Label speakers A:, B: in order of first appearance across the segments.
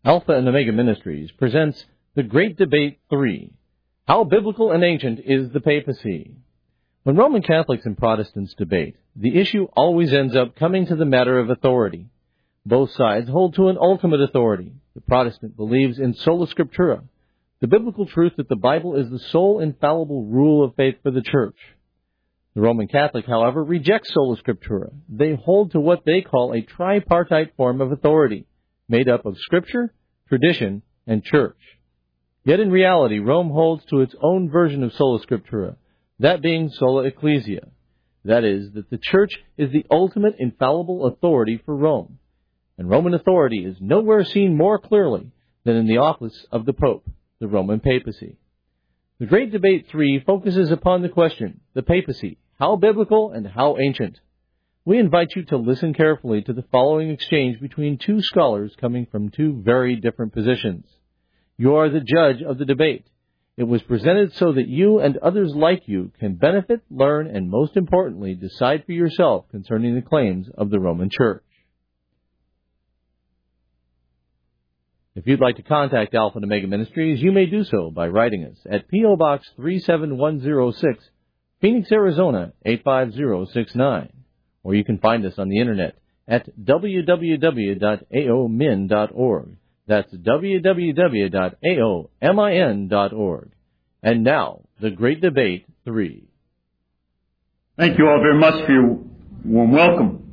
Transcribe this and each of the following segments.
A: Alpha and Omega Ministries presents The Great Debate 3, How Biblical and Ancient is the Papacy? When Roman Catholics and Protestants debate, the issue always ends up coming to the matter of authority. Both sides hold to an ultimate authority. The Protestant believes in sola scriptura, the biblical truth that the Bible is the sole infallible rule of faith for the Church. The Roman Catholic, however, rejects sola scriptura. They hold to what they call a tripartite form of authority, made up of Scripture, tradition, and Church. Yet in reality, Rome holds to its own version of sola scriptura, that being sola ecclesia. That is, that the Church is the ultimate infallible authority for Rome. And Roman authority is nowhere seen more clearly than in the office of the Pope, the Roman papacy. The Great Debate 3 focuses upon the question, the papacy, how biblical and how ancient? We invite you to listen carefully to the following exchange between two scholars coming from two very different positions. You are the judge of the debate. It was presented so that you and others like you can benefit, learn, and most importantly, decide for yourself concerning the claims of the Roman Church. If you'd like to contact Alpha and Omega Ministries, you may do so by writing us at P.O. Box 37106, Phoenix, Arizona 85069. Or you can find us on the Internet at www.aomin.org. That's www.aomin.org. And now, the Great Debate 3.
B: Thank you all very much for your warm welcome.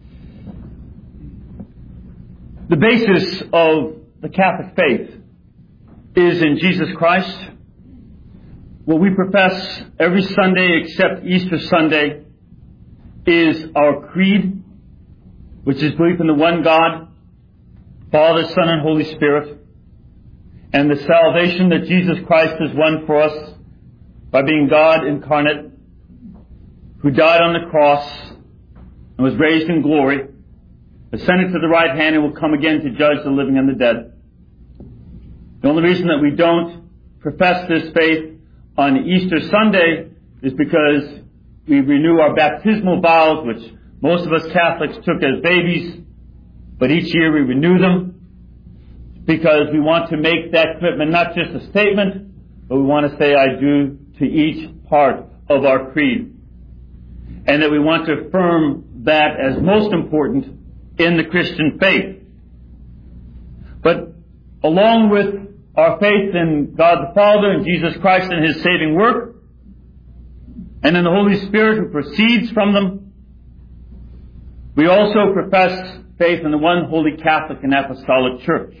B: The basis of the Catholic faith is in Jesus Christ. What we profess every Sunday except Easter Sunday is our creed, which is belief in the one God, Father, Son, and Holy Spirit, and the salvation that Jesus Christ has won for us by being God incarnate, who died on the cross and was raised in glory, ascended to the right hand, and will come again to judge the living and the dead. The only reason that we don't profess this faith on Easter Sunday is because we renew our baptismal vows, which most of us Catholics took as babies, but each year we renew them because we want to make that commitment not just a statement, but we want to say I do to each part of our creed. And that we want to affirm that as most important in the Christian faith. But along with our faith in God the Father and Jesus Christ and His saving work, and in the Holy Spirit who proceeds from them, we also profess faith in the one holy Catholic and Apostolic Church.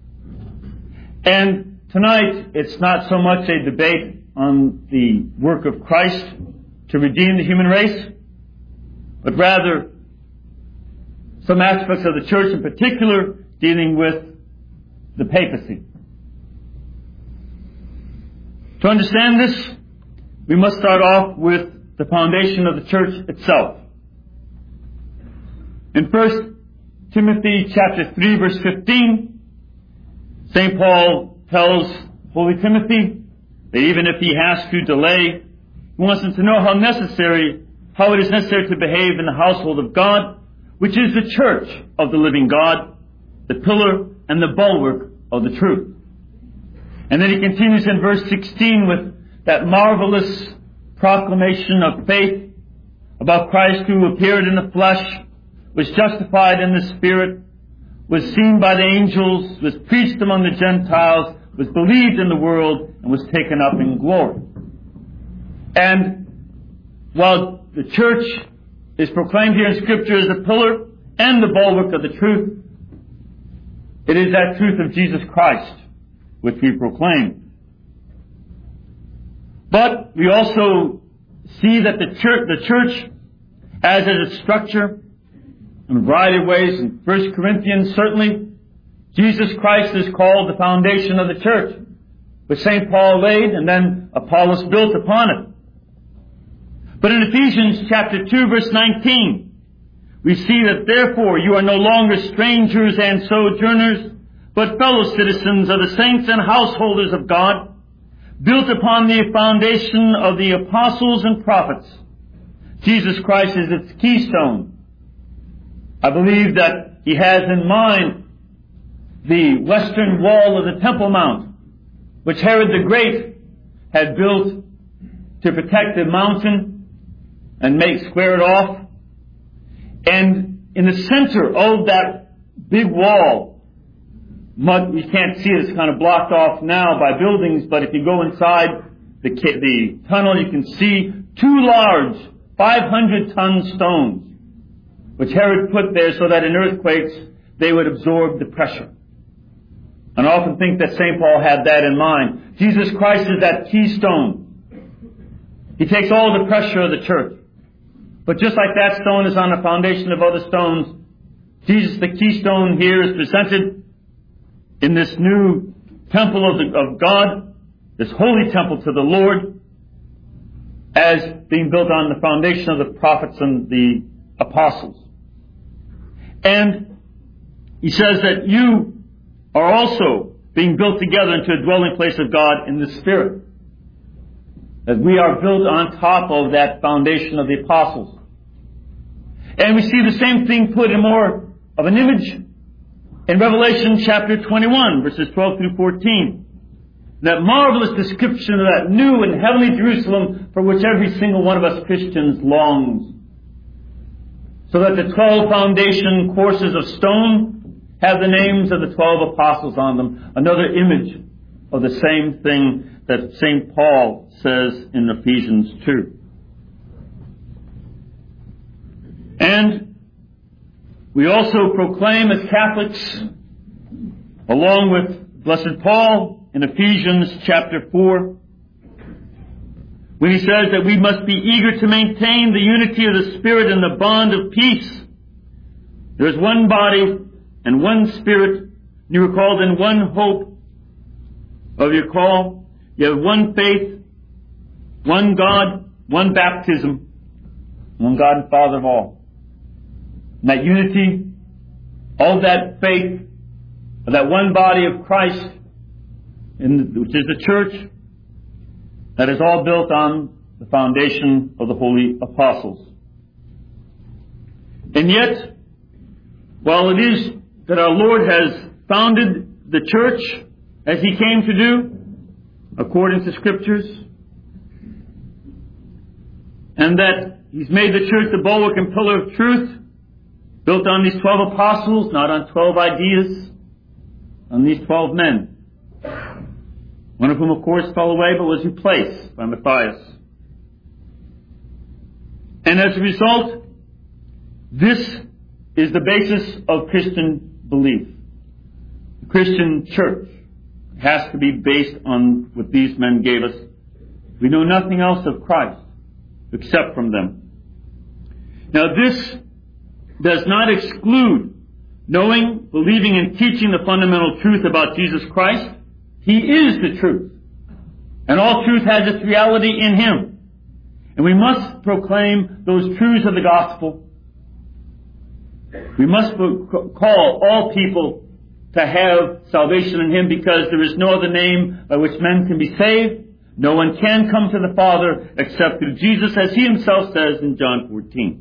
B: And tonight, it's not so much a debate on the work of Christ to redeem the human race, but rather some aspects of the Church in particular dealing with the papacy. To understand this, we must start off with the foundation of the Church itself. In 1 Timothy chapter 3, verse 15, St. Paul tells Holy Timothy that even if he has to delay, he wants him to know how it is necessary to behave in the household of God, which is the Church of the living God, the pillar and the bulwark of the truth. And then he continues in verse 16 with that marvelous proclamation of faith about Christ who appeared in the flesh, was justified in the Spirit, was seen by the angels, was preached among the Gentiles, was believed in the world, and was taken up in glory. And while the Church is proclaimed here in Scripture as the pillar and the bulwark of the truth, it is that truth of Jesus Christ which we proclaim. But we also see that the church has its structure in a variety of ways. In 1 Corinthians, certainly, Jesus Christ is called the foundation of the church, which St. Paul laid and then Apollos built upon it. But in Ephesians chapter 2, verse 19, we see that therefore you are no longer strangers and sojourners, but fellow citizens of the saints and householders of God, built upon the foundation of the apostles and prophets. Jesus Christ is its keystone. I believe that he has in mind the western wall of the Temple Mount, which Herod the Great had built to protect the mountain and square it off. And in the center of that big wall, you can't see it, it's kind of blocked off now by buildings, but if you go inside the tunnel, you can see two large 500-ton stones, which Herod put there so that in earthquakes they would absorb the pressure. And I often think that St. Paul had that in mind. Jesus Christ is that keystone. He takes all the pressure of the church. But just like that stone is on the foundation of other stones, Jesus, the keystone here, is presented in this new temple of God, this holy temple to the Lord, as being built on the foundation of the prophets and the apostles. And he says that you are also being built together into a dwelling place of God in the Spirit. That we are built on top of that foundation of the apostles. And we see the same thing put in more of an image in Revelation chapter 21, verses 12 through 14. That marvelous description of that new and heavenly Jerusalem for which every single one of us Christians longs. So that the 12 foundation courses of stone have the names of the 12 apostles on them. Another image of the same thing that St. Paul says in Ephesians 2. And we also proclaim as Catholics, along with Blessed Paul in Ephesians chapter 4, when he says that we must be eager to maintain the unity of the Spirit and the bond of peace. There is one body and one Spirit. You were called in one hope of your call. You have one faith, one God, one baptism, one God and Father of all. And that unity, all that faith, of that one body of Christ, which is the church, that is all built on the foundation of the holy apostles. And yet, while it is that our Lord has founded the church as He came to do, according to Scriptures, and that He's made the church the bulwark and pillar of truth, built on these 12 apostles, not on 12 ideas, on these 12 men. One of whom, of course, fell away but was replaced by Matthias. And as a result, this is the basis of Christian belief. The Christian church has to be based on what these men gave us. We know nothing else of Christ except from them. Now this does not exclude knowing, believing, and teaching the fundamental truth about Jesus Christ. He is the truth. And all truth has its reality in Him. And we must proclaim those truths of the gospel. We must call all people to have salvation in Him, because there is no other name by which men can be saved. No one can come to the Father except through Jesus, as He Himself says in John 14.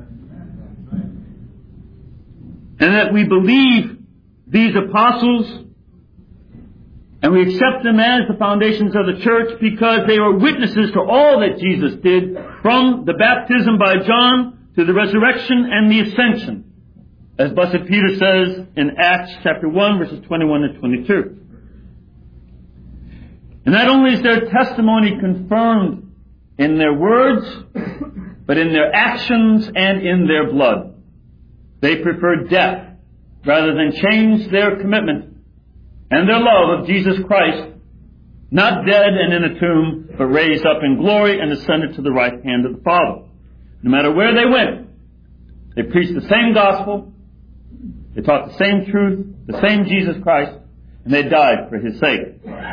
B: And that we believe these apostles and we accept them as the foundations of the church because they are witnesses to all that Jesus did, from the baptism by John to the resurrection and the ascension, as Blessed Peter says in Acts chapter 1, verses 21 and 22. And not only is their testimony confirmed in their words, but in their actions and in their blood. They preferred death rather than change their commitment and their love of Jesus Christ, not dead and in a tomb, but raised up in glory and ascended to the right hand of the Father. No matter where they went, they preached the same gospel, they taught the same truth, the same Jesus Christ, and they died for His sake.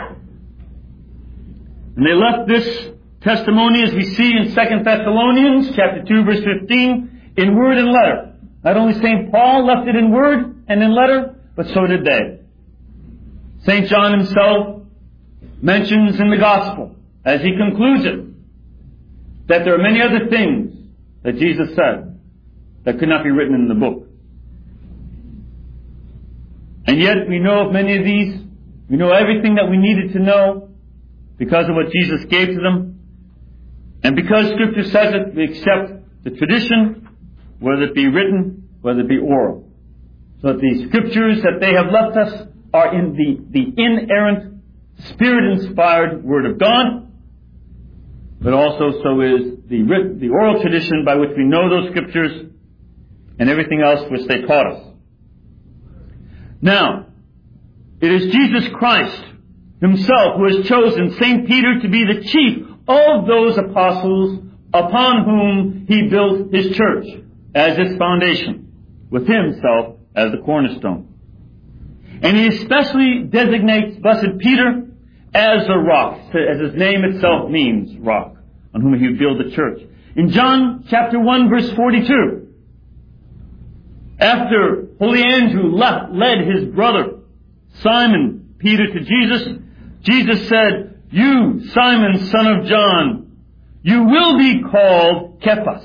B: And they left this testimony, as we see in 2 Thessalonians chapter 2, verse 15, in word and letter. Not only St. Paul left it in word and in letter, but so did they. St. John himself mentions in the Gospel, as he concludes it, that there are many other things that Jesus said that could not be written in the book. And yet we know of many of these. We know everything that we needed to know because of what Jesus gave to them. And because Scripture says it, we accept the tradition, whether it be written, whether it be oral. So that the Scriptures that they have left us are in the inerrant, Spirit-inspired Word of God, but also so is the oral tradition by which we know those Scriptures and everything else which they taught us. Now, it is Jesus Christ Himself who has chosen St. Peter to be the chief of those apostles upon whom He built His church as its foundation, with Himself as the cornerstone. And He especially designates Blessed Peter as a rock, as his name itself means, rock, on whom He would build the church. In John chapter 1 verse 42, after Holy Andrew led his brother Simon Peter to Jesus, Jesus said, "You, Simon, son of John, you will be called Cephas,"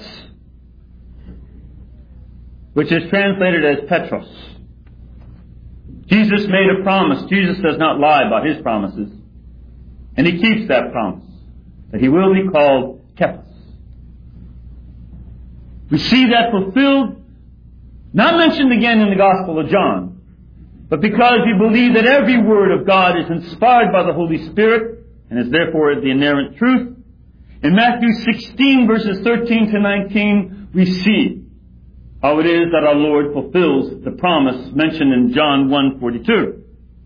B: which is translated as Petros. Jesus made a promise. Jesus does not lie about His promises. And He keeps that promise, that He will be called Cephas. We see that fulfilled, not mentioned again in the Gospel of John, but because we believe that every word of God is inspired by the Holy Spirit, and is therefore the inerrant truth, in Matthew 16 verses 13 to 19, we see how it is that our Lord fulfills the promise mentioned in John 1:42.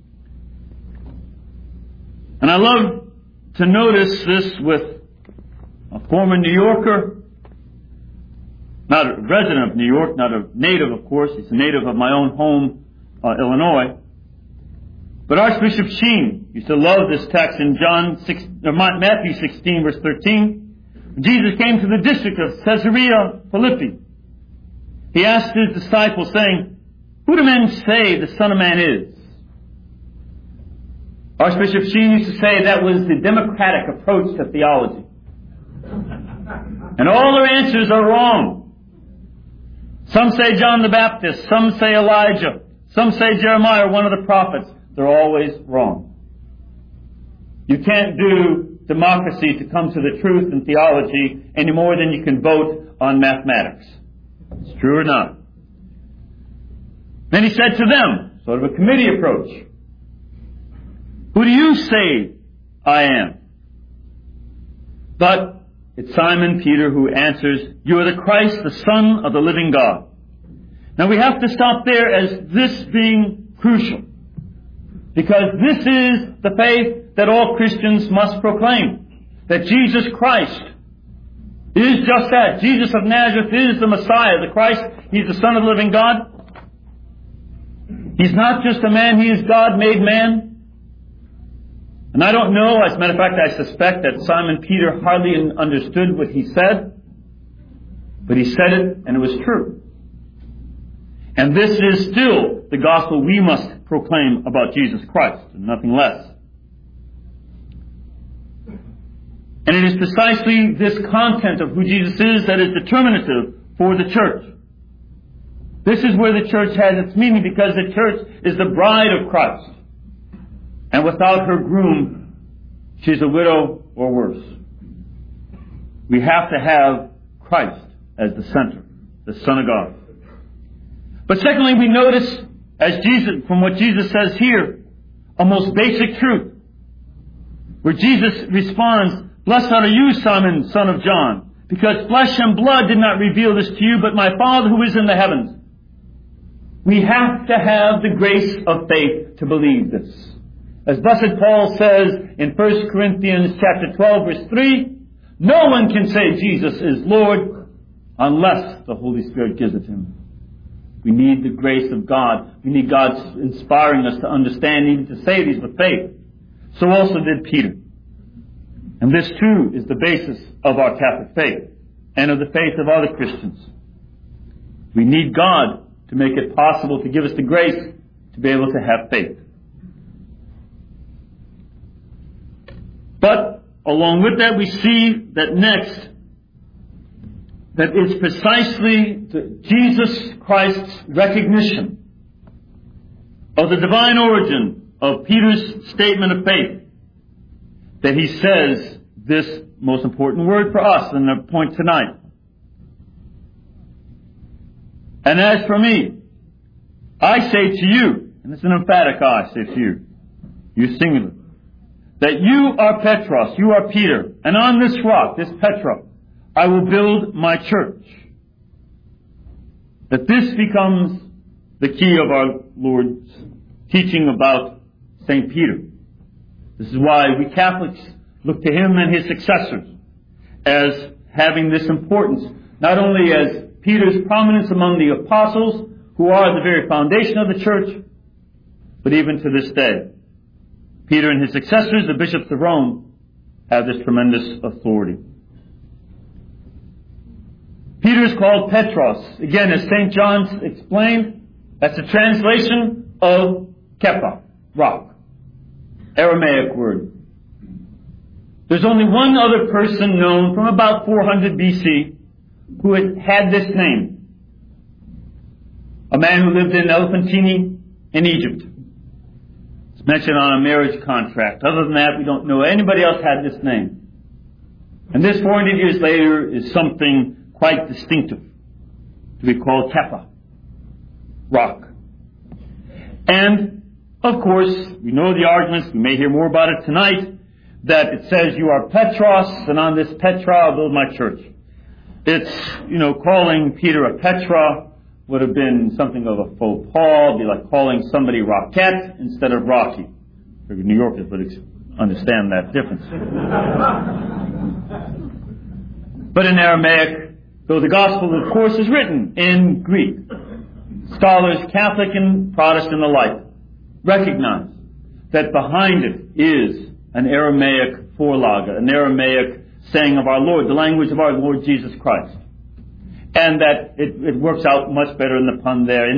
B: And I love to notice this with a former New Yorker, not a resident of New York, not a native, of course. He's a native of my own home, Illinois. But Archbishop Sheen used to love this text in Matthew 16, verse 13. When Jesus came to the district of Caesarea Philippi, He asked His disciples, saying, "Who do men say the Son of Man is?" Archbishop Sheen used to say that was the democratic approach to theology. And all their answers are wrong. Some say John the Baptist, some say Elijah, some say Jeremiah, one of the prophets. They're always wrong. You can't do democracy to come to the truth in theology any more than you can vote on mathematics. It's true or not. Then He said to them, sort of a committee approach, "Who do you say I am?" But it's Simon Peter who answers, "You are the Christ, the Son of the living God." Now we have to stop there as this being crucial, because this is the faith that all Christians must proclaim, that Jesus Christ is just that. Jesus of Nazareth is the Messiah, the Christ. He's the Son of the living God. He's not just a man, He is God made man. And I don't know, as a matter of fact, I suspect that Simon Peter hardly understood what he said, but he said it and it was true. And this is still the gospel we must proclaim about Jesus Christ, and nothing less. And it is precisely this content of who Jesus is that is determinative for the church. This is where the church has its meaning, because the church is the bride of Christ. And without her groom, she's a widow or worse. We have to have Christ as the center, the Son of God. But secondly, we notice, from what Jesus says here, a most basic truth, where Jesus responds, "Blessed are you, Simon, son of John, because flesh and blood did not reveal this to you, but my Father who is in the heavens." We have to have the grace of faith to believe this. As Blessed Paul says in 1 Corinthians chapter 12, verse 3, no one can say Jesus is Lord unless the Holy Spirit gives it to him. We need the grace of God. We need God inspiring us to understand, even to say these with faith. So also did Peter. And this too is the basis of our Catholic faith and of the faith of other Christians. We need God to make it possible to give us the grace to be able to have faith. But along with that, we see that next, that it's precisely Jesus Christ's recognition of the divine origin of Peter's statement of faith that he says this most important word for us and the point tonight. And as for me, I say to you, and it's an emphatic I say to you, you singular, that you are Petros, you are Peter, and on this rock, this Petra, I will build my church. That this becomes the key of our Lord's teaching about St. Peter. This is why we Catholics look to him and his successors as having this importance, not only as Peter's prominence among the apostles, who are the very foundation of the church, but even to this day. Peter and his successors, the bishops of Rome, have this tremendous authority. Peter is called Petros. Again, as St. John explained, that's a translation of Kephah, rock. Aramaic word. There's only one other person known from about 400 BC who had this name. A man who lived in Elephantine in Egypt. It's mentioned on a marriage contract. Other than that, we don't know anybody else had this name. And this 400 years later is something quite distinctive, to be called Kephah, rock. And, of course, we know the arguments, we may hear more about it tonight, that it says you are Petros, and on this Petra I'll build my church. It's, calling Peter a Petra would have been something of a faux pas. It'd be like calling somebody Rockette instead of Rocky. New Yorkers would understand that difference. But in Aramaic, though the Gospel, of course, is written in Greek, scholars, Catholic and Protestant alike, recognize that behind it is an Aramaic forlaga, an Aramaic saying of our Lord, the language of our Lord Jesus Christ. And that it works out much better in the pun there.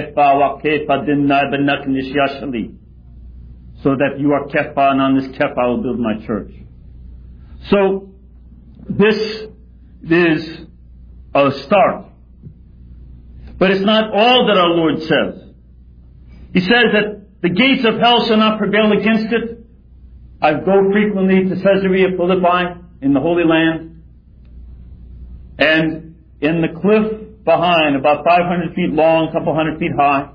B: So that you are Kephah, and on this Kephah I will build my church. So, this is a start. But it's not all that our Lord says. He says that the gates of hell shall not prevail against it. I go frequently to Caesarea Philippi in the Holy Land. And in the cliff behind, about 500 feet long, a couple hundred feet high,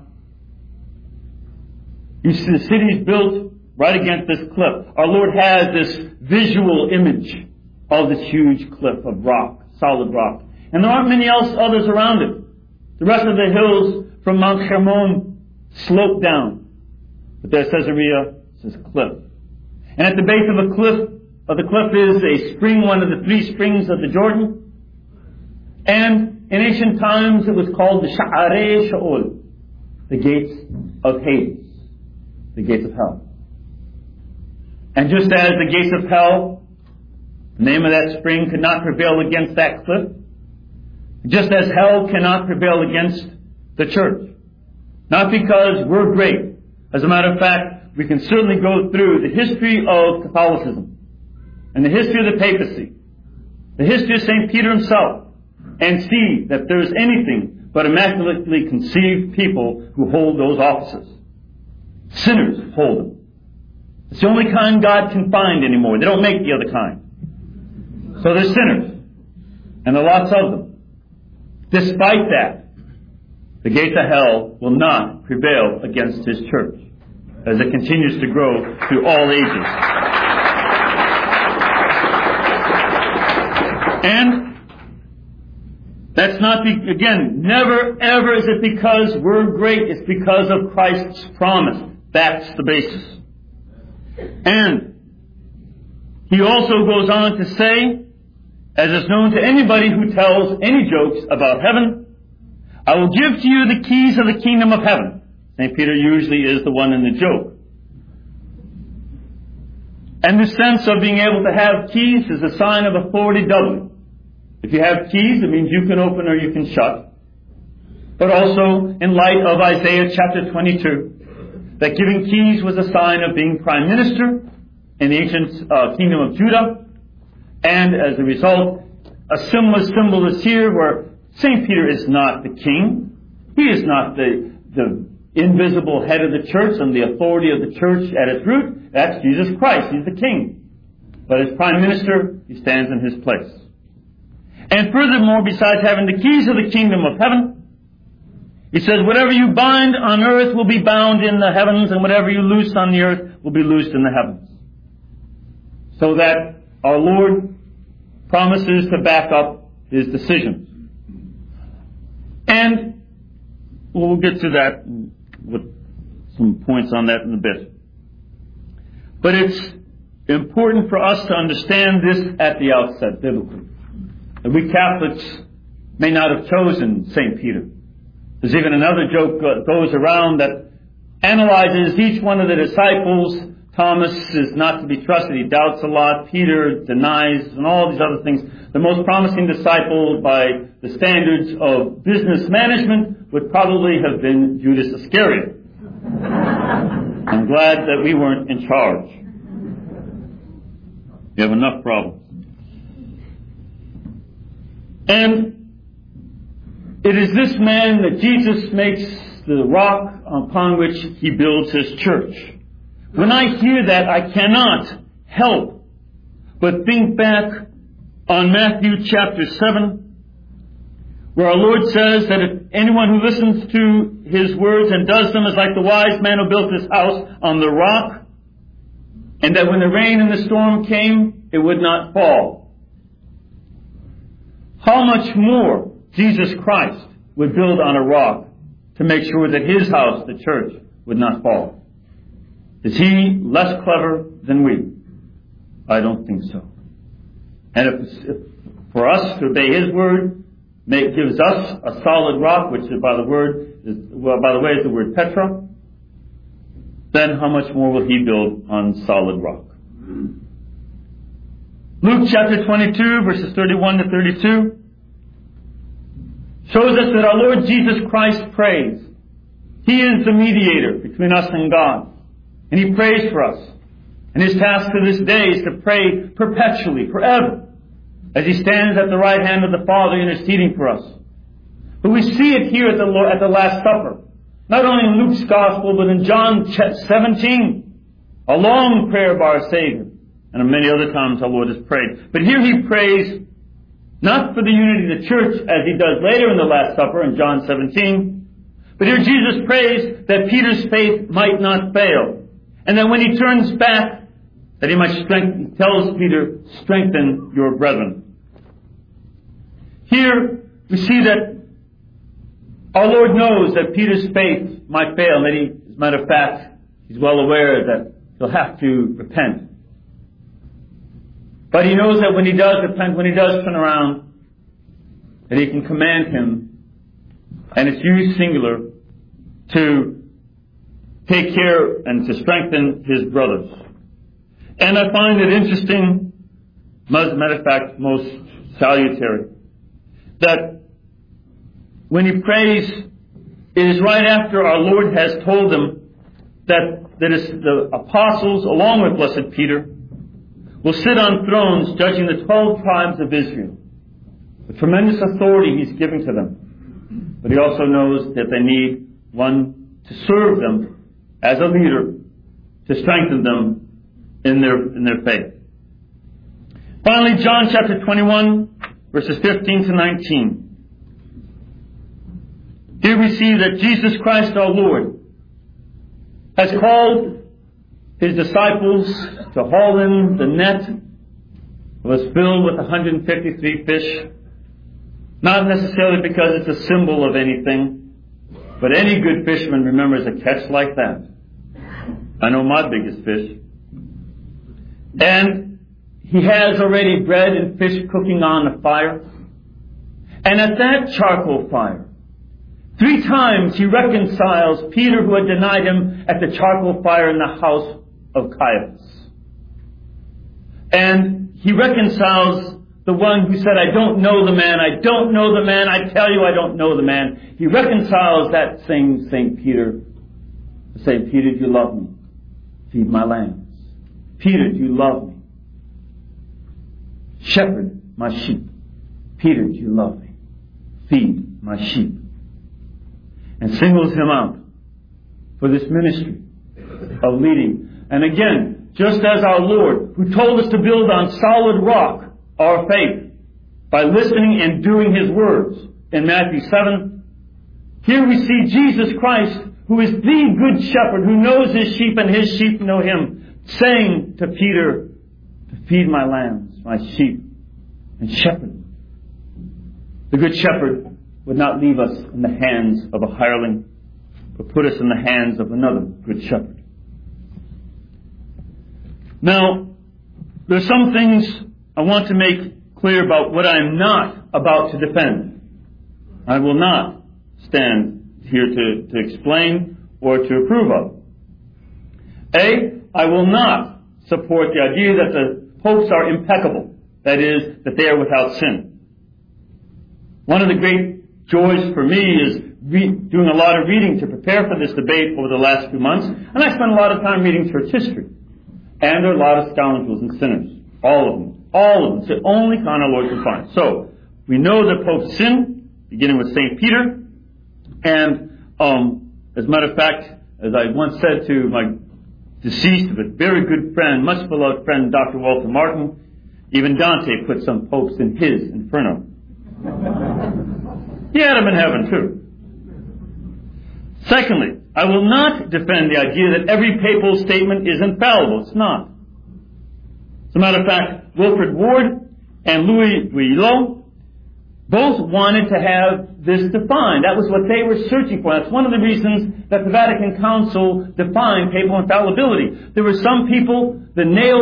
B: you see the city's built right against this cliff. Our Lord has this visual image of this huge cliff of rock, solid rock. And there aren't many others around it. The rest of the hills from Mount Hermon slope down. But there's Caesarea, it's this cliff. And at the base of the cliff is a spring, one of the three springs of the Jordan. And in ancient times it was called the Sha'arei Sha'ol, the gates of Hades, the gates of hell. And just as the gates of hell, the name of that spring, could not prevail against that cliff, just as hell cannot prevail against the church. Not because we're great. As a matter of fact, we can certainly go through the history of Catholicism and the history of the papacy, the history of St. Peter himself, and see that there's anything but immaculately conceived people who hold those offices. Sinners hold them. It's the only kind God can find anymore. They don't make the other kind. So they're sinners. And there are lots of them. Despite that, the gates of hell will not prevail against His church as it continues to grow through all ages. And that's not, again, never ever is it because we're great. It's because of Christ's promise. That's the basis. And He also goes on to say, as is known to anybody who tells any jokes about heaven, I will give to you the keys of the kingdom of heaven. St. Peter usually is the one in the joke. And the sense of being able to have keys is a sign of authority doubly. If you have keys, it means you can open or you can shut. But also, in light of Isaiah chapter 22, that giving keys was a sign of being prime minister in the ancient kingdom of Judah. And as a result, a similar symbol is here where St. Peter is not the king. He is not the invisible head of the church and the authority of the church at its root, that's Jesus Christ. He's the king. But as prime minister, he stands in his place. And furthermore, besides having the keys of the kingdom of heaven, he says, whatever you bind on earth will be bound in the heavens, and whatever you loose on the earth will be loosed in the heavens. So that our Lord promises to back up his decisions. And we'll get to that with some points on that in a bit. But it's important for us to understand this at the outset biblically. And we Catholics may not have chosen St. Peter. There's even another joke goes around that analyzes each one of the disciples. Thomas is not to be trusted. He doubts a lot. Peter denies, and all these other things. The most promising disciple by the standards of business management would probably have been Judas Iscariot. I'm glad that we weren't in charge. You have enough problems. And it is this man that Jesus makes the rock upon which he builds his church. When I hear that, I cannot help but think back on Matthew chapter 7, where our Lord says that if anyone who listens to his words and does them is like the wise man who built his house on the rock, and that when the rain and the storm came, it would not fall. How much more Jesus Christ would build on a rock to make sure that his house, the church, would not fall? Is he less clever than we? I don't think so. And if for us to obey his word gives us a solid rock, which is by the way is the word Petra, then how much more will he build on solid rock? Luke chapter 22, verses 31 to 32, shows us that our Lord Jesus Christ prays. He is the mediator between us and God. And he prays for us. And his task to this day is to pray perpetually, forever, as he stands at the right hand of the Father interceding for us. But we see it here at the Last Supper. Not only in Luke's Gospel, but in John 17. A long prayer of our Savior. And many other times our Lord has prayed. But here he prays not for the unity of the church, as he does later in the Last Supper in John 17. But here Jesus prays that Peter's faith might not fail. And then when he turns back, that he might strengthen, he tells Peter, strengthen your brethren. Here we see that our Lord knows that Peter's faith might fail. And that he, as a matter of fact, he's well aware that he'll have to repent. But he knows that when he does repent, when he does turn around, that he can command him, and it's used singular, to take care and to strengthen his brothers. And I find it interesting, as a matter of fact, most salutary, that when he prays, it is right after our Lord has told them that the apostles, along with Blessed Peter, will sit on thrones judging the 12 tribes of Israel. The tremendous authority he's giving to them. But he also knows that they need one to serve them as a leader, to strengthen them in their faith. Finally, John chapter 21, verses 15 to 19. Here we see that Jesus Christ our Lord has called his disciples to haul in the net that was filled with 153 fish. Not necessarily because it's a symbol of anything, but any good fisherman remembers a catch like that. I know my biggest fish. And he has already bread and fish cooking on the fire. And at that charcoal fire, 3 times he reconciles Peter, who had denied him at the charcoal fire in the house of Caiaphas. And he reconciles the one who said, I don't know the man, I don't know the man, I tell you I don't know the man. He reconciles that same St. Peter. Say, Peter, do you love me? Feed my lambs. Peter, do you love me? Shepherd my sheep. Peter, do you love me? Feed my sheep. And singles him out for this ministry of leading. And again, just as our Lord, who told us to build on solid rock our faith by listening and doing His words in Matthew 7, here we see Jesus Christ, who is the good shepherd, who knows His sheep and His sheep know Him, saying to Peter, to feed my lambs, my sheep, and shepherd. The good shepherd would not leave us in the hands of a hireling, but put us in the hands of another good shepherd. Now, there are some things I want to make clear about what I'm not about to defend. I will not stand here to explain or to approve of. I will not support the idea that the popes are impeccable. That is, that they are without sin. One of the great joys for me is doing a lot of reading to prepare for this debate over the last few months. And I spent a lot of time reading church history. And there are a lot of scoundrels and sinners. All of them. All of them. It's the only kind our Lord can find. So, we know that popes sin, beginning with St. Peter. And, as a matter of fact, as I once said to my deceased but very good friend, much beloved friend, Dr. Walter Martin, even Dante put some popes in his Inferno. He had them in heaven too. Secondly, I will not defend the idea that every papal statement is infallible. It's not. As a matter of fact, Wilfred Ward and Louis Guillot both wanted to have this defined. That was what they were searching for. That's one of the reasons that the Vatican Council defined papal infallibility. There were some people, the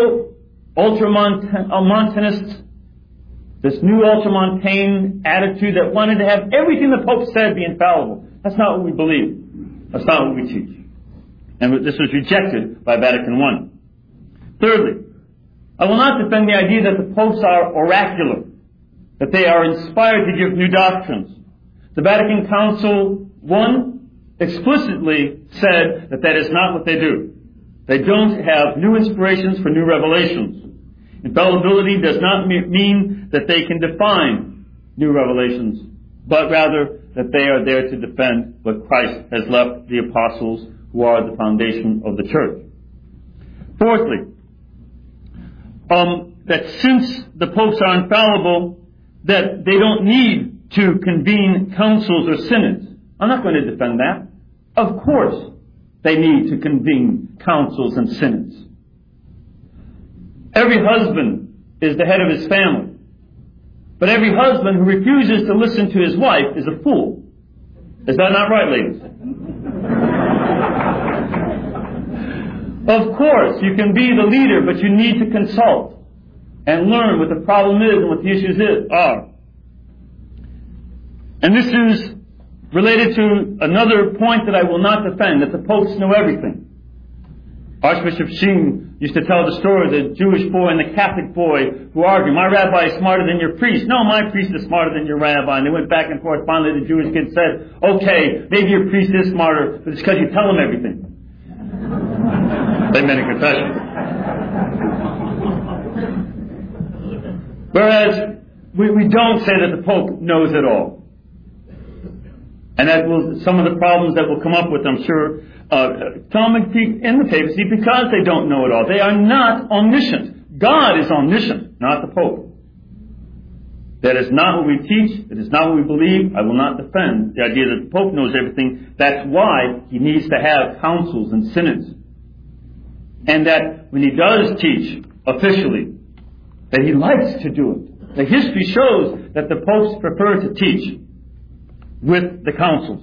B: neo-ultramontanists, this new ultramontane attitude that wanted to have everything the Pope said be infallible. That's not what we believe. That's not what we teach. And this was rejected by Vatican I. Thirdly, I will not defend the idea that the popes are oracular, that they are inspired to give new doctrines. The Vatican Council I explicitly said that that is not what they do. They don't have new inspirations for new revelations. Infallibility does not mean that they can define new revelations, but rather that they are there to defend what Christ has left the apostles, who are the foundation of the church. Fourthly, that since the popes are infallible, that they don't need to convene councils or synods. I'm not going to defend that. Of course, they need to convene councils and synods. Every husband is the head of his family. But every husband who refuses to listen to his wife is a fool. Is that not right, ladies? Of course, you can be the leader, but you need to consult and learn what the problem is and what the issues are. And this is related to another point that I will not defend, that the popes know everything. Archbishop Sheen used to tell the story of the Jewish boy and the Catholic boy who argued, my rabbi is smarter than your priest. No, my priest is smarter than your rabbi. And they went back and forth. Finally, the Jewish kid said, okay, maybe your priest is smarter, but it's because you tell him everything. They made a confession. Whereas, we don't say that the Pope knows it all. And that will, some of the problems that will come up with, I'm sure, come in the papacy because they don't know it all. They are not omniscient. God is omniscient, not the Pope. That is not what we teach. It is not what we believe. I will not defend the idea that the Pope knows everything. That's why he needs to have councils and synods. And that when he does teach officially, that he likes to do it. The history shows that the popes prefer to teach with the councils.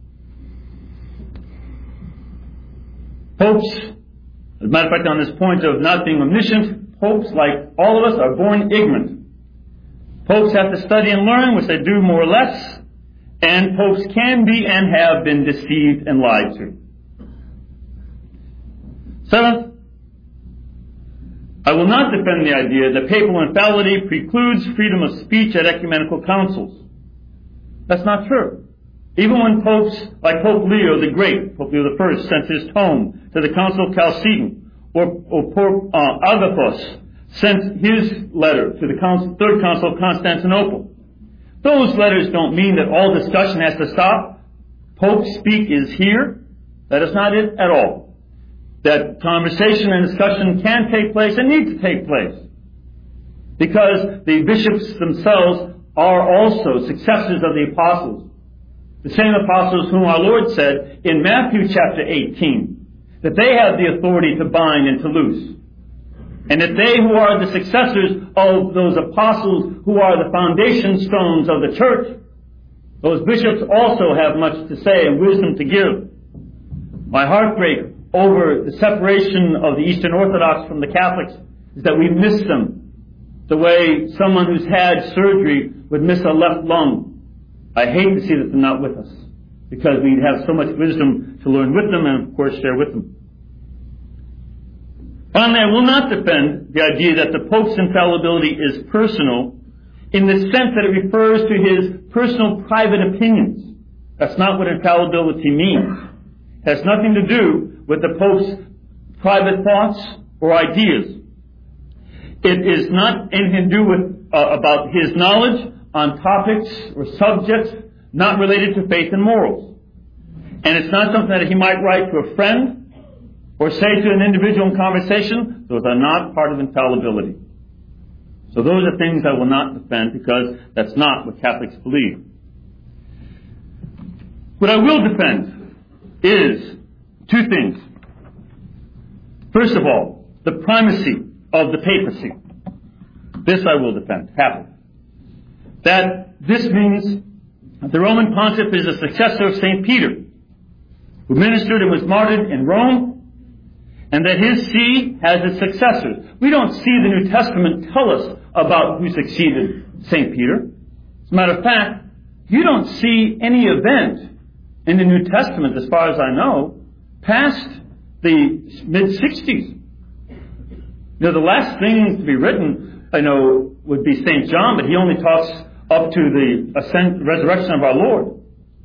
B: Popes, as a matter of fact, on this point of not being omniscient, popes, like all of us, are born ignorant. Popes have to study and learn, which they do more or less, and popes can be and have been deceived and lied to. Seventh, I will not defend the idea that papal infallibility precludes freedom of speech at ecumenical councils. That's not true. Even when popes like Pope Leo the Great, Pope Leo I, sent his tome to the Council of Chalcedon, or Pope Agathos sent his letter to the Third Council of Constantinople. Those letters don't mean that all discussion has to stop. Pope speak is here, That is not it at all. That conversation and discussion can take place and need to take place. Because the bishops themselves are also successors of the apostles. The same apostles whom our Lord said in Matthew chapter 18 that they have the authority to bind and to loose. And that they who are the successors of those apostles who are the foundation stones of the church, those bishops also have much to say and wisdom to give. My heartbreak over the separation of the Eastern Orthodox from the Catholics is that we miss them the way someone who's had surgery would miss a left lung. I hate to see that they're not with us, because we have so much wisdom to learn with them and, of course, share with them. Finally, I will not defend the idea that the Pope's infallibility is personal in the sense that it refers to his personal private opinions. That's not what infallibility means. It has nothing to do with the Pope's private thoughts or ideas. It is not anything to do with about his knowledge on topics or subjects not related to faith and morals. And it's not something that he might write to a friend or say to an individual in conversation. Those are not part of infallibility. So those are things I will not defend, because that's not what Catholics believe. What I will defend is two things. First of all, the primacy of the papacy. This I will defend, happily. That this means that the Roman Pontiff is a successor of St. Peter, who ministered and was martyred in Rome, and that his see has its successors. We don't see the New Testament tell us about who succeeded St. Peter. As a matter of fact, you don't see any event in the New Testament, as far as I know, past the mid-60s. The last thing to be written, I know, would be St. John, but he only talks up to the resurrection of our Lord.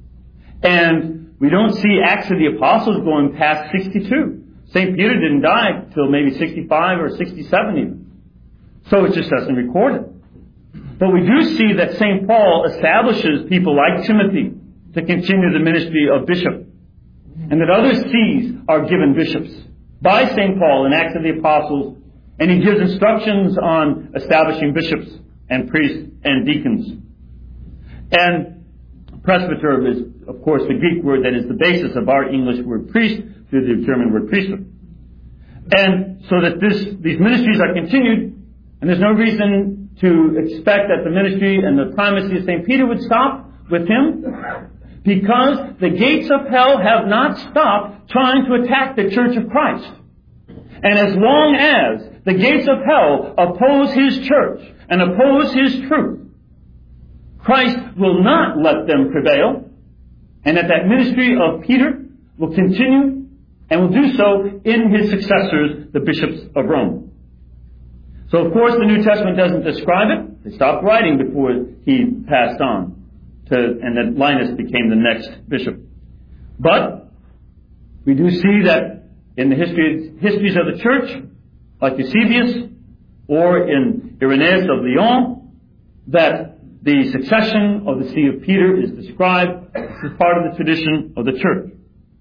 B: And we don't see Acts of the Apostles going past 62. St. Peter didn't die till maybe 65 or 67 even. So it just doesn't record it. But we do see that St. Paul establishes people like Timothy to continue the ministry of bishop. And that other sees are given bishops by St. Paul in Acts of the Apostles. And he gives instructions on establishing bishops and priests and deacons. And presbyter is, of course, the Greek word that is the basis of our English word priest through the German word priesthood. And so that these ministries are continued, and there's no reason to expect that the ministry and the primacy of St. Peter would stop with him, because the gates of hell have not stopped trying to attack the Church of Christ. And as long as the gates of hell oppose his church and oppose his truth, Christ will not let them prevail, and that ministry of Peter will continue and will do so in his successors, the bishops of Rome. So, of course, the New Testament doesn't describe it. They stopped writing before he passed on, and that Linus became the next bishop. But we do see that in the histories of the church, like Eusebius or in Irenaeus of Lyon, that the succession of the See of Peter is described as part of the tradition of the church.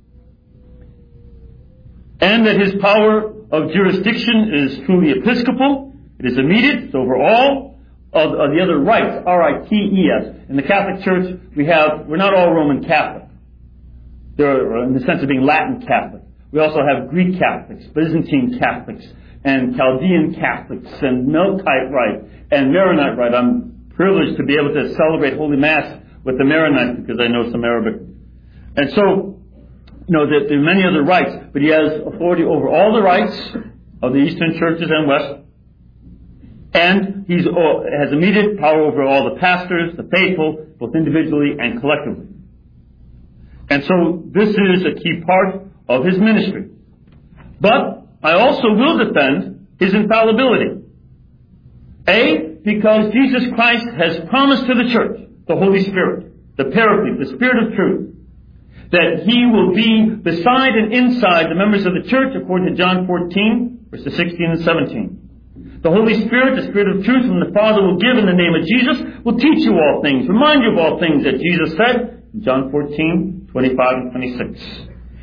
B: And that his power of jurisdiction is truly episcopal. It is immediate. It's over all of the other rites, R-I-T-E-S. In the Catholic Church, we're not all Roman Catholic. They're in the sense of being Latin Catholic. We also have Greek Catholics, Byzantine Catholics, and Chaldean Catholics, and Melkite Rite, and Maronite Rite. I'm privileged to be able to celebrate Holy Mass with the Maronites because I know some Arabic. And so, there are many other rites, but he has authority over all the rites of the Eastern churches and West. And he has immediate power over all the pastors, the faithful, both individually and collectively. And so this is a key part of his ministry. But I also will defend his infallibility. Because Jesus Christ has promised to the church, the Holy Spirit, the Paraclete, the Spirit of truth, that he will be beside and inside the members of the church, according to John 14, verses 16 and 17. The Holy Spirit, the Spirit of truth, whom the Father will give in the name of Jesus, will teach you all things, remind you of all things that Jesus said in John 14, 25 and 26.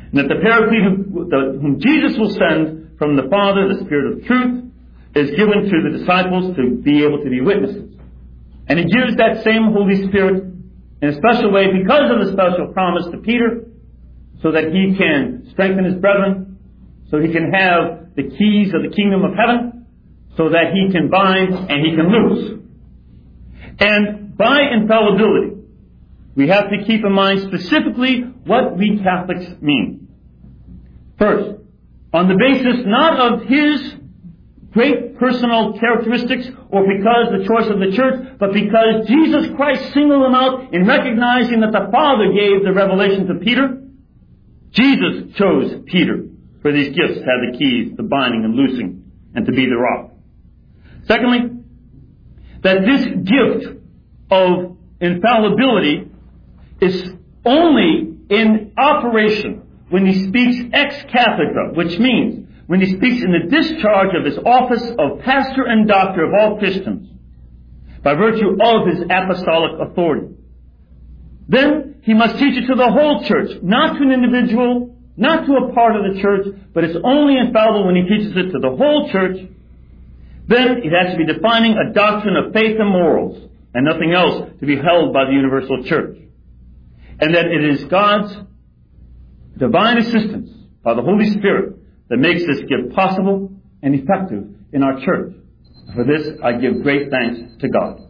B: And that the Paraclete whom Jesus will send from the Father, the Spirit of truth, is given to the disciples to be able to be witnesses. And he gives that same Holy Spirit in a special way because of the special promise to Peter, so that he can strengthen his brethren, so he can have the keys of the kingdom of heaven, so that he can bind and he can loose. And by infallibility, we have to keep in mind specifically what we Catholics mean. First, on the basis not of his great personal characteristics or because the choice of the church, but because Jesus Christ singled him out in recognizing that the Father gave the revelation to Peter. Jesus chose Peter for these gifts to have the keys, the binding and loosing, and to be the rock. Secondly, that this gift of infallibility is only in operation when he speaks ex cathedra, which means when he speaks in the discharge of his office of pastor and doctor of all Christians, by virtue of his apostolic authority. Then he must teach it to the whole church, not to an individual, not to a part of the church, but it's only infallible when he teaches it to the whole church. Then it has to be defining a doctrine of faith and morals, and nothing else to be held by the universal church. And that it is God's divine assistance by the Holy Spirit that makes this gift possible and effective in our church. For this, I give great thanks to God.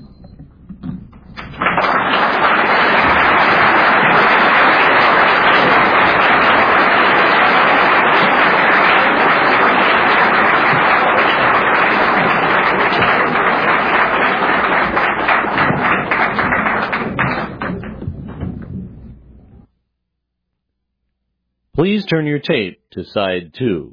A: Please turn your tape to side 2.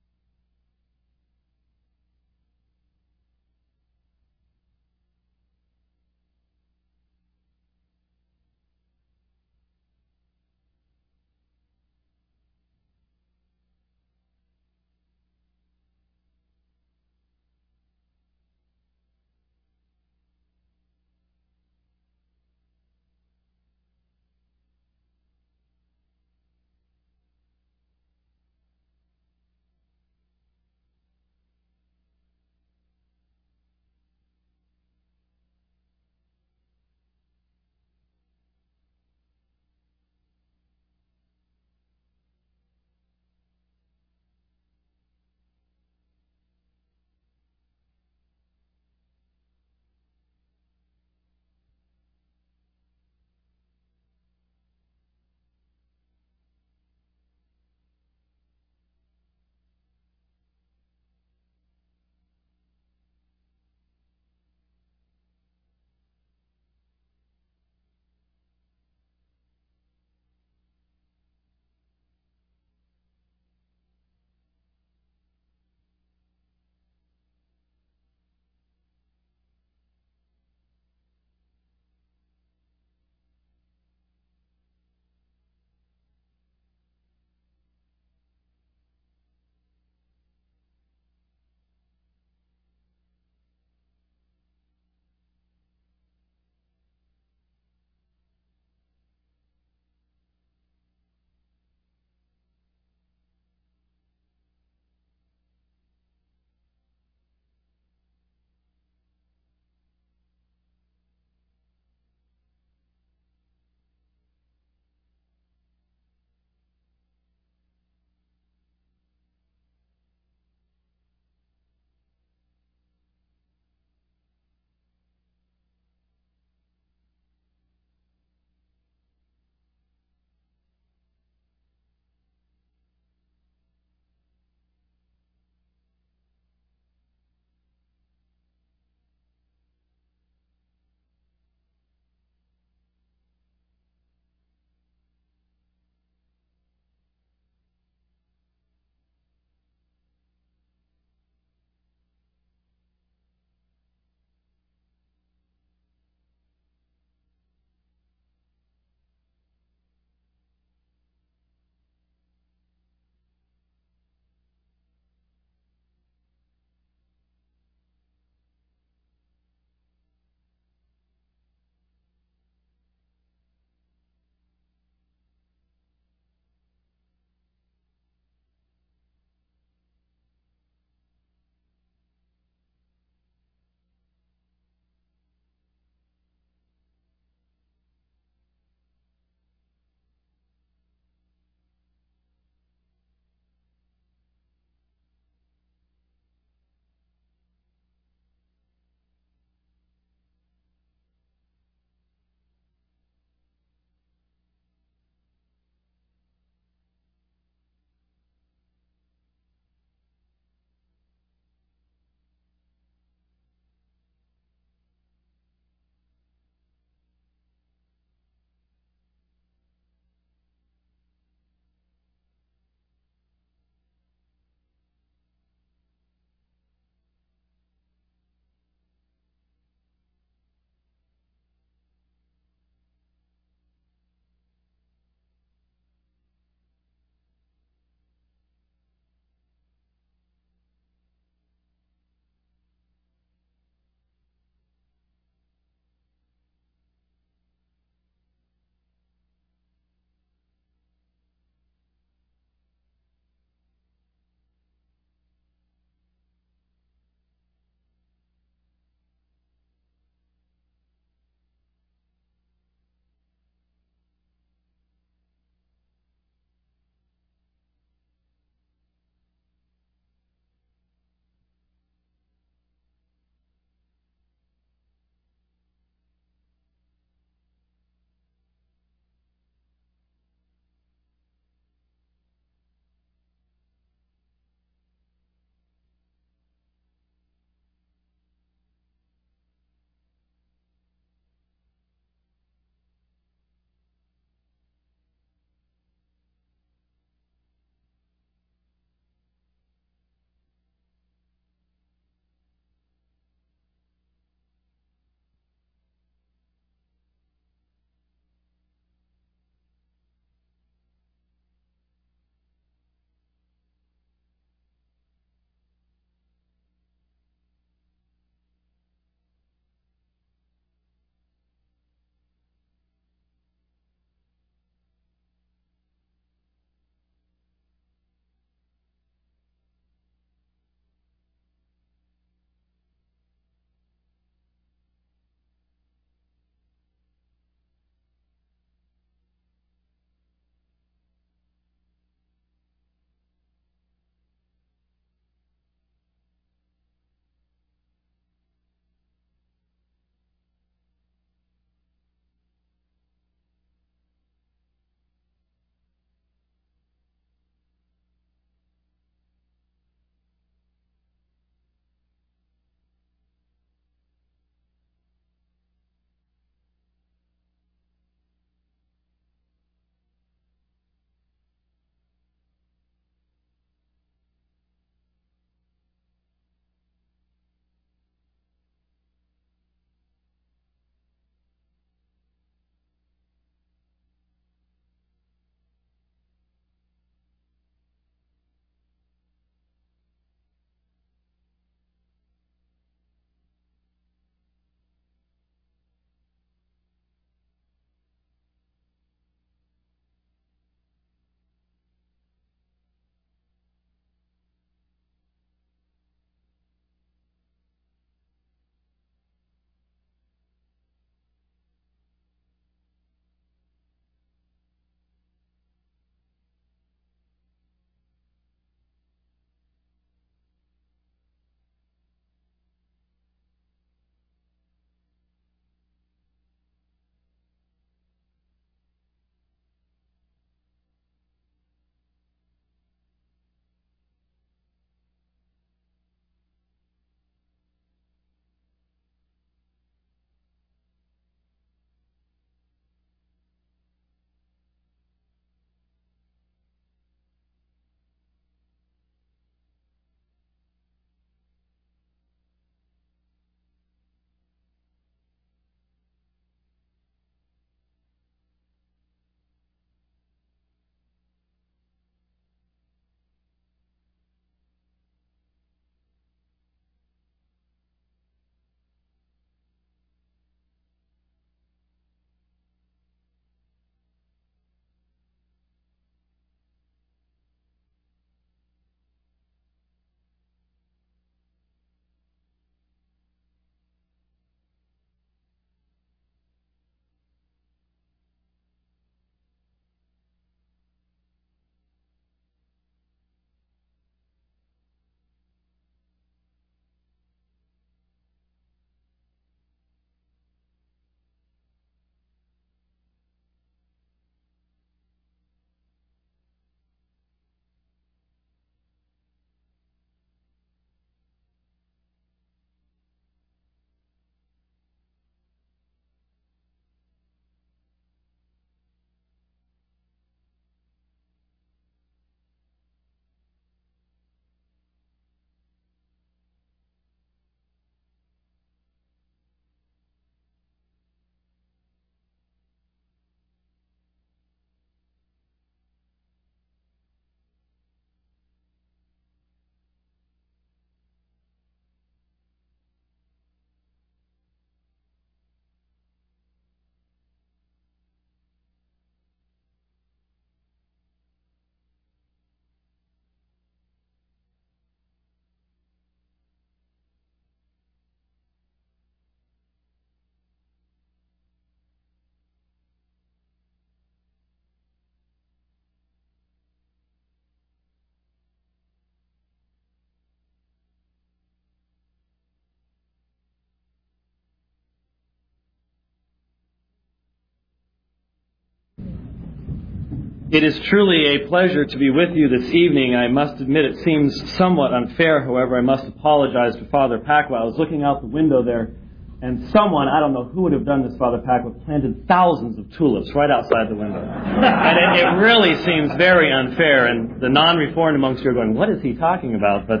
C: It is truly a pleasure to be with you this evening. I must admit it seems somewhat unfair, however, I must apologize to Father Pacwa. I was looking out the window there, and someone, I don't know who would have done this, Father Pacwa, planted thousands of tulips right outside the window. And it really seems very unfair, and the non-reformed amongst you are going, what is he talking about? But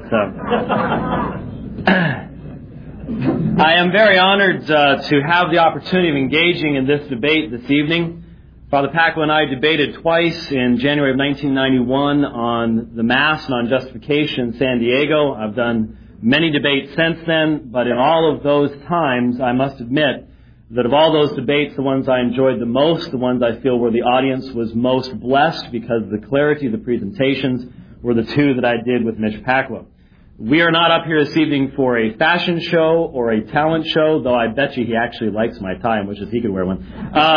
C: I am very honored to have the opportunity of engaging in this debate this evening. Father Pacwa and I debated twice in January of 1991 on the Mass and on justification in San Diego. I've done many debates since then, but in all of those times, I must admit that of all those debates, the ones I enjoyed the most, the ones I feel where the audience was most blessed because of the clarity of the presentations, were the two that I did with Mitch Pacwa. We are not up here this evening for a fashion show or a talent show, though I bet you he actually likes my tie and wishes he could wear one.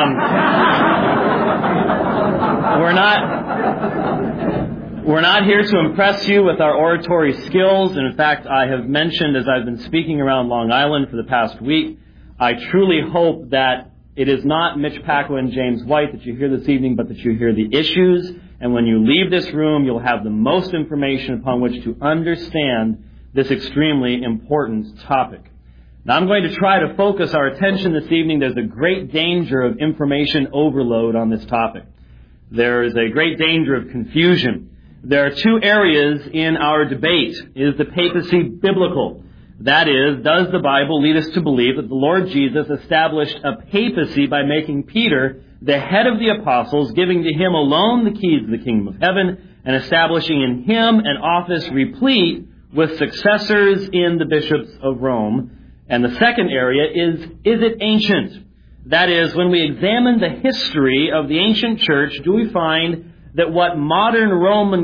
C: We're not here to impress you with our oratory skills. And in fact, I have mentioned as I've been speaking around Long Island for the past week, I truly hope that it is not Mitch Pacwa and James White that you hear this evening, but that you hear the issues. And when you leave this room, you'll have the most information upon which to understand this extremely important topic. Now, I'm going to try to focus our attention this evening. There's a great danger of information overload on this topic. There is a great danger of confusion. There are two areas in our debate. Is the papacy biblical? That is, does the Bible lead us to believe that the Lord Jesus established a papacy by making Peter the head of the apostles, giving to him alone the keys of the kingdom of heaven, and establishing in him an office replete with successors in the bishops of Rome? And the second area is it ancient? That is, when we examine the history of the ancient church, do we find that what modern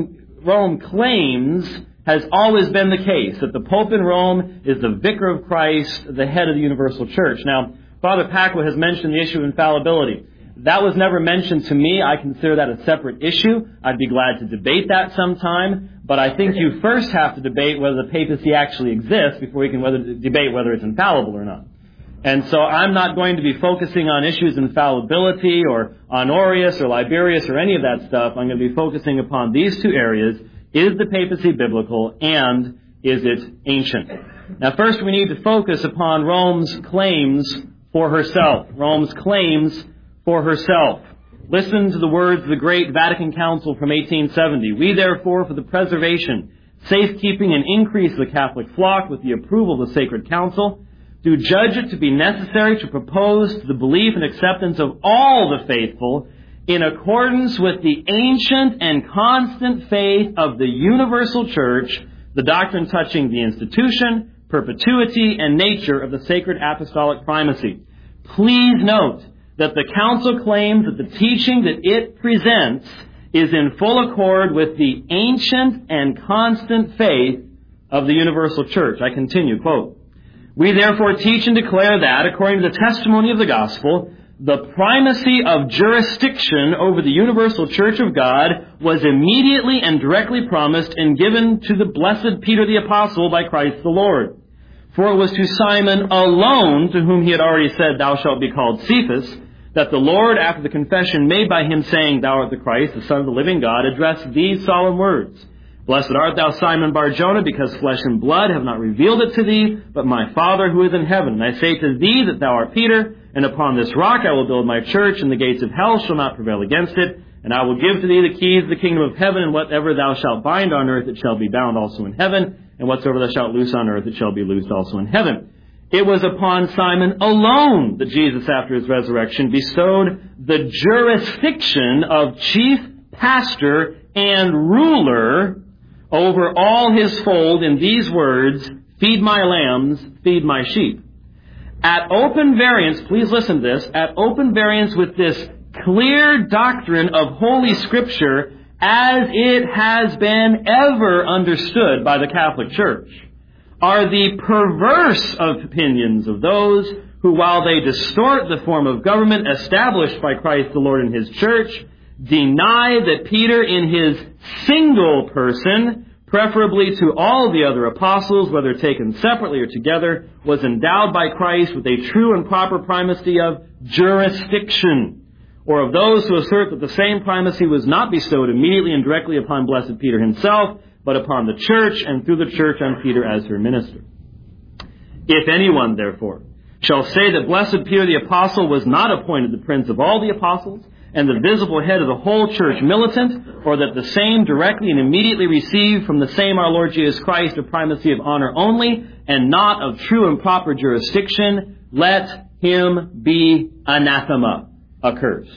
C: Rome claims has always been the case, that the Pope in Rome is the vicar of Christ, the head of the universal church? Now, Father Pacwa has mentioned the issue of infallibility. That was never mentioned to me. I consider that a separate issue. I'd be glad to debate that sometime. But I think you first have to debate whether the papacy actually exists before we can debate whether it's infallible or not. And so I'm not going to be focusing on issues of infallibility or Honorius or Liberius or any of that stuff. I'm going to be focusing upon these two areas. Is the papacy biblical, and is it ancient? Now, first we need to focus upon Rome's claims for herself. Rome's claims for herself. Listen to the words of the great Vatican Council from 1870. We therefore, for the preservation, safekeeping, and increase of the Catholic flock with the approval of the Sacred Council, do judge it to be necessary to propose to the belief and acceptance of all the faithful, in accordance with the ancient and constant faith of the universal church, the doctrine touching the institution, perpetuity, and nature of the sacred apostolic primacy. Please note that the Council claims that the teaching that it presents is in full accord with the ancient and constant faith of the universal church. I continue, quote, we therefore teach and declare that, according to the testimony of the gospel, the primacy of jurisdiction over the universal church of God was immediately and directly promised and given to the blessed Peter the Apostle by Christ the Lord. For it was to Simon alone, to whom he had already said, thou shalt be called Cephas, that the Lord, after the confession made by him, saying, thou art the Christ, the Son of the living God, addressed these solemn words. Blessed art thou, Simon Bar-Jonah, because flesh and blood have not revealed it to thee, but my Father who is in heaven. And I say to thee that thou art Peter, and upon this rock I will build my church, and the gates of hell shall not prevail against it. And I will give to thee the keys of the kingdom of heaven, and whatever thou shalt bind on earth, it shall be bound also in heaven, and whatsoever thou shalt loose on earth, it shall be loosed also in heaven. It was upon Simon alone that Jesus, after his resurrection, bestowed the jurisdiction of chief pastor and ruler over all his fold in these words, feed my lambs, feed my sheep. At open variance, please listen to this, at open variance with this clear doctrine of Holy Scripture as it has been ever understood by the Catholic Church, are the perverse opinions of those who, while they distort the form of government established by Christ the Lord in His church, deny that Peter in his single person, preferably to all the other apostles, whether taken separately or together, was endowed by Christ with a true and proper primacy of jurisdiction. or of those who assert that the same primacy was not bestowed immediately and directly upon Blessed Peter himself, but upon the church, and through the church on Peter as her minister. If anyone, therefore, shall say that Blessed Peter the Apostle was not appointed the prince of all the apostles, and the visible head of the whole church militant, or that the same directly and immediately received from the same our Lord Jesus Christ a primacy of honor only, and not of true and proper jurisdiction, let him be anathema, accursed.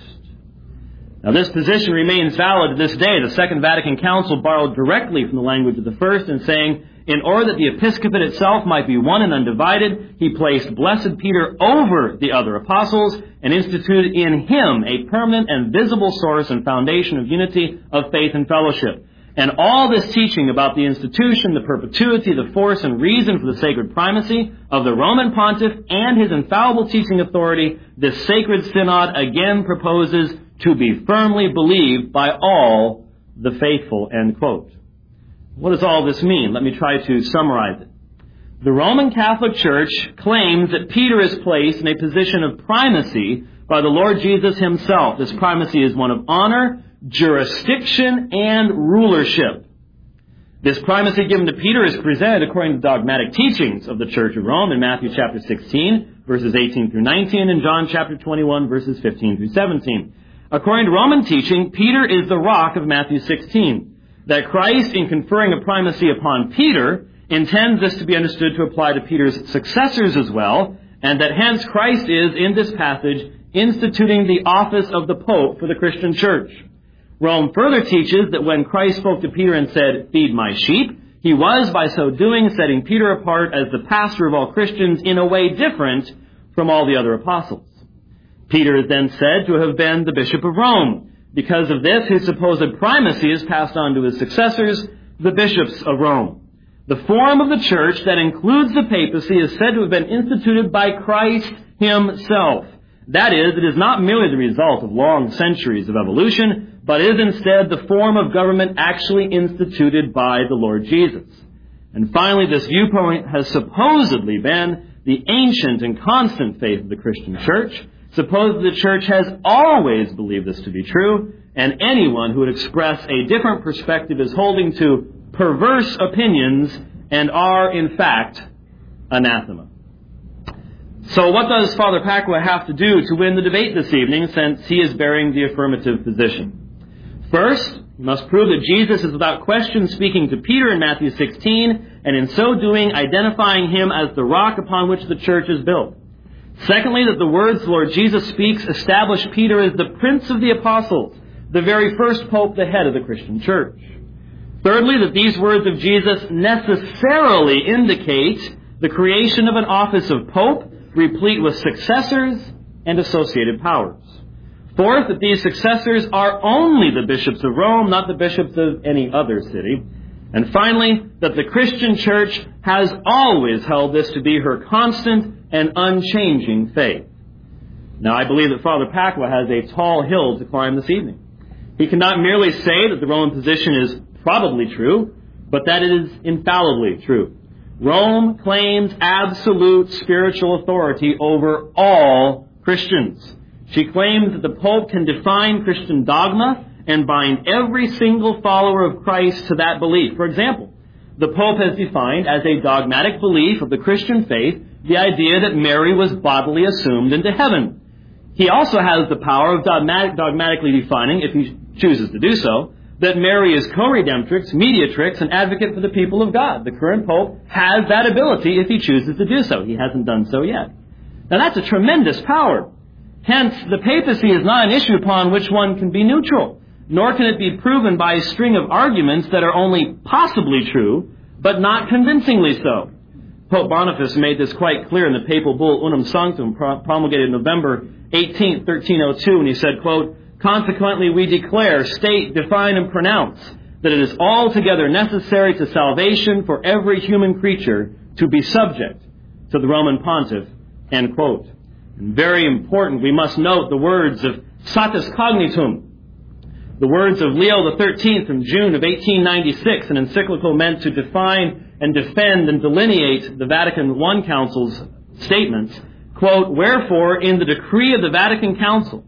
C: Now this position remains valid to this day. The Second Vatican Council borrowed directly from the language of the first in saying, in order that the episcopate itself might be one and undivided, he placed Blessed Peter over the other apostles and instituted in him a permanent and visible source and foundation of unity of faith and fellowship. And all this teaching about the institution, the perpetuity, the force and reason for the sacred primacy of the Roman pontiff and his infallible teaching authority, this sacred synod again proposes to be firmly believed by all the faithful, end quote. What does all this mean? Let me try to summarize it. The Roman Catholic Church claims that Peter is placed in a position of primacy by the Lord Jesus himself. This primacy is one of honor, jurisdiction, and rulership. This primacy given to Peter is presented according to dogmatic teachings of the Church of Rome in Matthew chapter 16, verses 18 through 19, and John chapter 21, verses 15 through 17. According to Roman teaching, Peter is the rock of Matthew 16. That Christ, in conferring a primacy upon Peter, intends this to be understood to apply to Peter's successors as well, and that hence Christ is, in this passage, instituting the office of the Pope for the Christian church. Rome further teaches that when Christ spoke to Peter and said, "Feed my sheep," he was, by so doing, setting Peter apart as the pastor of all Christians in a way different from all the other apostles. Peter is then said to have been the Bishop of Rome. Because of this, his supposed primacy is passed on to his successors, the bishops of Rome. The form of the church that includes the papacy is said to have been instituted by Christ himself. That is, it is not merely the result of long centuries of evolution, but is instead the form of government actually instituted by the Lord Jesus. And finally, this viewpoint has supposedly been the ancient and constant faith of the Christian church. Supposedly the church has always believed this to be true, and anyone who would express a different perspective is holding to perverse opinions and are, in fact, anathema. So what does Father Pacwa have to do to win the debate this evening, since he is bearing the affirmative position? First, he must prove that Jesus is without question speaking to Peter in Matthew 16, and in so doing identifying him as the rock upon which the church is built. Secondly, that the words the Lord Jesus speaks establish Peter as the prince of the apostles, the very first pope, the head of the Christian church. Thirdly, that these words of Jesus necessarily indicate the creation of an office of pope, replete with successors and associated powers. Fourth, that these successors are only the bishops of Rome, not the bishops of any other city. And finally, that the Christian church has always held this to be her constant and unchanging faith. Now, I believe that Father Pacwa has a tall hill to climb this evening. He cannot merely say that the Roman position is probably true, but that it is infallibly true. Rome claims absolute spiritual authority over all Christians. She claims that the Pope can define Christian dogma and bind every single follower of Christ to that belief. For example, the Pope has defined as a dogmatic belief of the Christian faith the idea that Mary was bodily assumed into heaven. He also has the power of dogmatically defining, if he chooses to do so, that Mary is co-redemptrix, mediatrix, and advocate for the people of God. The current Pope has that ability if he chooses to do so. He hasn't done so yet. Now that's a tremendous power. Hence, the papacy is not an issue upon which one can be neutral, nor can it be proven by a string of arguments that are only possibly true, but not convincingly so. Pope Boniface made this quite clear in the papal bull Unum Sanctum, promulgated November 18, 1302, when he said, quote, "Consequently, we declare, state, define, and pronounce that it is altogether necessary to salvation for every human creature to be subject to the Roman pontiff," end quote. And very important, we must note the words of Satis Cognitum, the words of Leo XIII from June of 1896, an encyclical meant to define and defend and delineate the Vatican I Council's statements. Quote, "Wherefore, in the decree of the Vatican Council,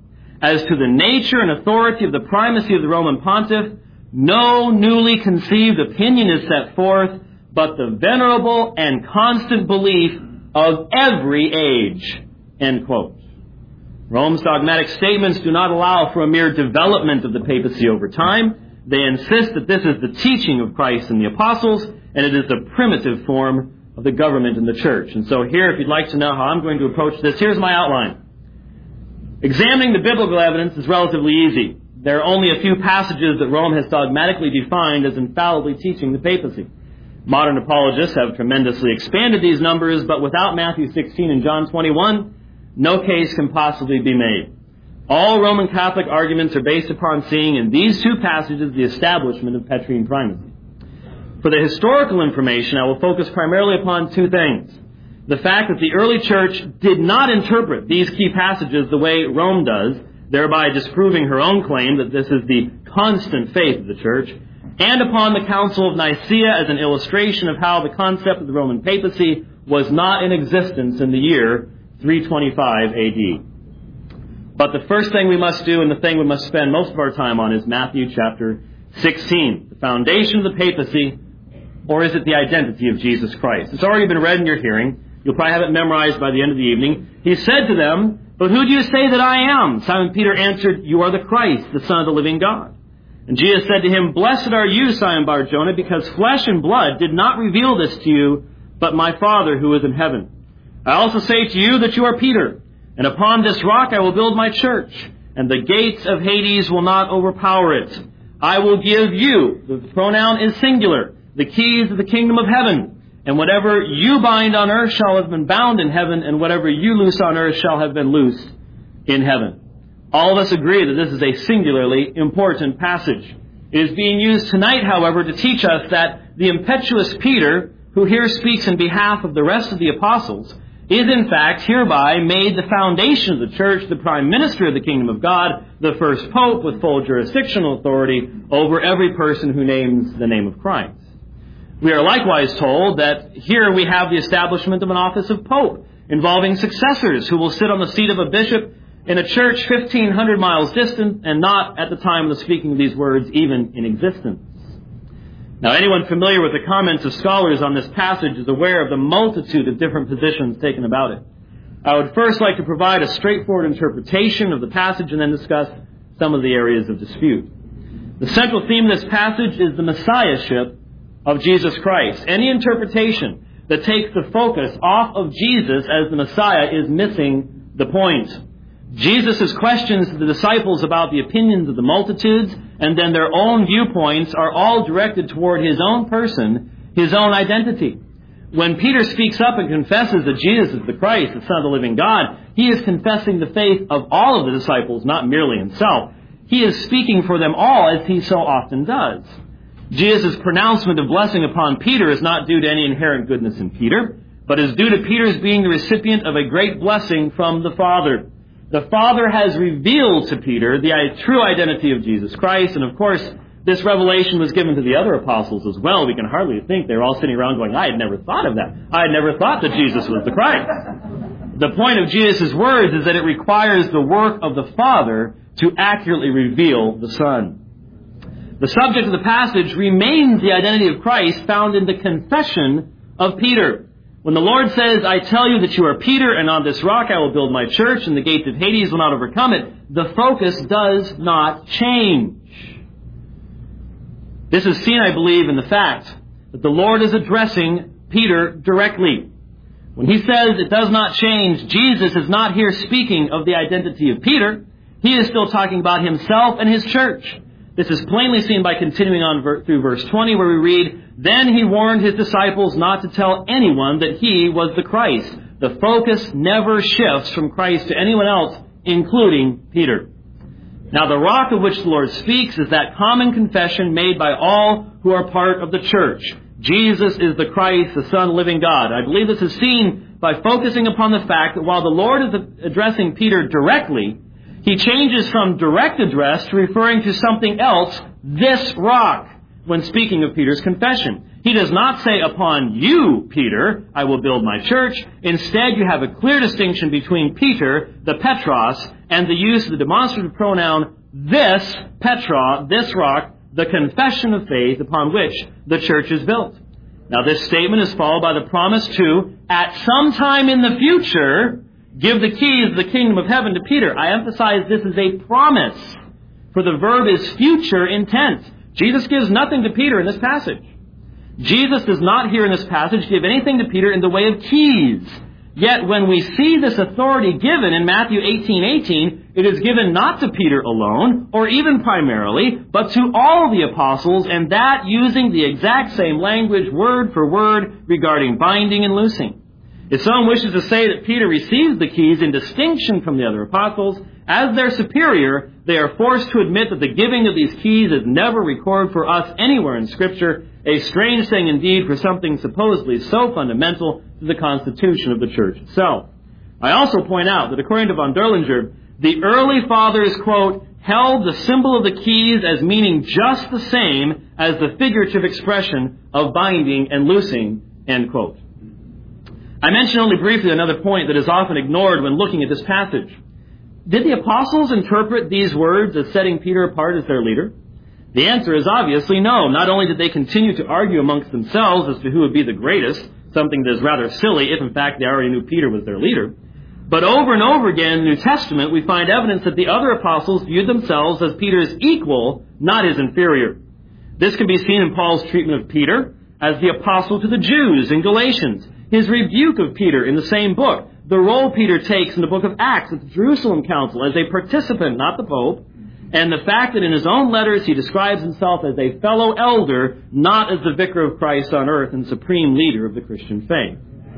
C: as to the nature and authority of the primacy of the Roman pontiff, no newly conceived opinion is set forth, but the venerable and constant belief of every age." End quote. Rome's dogmatic statements do not allow for a mere development of the papacy over time. They insist that this is the teaching of Christ and the apostles, and it is the primitive form of the government in the church. And so here, if you'd like to know how I'm going to approach this, here's my outline. Examining the biblical evidence is relatively easy. There are only a few passages that Rome has dogmatically defined as infallibly teaching the papacy. Modern apologists have tremendously expanded these numbers, but without Matthew 16 and John 21, no case can possibly be made. All Roman Catholic arguments are based upon seeing in these two passages the establishment of Petrine primacy. For the historical information, I will focus primarily upon two things. The fact that the early church did not interpret these key passages the way Rome does, thereby disproving her own claim that this is the constant faith of the church, and upon the Council of Nicaea as an illustration of how the concept of the Roman papacy was not in existence in the year 325 A.D. But the first thing we must do, and the thing we must spend most of our time on, is Matthew chapter 16, the foundation of the papacy, or is it the identity of Jesus Christ? It's already been read in your hearing. You'll probably have it memorized by the end of the evening. He said to them, "But who do you say that I am?" Simon Peter answered, "You are the Christ, the Son of the living God." And Jesus said to him, "Blessed are you, Simon Bar-Jonah, because flesh and blood did not reveal this to you, but my Father who is in heaven. I also say to you that you are Peter, and upon this rock I will build my church, and the gates of Hades will not overpower it. I will give you," the pronoun is singular, "the keys of the kingdom of heaven, and whatever you bind on earth shall have been bound in heaven, and whatever you loose on earth shall have been loosed in heaven." All of us agree that this is a singularly important passage. It is being used tonight, however, to teach us that the impetuous Peter, who here speaks in behalf of the rest of the apostles, is in fact hereby made the foundation of the church, the prime minister of the kingdom of God, the first pope with full jurisdictional authority over every person who names the name of Christ. We are likewise told that here we have the establishment of an office of pope, involving successors who will sit on the seat of a bishop in a church 1,500 miles distant and not at the time of the speaking of these words even in existence. Now, anyone familiar with the comments of scholars on this passage is aware of the multitude of different positions taken about it. I would first like to provide a straightforward interpretation of the passage and then discuss some of the areas of dispute. The central theme of this passage is the messiahship of Jesus Christ. Any interpretation that takes the focus off of Jesus as the Messiah is missing the point. Jesus' questions to the disciples about the opinions of the multitudes and then their own viewpoints are all directed toward his own person, his own identity. When Peter speaks up and confesses that Jesus is the Christ, the Son of the living God, he is confessing the faith of all of the disciples, not merely himself. He is speaking for them all, as he so often does. Jesus' pronouncement of blessing upon Peter is not due to any inherent goodness in Peter, but is due to Peter's being the recipient of a great blessing from the Father. The Father has revealed to Peter the true identity of Jesus Christ, and of course, this revelation was given to the other apostles as well. We can hardly think they were all sitting around going, "I had never thought of that. I had never thought that Jesus was the Christ." The point of Jesus' words is that it requires the work of the Father to accurately reveal the Son. The subject of the passage remains the identity of Christ found in the confession of Peter. When the Lord says, "I tell you that you are Peter, and on this rock I will build my church, and the gates of Hades will not overcome it," the focus does not change. This is seen, I believe, in the fact that the Lord is addressing Peter directly. When he says it does not change, Jesus is not here speaking of the identity of Peter. He is still talking about himself and his church. This is plainly seen by continuing on through verse 20, where we read, "Then he warned his disciples not to tell anyone that he was the Christ." The focus never shifts from Christ to anyone else, including Peter. Now, the rock of which the Lord speaks is that common confession made by all who are part of the church. Jesus is the Christ, the Son of the living God. I believe this is seen by focusing upon the fact that while the Lord is addressing Peter directly, he changes from direct address to referring to something else, this rock, when speaking of Peter's confession. He does not say, "Upon you, Peter, I will build my church." Instead, you have a clear distinction between Peter, the Petros, and the use of the demonstrative pronoun this, Petra, this rock, the confession of faith upon which the church is built. Now this statement is followed by the promise to, at some time in the future, give the keys of the kingdom of heaven to Peter. I emphasize this is a promise, for the verb is future intent. Jesus gives nothing to Peter in this passage. Jesus does not here in this passage give anything to Peter in the way of keys. Yet when we see this authority given in Matthew 18:18, it is given not to Peter alone, or even primarily, but to all the apostles, and that using the exact same language, word for word, regarding binding and loosing. If someone wishes to say that Peter receives the keys in distinction from the other apostles, as their superior, they are forced to admit that the giving of these keys is never recorded for us anywhere in Scripture, a strange thing indeed for something supposedly so fundamental to the constitution of the church itself. I also point out that according to von Derlinger, the early fathers, quote, held the symbol of the keys as meaning just the same as the figurative expression of binding and loosing, end quote. I mention only briefly another point that is often ignored when looking at this passage. Did the apostles interpret these words as setting Peter apart as their leader? The answer is obviously no. Not only did they continue to argue amongst themselves as to who would be the greatest, something that is rather silly if in fact they already knew Peter was their leader, but over and over again in the New Testament we find evidence that the other apostles viewed themselves as Peter's equal, not his inferior. This can be seen in Paul's treatment of Peter as the apostle to the Jews in Galatians, his rebuke of Peter in the same book, the role Peter takes in the book of Acts at the Jerusalem Council as a participant, not the Pope, and the fact that in his own letters he describes himself as a fellow elder, not as the vicar of Christ on earth and supreme leader of the Christian faith.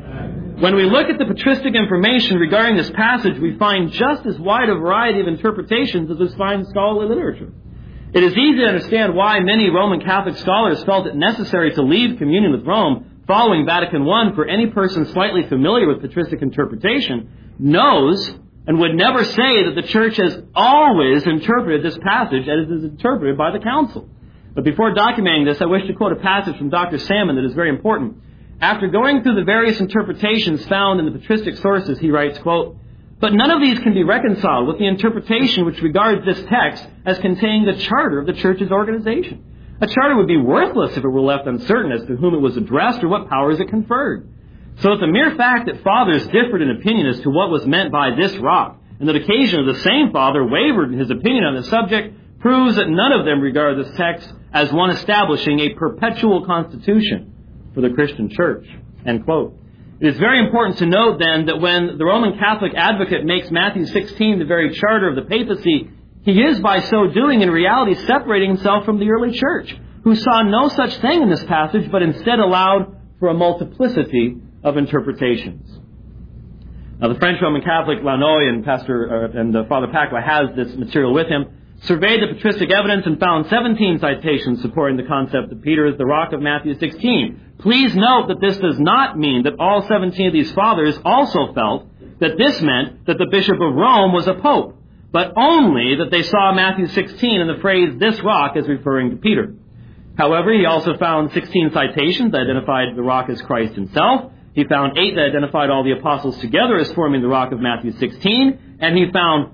C: When we look at the patristic information regarding this passage, we find just as wide a variety of interpretations as we find in scholarly literature. It is easy to understand why many Roman Catholic scholars felt it necessary to leave communion with Rome following Vatican I, for any person slightly familiar with patristic interpretation knows and would never say that the Church has always interpreted this passage as it is interpreted by the Council. But before documenting this, I wish to quote a passage from Dr. Salmon that is very important. After going through the various interpretations found in the patristic sources, he writes, quote, "But none of these can be reconciled with the interpretation which regards this text as containing the charter of the Church's organization. A charter would be worthless if it were left uncertain as to whom it was addressed or what powers it conferred. So that the mere fact that fathers differed in opinion as to what was meant by this rock, and that occasionally the same father wavered in his opinion on the subject, proves that none of them regard this text as one establishing a perpetual constitution for the Christian Church." End quote. It is very important to note then that when the Roman Catholic advocate makes Matthew 16 the very charter of the papacy, he is by so doing in reality separating himself from the early church, who saw no such thing in this passage, but instead allowed for a multiplicity of interpretations. Now, the French Roman Catholic Lannoy and Father Pacqua has this material with him, surveyed the patristic evidence and found 17 citations supporting the concept that Peter is the rock of Matthew 16. Please note that this does not mean that all 17 of these fathers also felt that this meant that the Bishop of Rome was a pope, but only that they saw Matthew 16 and the phrase "this rock" as referring to Peter. However, he also found 16 citations that identified the rock as Christ himself. He found 8 that identified all the apostles together as forming the rock of Matthew 16, and he found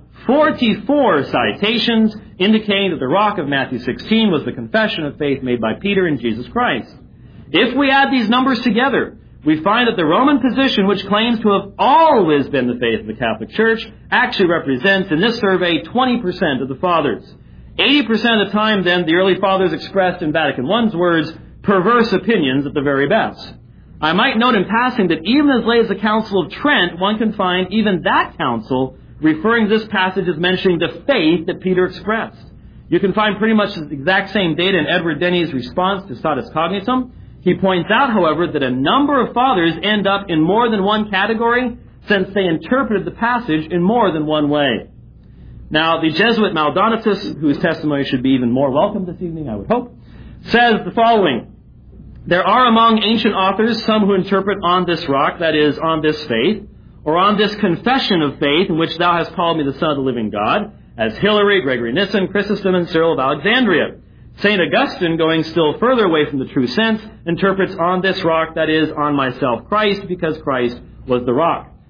C: 44 citations indicating that the rock of Matthew 16 was the confession of faith made by Peter in Jesus Christ. If we add these numbers together, we find that the Roman position, which claims to have always been the faith of the Catholic Church, actually represents in this survey 20% of the fathers. 80% of the time, then, the early fathers expressed in Vatican I's words, perverse opinions at the very best. I might note in passing that even as late as the Council of Trent, one can find even that council referring to this passage as mentioning the faith that Peter expressed. You can find pretty much the exact same data in Edward Denny's response to Status Cognitum. He points out, however, that a number of fathers end up in more than one category since they interpreted the passage in more than one way. Now, the Jesuit Maldonatus, whose testimony should be even more welcome this evening, I would hope, says the following: "There are among ancient authors some who interpret on this rock, that is, on this faith, or on this confession of faith in which thou hast called me the Son of the living God, as Hilary, Gregory Nyssa, Chrysostom, and Cyril of Alexandria. St. Augustine, going still further away from the true sense, interprets on this rock, that is, on myself Christ, because Christ was the rock.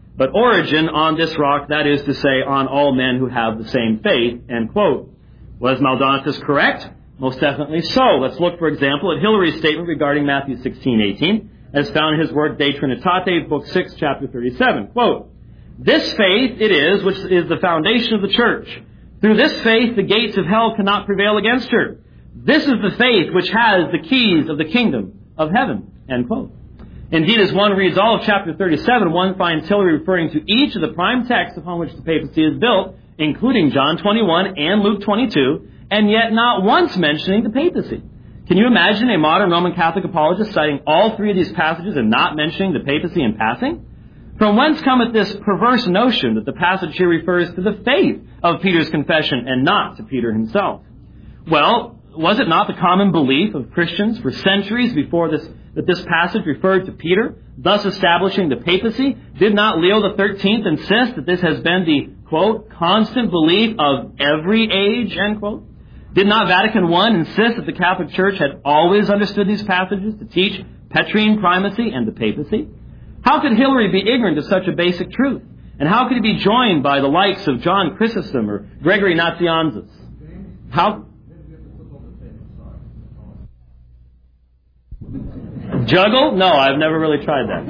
C: But Origen, on this rock, that is to say, on all men who have the same faith, end quote. Was Maldonatus correct? Most definitely so. Let's look, for example, at Hilary's statement regarding Matthew 16:18, as found in his work De Trinitate, Book 6, Chapter 37. Quote, "This faith it is which is the foundation of the church. Through this faith the gates of hell cannot prevail against her. This is the faith which has the keys of the kingdom of heaven." End quote. Indeed, as one reads all of chapter 37, one finds Hilary referring to each of the prime texts upon which the papacy is built, including John 21 and Luke 22, and yet not once mentioning the papacy. Can you imagine a modern Roman Catholic apologist citing all three of these passages and not mentioning the papacy in passing? From whence cometh this perverse notion that the passage here refers to the faith of Peter's confession and not to Peter himself? Well, was it not the common belief of Christians for centuries before this that this passage referred to Peter, thus establishing the papacy? Did not Leo XIII insist that this has been the, quote, constant belief of every age, end quote? Did not Vatican I insist that the Catholic Church had always understood these passages to teach Petrine primacy and the papacy? How could Hilary be ignorant of such a basic truth? And how could he be joined by the likes of John Chrysostom or Gregory Nazianzus? How? Juggle? No, I've never really tried that.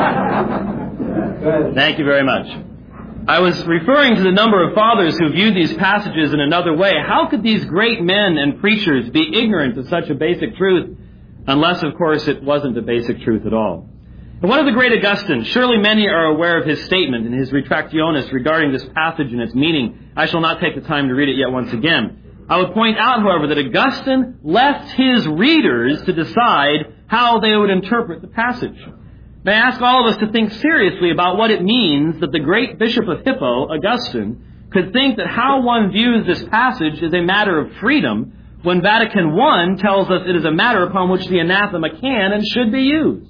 C: Thank you very much. I was referring to the number of fathers who viewed these passages in another way. How could these great men and preachers be ignorant of such a basic truth, unless, of course, it wasn't a basic truth at all? And what of the great Augustine? Surely many are aware of his statement in his Retractionis regarding this passage and its meaning. I shall not take the time to read it yet once again. I would point out, however, that Augustine left his readers to decide how they would interpret the passage. May I ask all of us to think seriously about what it means that the great Bishop of Hippo, Augustine, could think that how one views this passage is a matter of freedom when Vatican I tells us it is a matter upon which the anathema can and should be used.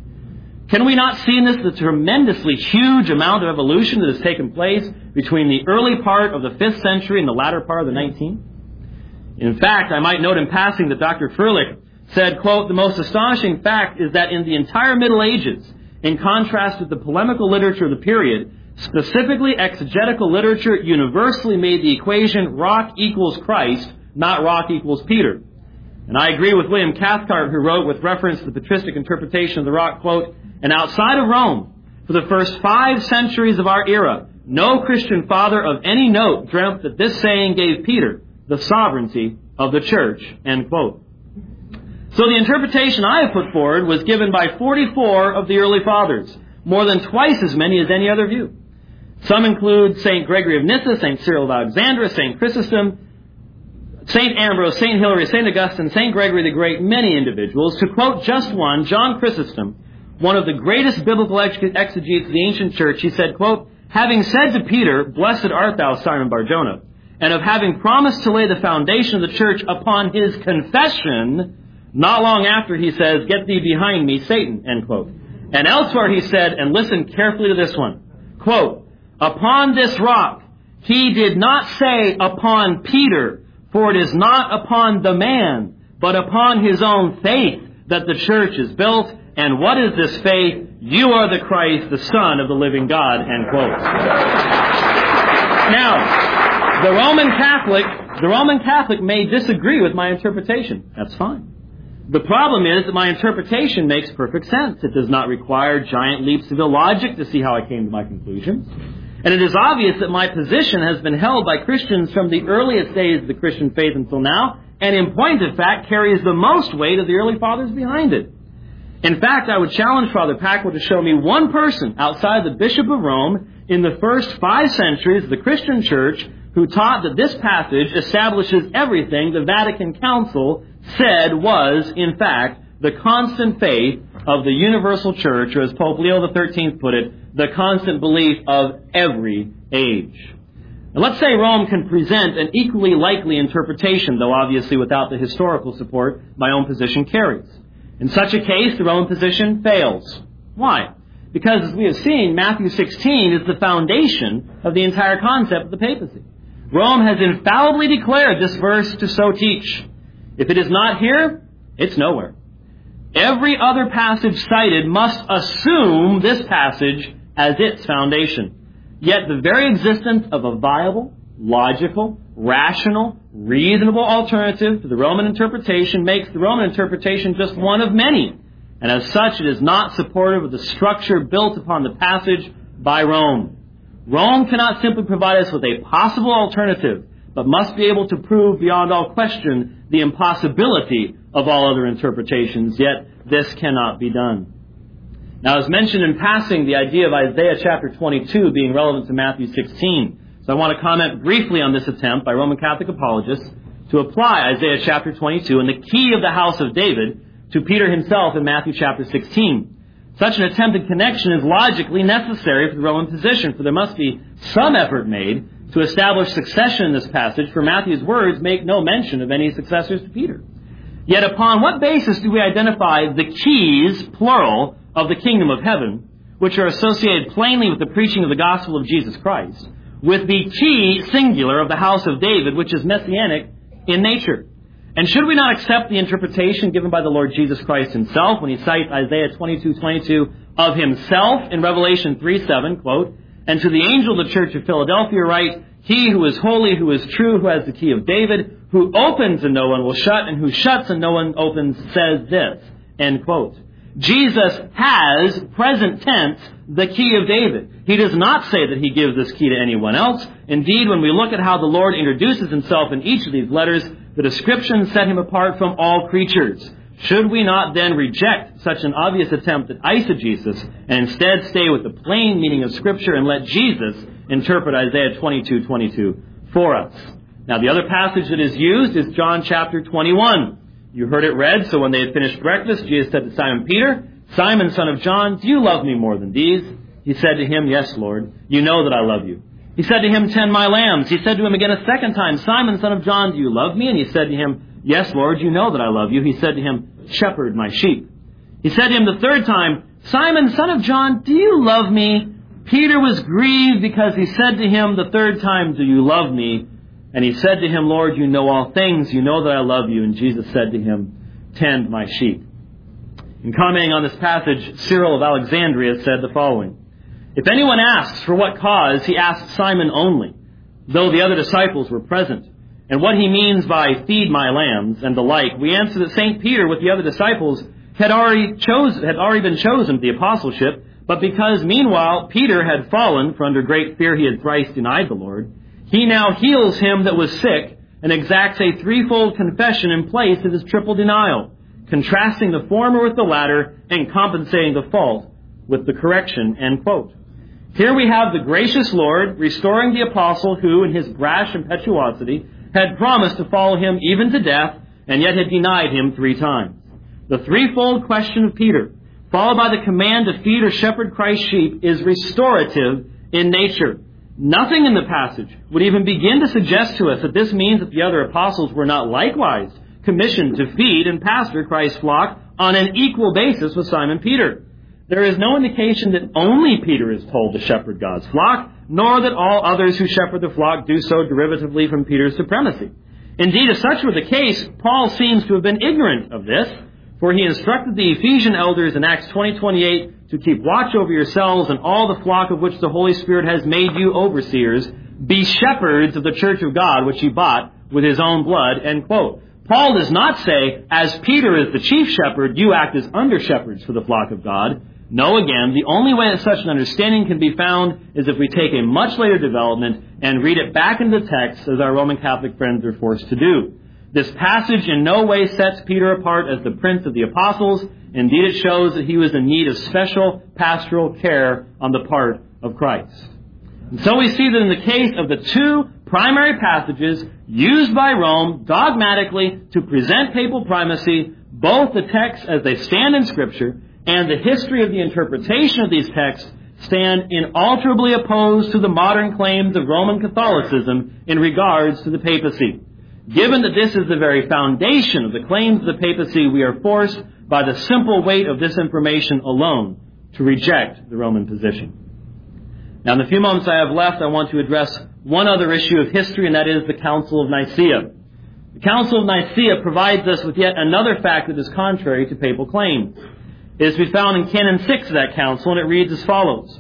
C: Can we not see in this the tremendously huge amount of evolution that has taken place between the early part of the 5th century and the latter part of the 19th? In fact, I might note in passing that Dr. Fröhlich said, quote, "The most astonishing fact is that in the entire Middle Ages, in contrast with the polemical literature of the period, specifically exegetical literature universally made the equation rock equals Christ, not rock equals Peter." And I agree with William Cathcart, who wrote with reference to the patristic interpretation of the rock, quote, "And outside of Rome, for the first 5 centuries of our era, no Christian father of any note dreamt that this saying gave Peter the sovereignty of the church," end quote. So the interpretation I have put forward was given by 44 of the early fathers, more than twice as many as any other view. Some include St. Gregory of Nyssa, St. Cyril of Alexandria, St. Chrysostom, St. Ambrose, St. Hilary, St. Augustine, St. Gregory the Great, many individuals. To quote just one, John Chrysostom, one of the greatest biblical exegetes of the ancient church, he said, quote, "Having said to Peter, 'Blessed art thou, Simon Bar-Jonah,' and of having promised to lay the foundation of the church upon his confession, not long after he says, 'Get thee behind me, Satan,' end quote. And elsewhere he said, and listen carefully to this one, quote, 'Upon this rock he did not say upon Peter, for it is not upon the man, but upon his own faith that the church is built. And what is this faith? You are the Christ, the Son of the living God,' end quote. Now, the Roman Catholic may disagree with my interpretation. That's fine. The problem is that my interpretation makes perfect sense. It does not require giant leaps of illogic to see how I came to my conclusions. And it is obvious that my position has been held by Christians from the earliest days of the Christian faith until now, and in point of fact carries the most weight of the early fathers behind it. In fact, I would challenge Father Packwood to show me one person outside the Bishop of Rome in the first 5 centuries of the Christian Church who taught that this passage establishes everything the Vatican Council said was, in fact, the constant faith of the universal church, or as Pope Leo XIII put it, the constant belief of every age. Now, let's say Rome can present an equally likely interpretation, though obviously without the historical support my own position carries. In such a case, the Roman position fails. Why? Because, as we have seen, Matthew 16 is the foundation of the entire concept of the papacy. Rome has infallibly declared this verse to so teach. If it is not here, it's nowhere. Every other passage cited must assume this passage as its foundation. Yet the very existence of a viable, logical, rational, reasonable alternative to the Roman interpretation makes the Roman interpretation just one of many, and as such it is not supportive of the structure built upon the passage by Rome. Rome cannot simply provide us with a possible alternative, but must be able to prove beyond all question the impossibility of all other interpretations, yet this cannot be done. Now, as mentioned in passing, the idea of Isaiah chapter 22 being relevant to Matthew 16. So I want to comment briefly on this attempt by Roman Catholic apologists to apply Isaiah chapter 22 and the key of the house of David to Peter himself in Matthew chapter 16. Such an attempted connection is logically necessary for the Roman position, for there must be some effort made to establish succession in this passage, for Matthew's words make no mention of any successors to Peter. Yet upon what basis do we identify the keys, plural, of the kingdom of heaven, which are associated plainly with the preaching of the gospel of Jesus Christ, with the key, singular, of the house of David, which is messianic in nature? And should we not accept the interpretation given by the Lord Jesus Christ himself when he cites Isaiah 22:22 of himself in Revelation 3:7, quote, "And to the angel of the church of Philadelphia write, He who is holy, who is true, who has the key of David, who opens and no one will shut, and who shuts and no one opens, says this," end quote. Jesus has, present tense, the key of David. He does not say that he gives this key to anyone else. Indeed, when we look at how the Lord introduces himself in each of these letters, the descriptions set him apart from all creatures. Should we not then reject such an obvious attempt at eisegesis and instead stay with the plain meaning of Scripture and let Jesus interpret Isaiah 22:22 for us? Now, the other passage that is used is John chapter 21. You heard it read, so when they had finished breakfast, Jesus said to Simon Peter, "Simon, son of John, do you love me more than these?" He said to him, "Yes, Lord, you know that I love you." He said to him, "Tend my lambs." He said to him again a second time, "Simon, son of John, do you love me?" And he said to him, "Yes, Lord, you know that I love you." He said to him, "Shepherd my sheep." He said to him the third time, "Simon, son of John, do you love me?" Peter was grieved because he said to him the third time, "Do you love me?" And he said to him, "Lord, you know all things. You know that I love you." And Jesus said to him, "Tend my sheep." In commenting on this passage, Cyril of Alexandria said the following: "If anyone asks for what cause, he asks Simon only, though the other disciples were present. And what he means by 'feed my lambs' and the like, we answer that St. Peter with the other disciples had already been chosen to the apostleship, but because meanwhile Peter had fallen, for under great fear he had thrice denied the Lord, he now heals him that was sick and exacts a threefold confession in place of his triple denial, contrasting the former with the latter and compensating the fault with the correction," end quote. Here we have the gracious Lord restoring the apostle who, in his brash impetuosity, had promised to follow him even to death, and yet had denied him 3 times. The threefold question of Peter, followed by the command to feed or shepherd Christ's sheep, is restorative in nature. Nothing in the passage would even begin to suggest to us that this means that the other apostles were not likewise commissioned to feed and pastor Christ's flock on an equal basis with Simon Peter. There is no indication that only Peter is told to shepherd God's flock, nor that all others who shepherd the flock do so derivatively from Peter's supremacy. Indeed, if such were the case, Paul seems to have been ignorant of this, for he instructed the Ephesian elders in Acts 20:28 to keep watch over yourselves and all the flock of which the Holy Spirit has made you overseers. Be shepherds of the church of God, which he bought with his own blood, end quote. Paul does not say, as Peter is the chief shepherd, you act as under-shepherds for the flock of God. No, again, the only way that such an understanding can be found is if we take a much later development and read it back into the text, as our Roman Catholic friends are forced to do. This passage in no way sets Peter apart as the prince of the apostles. Indeed, it shows that he was in need of special pastoral care on the part of Christ. And so we see that in the case of the 2 primary passages used by Rome dogmatically to present papal primacy, both the texts as they stand in Scripture and the history of the interpretation of these texts stand inalterably opposed to the modern claims of Roman Catholicism in regards to the papacy. Given that this is the very foundation of the claims of the papacy, we are forced by the simple weight of this information alone to reject the Roman position. Now, in the few moments I have left, I want to address one other issue of history, and that is the Council of Nicaea. The Council of Nicaea provides us with yet another fact that is contrary to papal claims. It is to be found in Canon 6 of that council, and it reads as follows: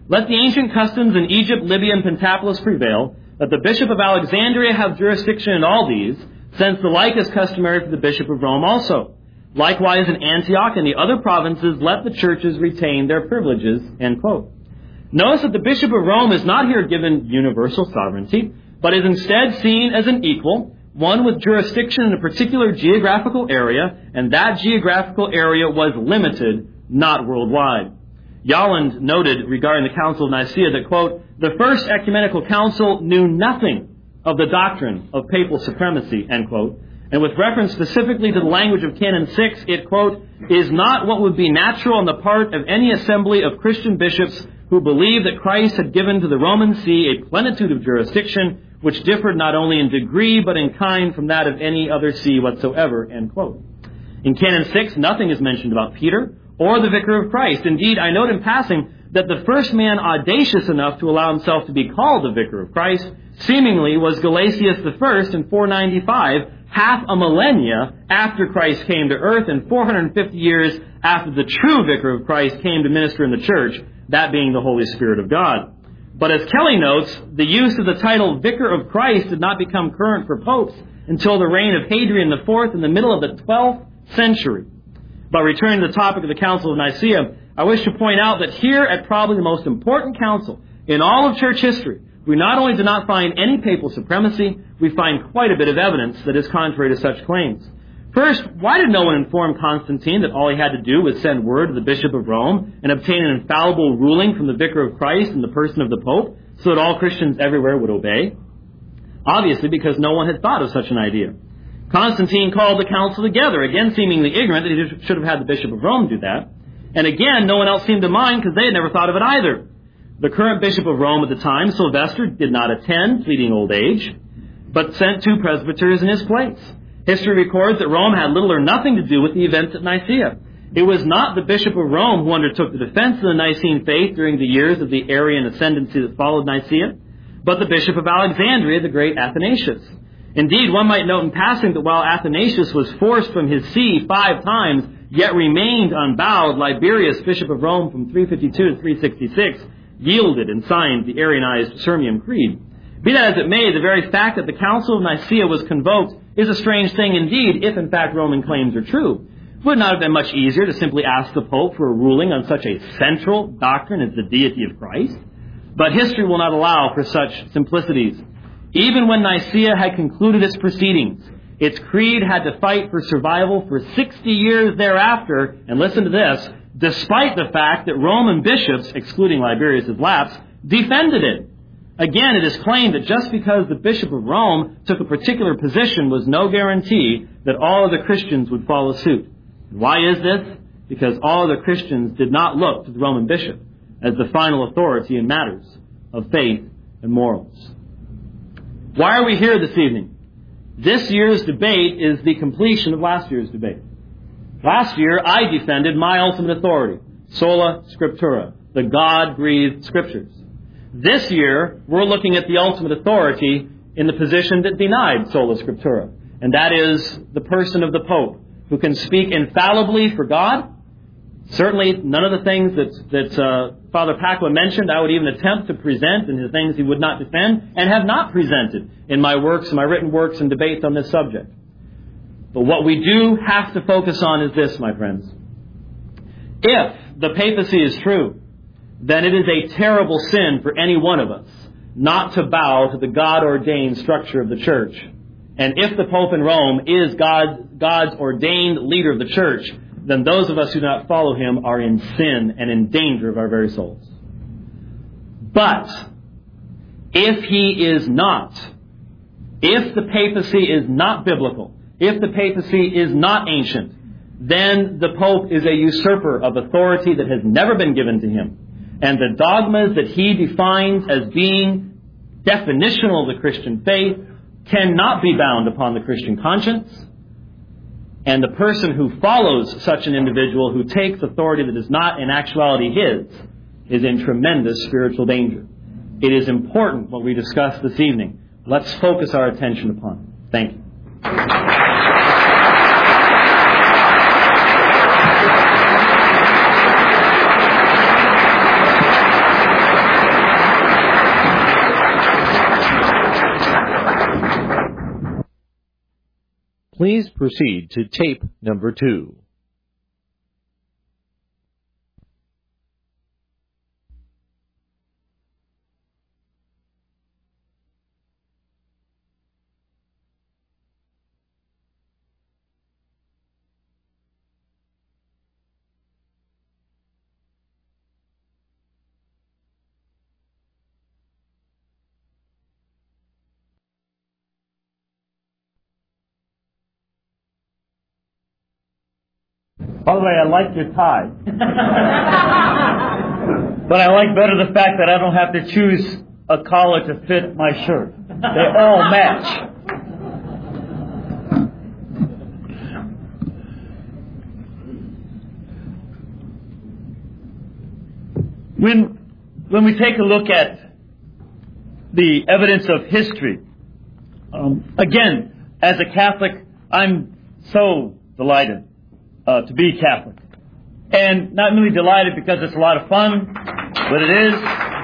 C: Let the ancient customs in Egypt, Libya, and Pentapolis prevail. Let the bishop of Alexandria have jurisdiction in all these, since the like is customary for the bishop of Rome also. Likewise in Antioch and the other provinces, let the churches retain their privileges." End quote. Notice that the bishop of Rome is not here given universal sovereignty, but is instead seen as an equal, one with jurisdiction in a particular geographical area, and that geographical area was limited, not worldwide. Yolland noted regarding the Council of Nicaea that, quote, "The First Ecumenical Council knew nothing of the doctrine of papal supremacy," end quote. And with reference specifically to the language of Canon 6, it, quote, "is not what would be natural on the part of any assembly of Christian bishops who believe that Christ had given to the Roman See a plenitude of jurisdiction which differed not only in degree but in kind from that of any other see whatsoever," end quote. In Canon 6, nothing is mentioned about Peter or the Vicar of Christ. Indeed, I note in passing that the first man audacious enough to allow himself to be called the Vicar of Christ seemingly was Gelasius I in 495, half a millennia after Christ came to earth and 450 years after the true Vicar of Christ came to minister in the church, that being the Holy Spirit of God. But as Kelly notes, the use of the title Vicar of Christ did not become current for popes until the reign of Hadrian IV in the middle of the 12th century. But returning to the topic of the Council of Nicaea, I wish to point out that here at probably the most important council in all of church history, we not only do not find any papal supremacy, we find quite a bit of evidence that is contrary to such claims. First, why did no one inform Constantine that all he had to do was send word to the Bishop of Rome and obtain an infallible ruling from the Vicar of Christ in the person of the Pope so that all Christians everywhere would obey? Obviously, because no one had thought of such an idea. Constantine called the council together, again seemingly ignorant that he should have had the Bishop of Rome do that. And again, no one else seemed to mind because they had never thought of it either. The current Bishop of Rome at the time, Sylvester, did not attend, pleading old age, but sent 2 presbyters in his place. History records that Rome had little or nothing to do with the events at Nicaea. It was not the Bishop of Rome who undertook the defense of the Nicene faith during the years of the Arian ascendancy that followed Nicaea, but the Bishop of Alexandria, the great Athanasius. Indeed, one might note in passing that while Athanasius was forced from his see 5 times, yet remained unbowed, Liberius, Bishop of Rome from 352 to 366, yielded and signed the Arianized Sirmium Creed. Be that as it may, the very fact that the Council of Nicaea was convoked is a strange thing indeed, if in fact Roman claims are true. Would it not have been much easier to simply ask the Pope for a ruling on such a central doctrine as the deity of Christ? But history will not allow for such simplicities. Even when Nicaea had concluded its proceedings, its creed had to fight for survival for 60 years thereafter, and listen to this, despite the fact that Roman bishops, excluding Liberius' lapse, defended it. Again, it is claimed that just because the Bishop of Rome took a particular position was no guarantee that all of the Christians would follow suit. Why is this? Because all of the Christians did not look to the Roman bishop as the final authority in matters of faith and morals. Why are we here this evening? This year's debate is the completion of last year's debate. Last year, I defended my ultimate authority, sola scriptura, the God-breathed scriptures. This year, we're looking at the ultimate authority in the position that denied sola scriptura, and that is the person of the Pope, who can speak infallibly for God. Certainly, none of the things that Father Pacwa mentioned I would even attempt to present, and the things he would not defend, and have not presented in my works, my written works and debates on this subject. But what we do have to focus on is this, my friends. If the papacy is true, then it is a terrible sin for any one of us not to bow to the God-ordained structure of the church. And if the Pope in Rome is God's ordained leader of the church, then those of us who do not follow him are in sin and in danger of our very souls. But if he is not, if the papacy is not biblical, if the papacy is not ancient, then the Pope is a usurper of authority that has never been given to him. And the dogmas that he defines as being definitional of the Christian faith cannot be bound upon the Christian conscience. And the person who follows such an individual who takes authority that is not in actuality his is in tremendous spiritual danger. It is important what we discuss this evening. Let's focus our attention upon it. Thank you.
A: Please proceed to tape number 2.
B: By the way, I like your tie. But I like better the fact that I don't have to choose a collar to fit my shirt. They all match. When we take a look at the evidence of history, again, as a Catholic, I'm so delighted to be Catholic. And not merely delighted because it's a lot of fun, but it is,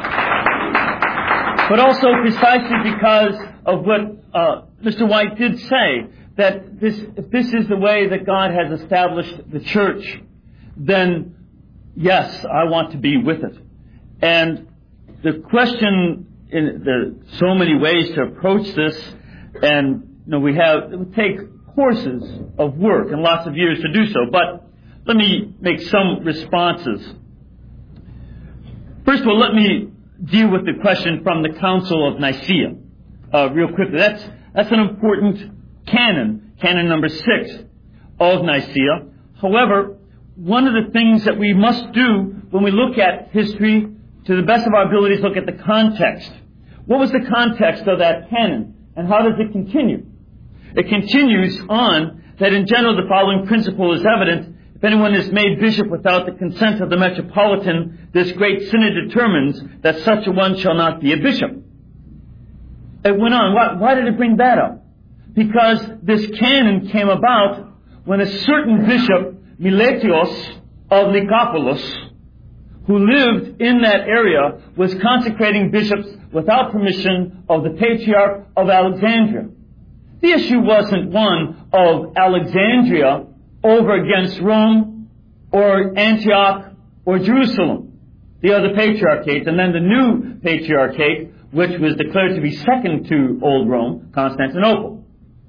B: but also precisely because of what Mr. White did say, that if this is the way that God has established the church, then yes, I want to be with it. And the question, there are so many ways to approach this, and it would take courses of work and lots of years to do so, but let me make some responses. First of all, let me deal with the question from the Council of Nicaea real quickly. That's an important canon number 6 of Nicaea. However, one of the things that we must do when we look at history, to the best of our abilities, look at the context. What was the context of that canon, and how does it continue? It continues on that in general the following principle is evident. If anyone is made bishop without the consent of the metropolitan, this great synod determines that such a one shall not be a bishop. It went on. Why did it bring that up? Because this canon came about when a certain bishop, Miletios of Nicopolis, who lived in that area, was consecrating bishops without permission of the Patriarch of Alexandria. The issue wasn't one of Alexandria over against Rome or Antioch or Jerusalem, the other patriarchate, and then the new patriarchate, which was declared to be second to old Rome, Constantinople.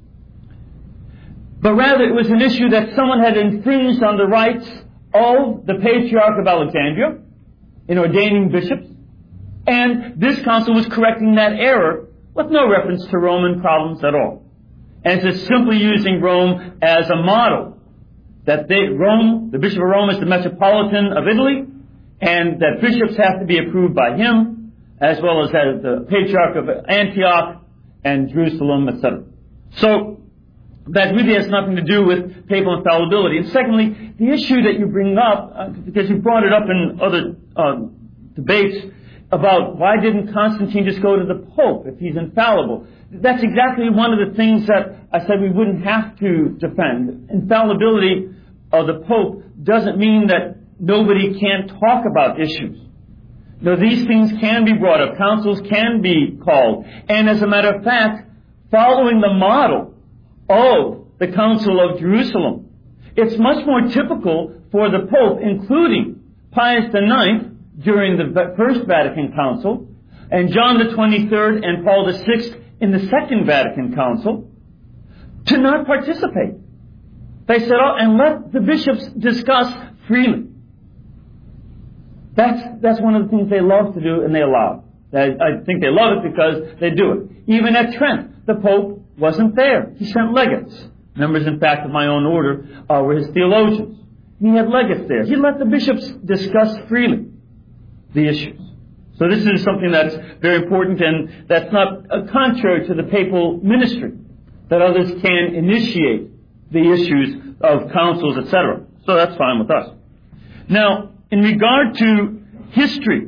B: But rather it was an issue that someone had infringed on the rights of the Patriarch of Alexandria in ordaining bishops, and this council was correcting that error with no reference to Roman problems at all. And it's simply using Rome as a model. That the Bishop of Rome is the Metropolitan of Italy, and that bishops have to be approved by him, as well as the Patriarch of Antioch and Jerusalem, etc. So, that really has nothing to do with papal infallibility. And secondly, the issue that you bring up, because you brought it up in other debates, about why didn't Constantine just go to the Pope if he's infallible? That's exactly one of the things that I said we wouldn't have to defend. Infallibility of the Pope doesn't mean that nobody can't talk about issues. No, these things can be brought up. Councils can be called. And as a matter of fact, following the model of the Council of Jerusalem, it's much more typical for the Pope, including Pius IX during the First Vatican Council, and John the 23rd and Paul the 6th in the Second Vatican Council, to not participate. They said, and let the bishops discuss freely. That's one of the things they love to do, and they allow it. I think they love it because they do it. Even at Trent, the Pope wasn't there. He sent legates. Members, in fact, of my own order were his theologians. He had legates there. He let the bishops discuss freely the issues. So this is something that's very important, and that's not contrary to the papal ministry, that others can initiate the issues of councils, etc. So that's fine with us. Now, in regard to history,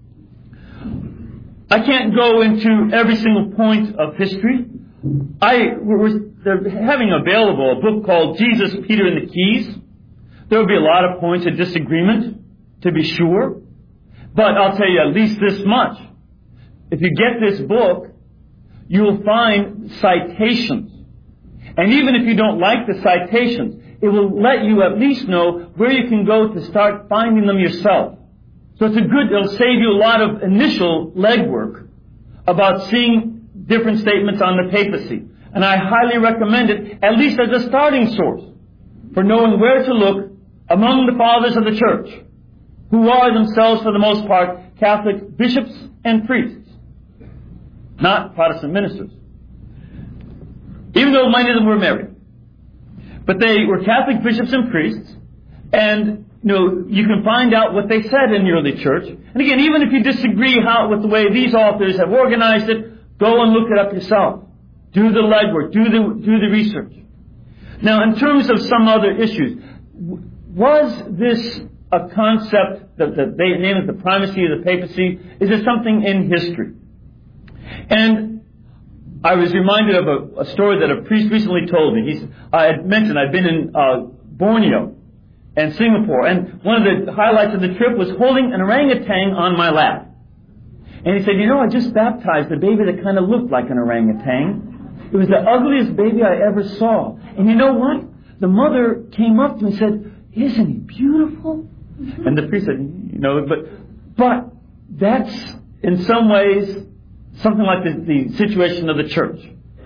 B: I can't go into every single point of history. They're having available a book called Jesus, Peter, and the Keys. There will be a lot of points of disagreement, to be sure. But I'll tell you at least this much. If you get this book, you will find citations And even if you don't like the citations, it will let you at least know where you can go to start finding them yourself. So it'll save you a lot of initial legwork about seeing different statements on the papacy. And I highly recommend it, at least as a starting source, for knowing where to look among the fathers of the church, who are themselves, for the most part, Catholic bishops and priests, not Protestant ministers. Even though many of them were married. But they were Catholic bishops and priests, and you can find out what they said in the early church. And again, even if you disagree with the way these authors have organized it, go and look it up yourself. Do the legwork. Do the research. Now, in terms of some other issues, was this a concept that they name it the primacy of the papacy? Is it something in history? And I was reminded of a story that a priest recently told me. I had mentioned I'd been in Borneo and Singapore, and one of the highlights of the trip was holding an orangutan on my lap. And he said, I just baptized a baby that kind of looked like an orangutan. It was the ugliest baby I ever saw. And you know what? The mother came up to me and said, "Isn't he beautiful?" And the priest said, but that's in some ways something like the situation of the church.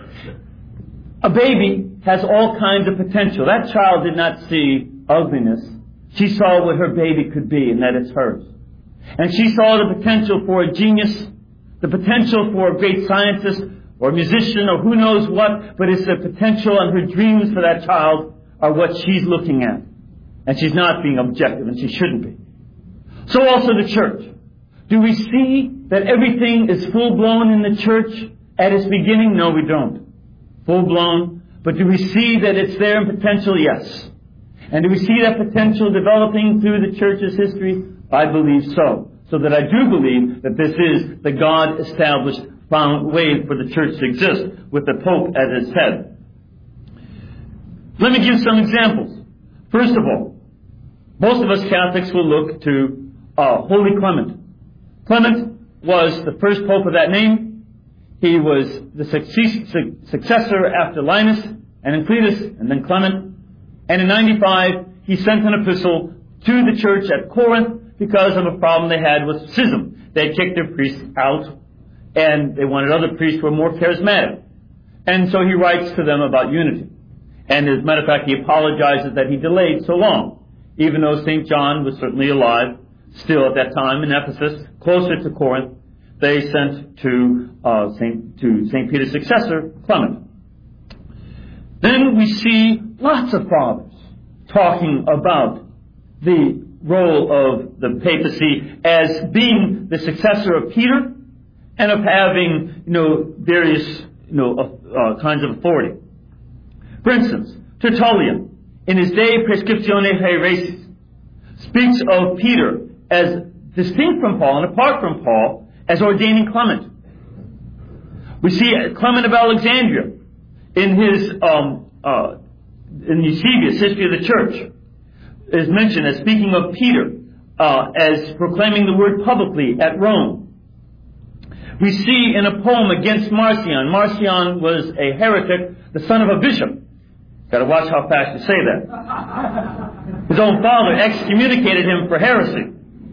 B: A baby has all kinds of potential. That child did not see ugliness. She saw what her baby could be, and that it's hers. And she saw the potential for a genius, the potential for a great scientist, or a musician, or who knows what, but it's the potential and her dreams for that child are what she's looking at. And she's not being objective, and she shouldn't be. So also the church. Do we see that everything is full-blown in the church at its beginning? No, we don't. Full-blown. But do we see that it's there in potential? Yes. And do we see that potential developing through the church's history? I believe so. So that I do believe that this is the God-established way for the church to exist, with the Pope at its head. Let me give some examples. First of all, most of us Catholics will look to Holy Clement. Clement was the first pope of that name. He was the successor after Linus, and then Cletus, and then Clement. And in 95, he sent an epistle to the church at Corinth because of a problem they had with schism. They had kicked their priests out, and they wanted other priests who were more charismatic. And so he writes to them about unity. And as a matter of fact, he apologizes that he delayed so long, even though St. John was certainly alive still at that time in Ephesus, closer to Corinth. They sent to St. Peter's successor, Clement. Then we see lots of fathers talking about the role of the papacy as being the successor of Peter and of having, various, kinds of authority. For instance, Tertullian, in his De Prescriptione Haeresis, speaks of Peter as distinct from Paul and apart from Paul as ordaining Clement. We see Clement of Alexandria in his in Eusebius' History of the Church is mentioned as speaking of Peter as proclaiming the word publicly at Rome. We see in a poem against Marcion. Marcion was a heretic, the son of a bishop. Got to watch how fast you say that. His own father excommunicated him for heresy.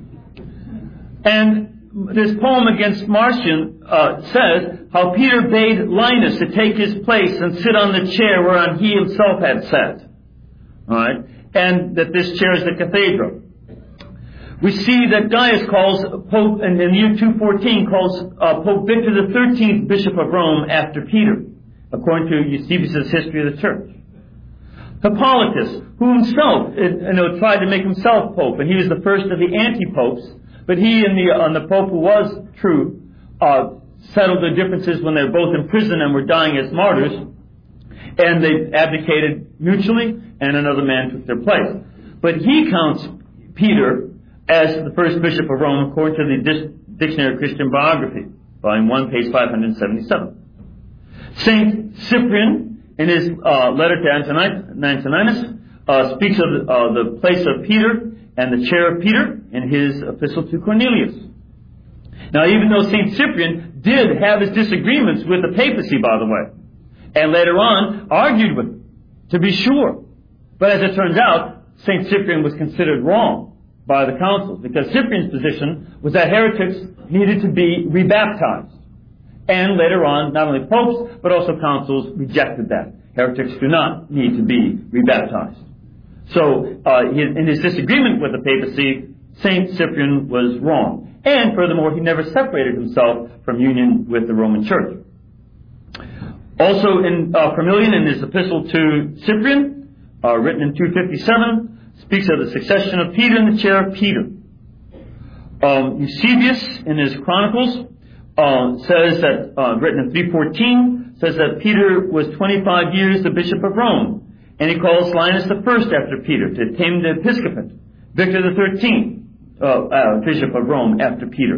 B: And this poem against Marcion says how Peter bade Linus to take his place and sit on the chair whereon he himself had sat. All right? And that this chair is the cathedral. We see that Gaius calls Pope, in the year 214, calls Pope Victor XIII Bishop of Rome after Peter, according to Eusebius' History of the Church. Hippolytus, who himself tried to make himself Pope, and he was the first of the anti-popes, but he and the Pope who was true settled their differences when they were both in prison and were dying as martyrs, and they abdicated mutually, and another man took their place. But he counts Peter as the first bishop of Rome, according to the Dictionary of Christian Biography, volume 1, page 577. Saint Cyprian, in his letter to Antoninus, speaks of the place of Peter and the chair of Peter in his epistle to Cornelius. Now, even though Saint Cyprian did have his disagreements with the papacy, by the way, and later on argued with him, to be sure. But as it turns out, St. Cyprian was considered wrong by the councils, because Cyprian's position was that heretics needed to be rebaptized. And later on, not only popes, but also councils rejected that. Heretics do not need to be rebaptized. So, in his disagreement with the papacy, St. Cyprian was wrong. And furthermore, he never separated himself from union with the Roman Church. Also, Firmilian, in his epistle to Cyprian, written in 257, speaks of the succession of Peter in the chair of Peter. Eusebius, in his Chronicles, says that, written in 314, says that Peter was 25 years the Bishop of Rome. And he calls Linus the first after Peter to obtain the episcopate. Victor the 13th, Bishop of Rome after Peter.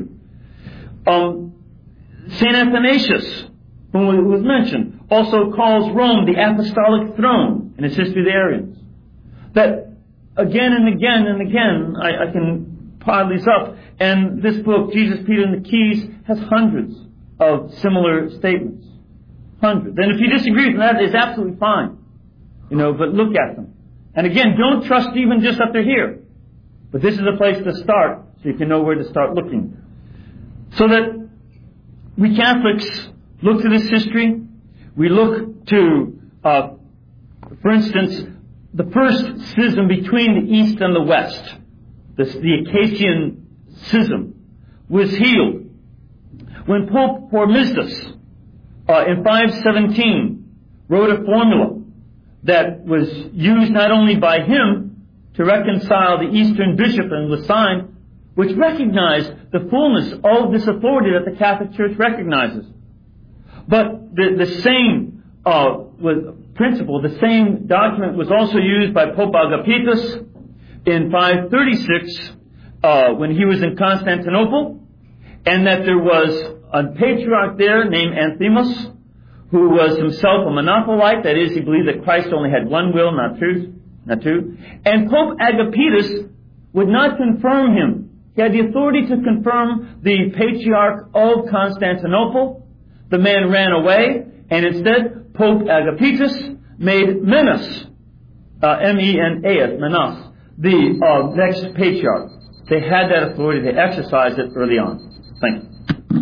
B: St. Athanasius, who was mentioned, also calls Rome the apostolic throne in his History of the Arians. That again and again and again, I can pile these up, and this book, Jesus, Peter, and the Keys, has hundreds of similar statements. Hundreds. And if you disagree with that, it's absolutely fine. But look at them. And again, don't trust even just up to here. But this is a place to start, so you can know where to start looking. So that we Catholics look to this history. We look to, for instance, the first schism between the East and the West, the Acacian schism, was healed when Pope Hormisdas, in 517, wrote a formula that was used not only by him to reconcile the Eastern bishop and was signed, which recognized the fullness of this authority that the Catholic Church recognizes. But the same principle, the same document was also used by Pope Agapitus in 536 when he was in Constantinople, and that there was a patriarch there named Anthimus, who was himself a monopolite. That is, he believed that Christ only had one will, not two. And Pope Agapitus would not confirm him. He had the authority to confirm the patriarch of Constantinople. The man ran away, and instead Pope Agapitus made Menas, M-E-N-A-S, Menas, the next patriarch. They had that authority. They exercised it early on. Thank you.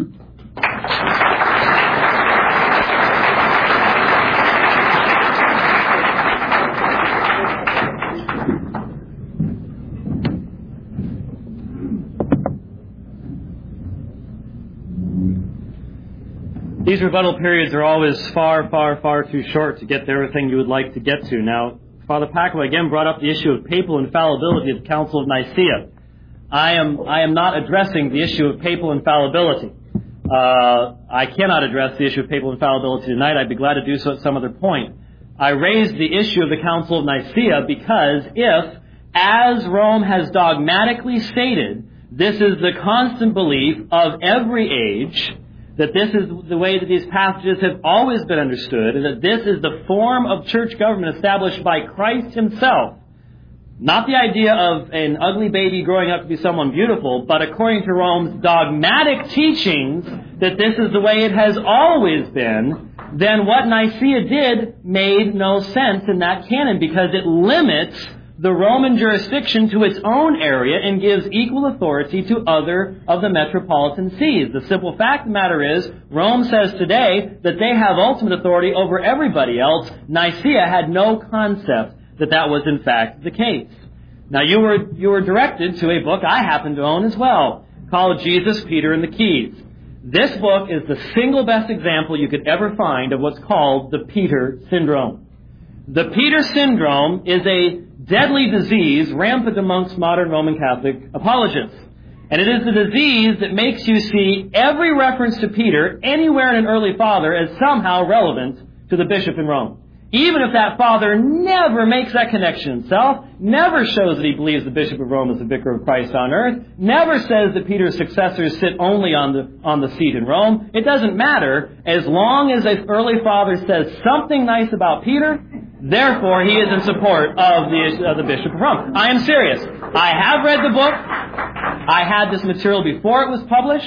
C: These rebuttal periods are always far, far, far too short to get to everything you would like to get to. Now, Father Pacwa again brought up the issue of papal infallibility at the Council of Nicaea. I am not addressing the issue of papal infallibility. I cannot address the issue of papal infallibility tonight. I'd be glad to do so at some other point. I raised the issue of the Council of Nicaea because if, as Rome has dogmatically stated, this is the constant belief of every age, that this is the way that these passages have always been understood, and that this is the form of church government established by Christ himself. Not the idea of an ugly baby growing up to be someone beautiful, but according to Rome's dogmatic teachings, that this is the way it has always been, then what Nicaea did made no sense in that canon, because it limits the Roman jurisdiction to its own area and gives equal authority to other of the metropolitan sees. The simple fact of the matter is, Rome says today that they have ultimate authority over everybody else. Nicaea had no concept that that was in fact the case. Now you were directed to a book I happen to own as well, called Jesus, Peter, and the Keys. This book is the single best example you could ever find of what's called the Peter syndrome. The Peter syndrome is a deadly disease rampant amongst modern Roman Catholic apologists. And it is the disease that makes you see every reference to Peter anywhere in an early father as somehow relevant to the bishop in Rome. Even if that father never makes that connection himself, never shows that he believes the Bishop of Rome is the vicar of Christ on earth, never says that Peter's successors sit only on the seat in Rome, it doesn't matter. As long as an early father says something nice about Peter, therefore he is in support of the Bishop of Rome. I am serious. I have read the book. I had this material before it was published.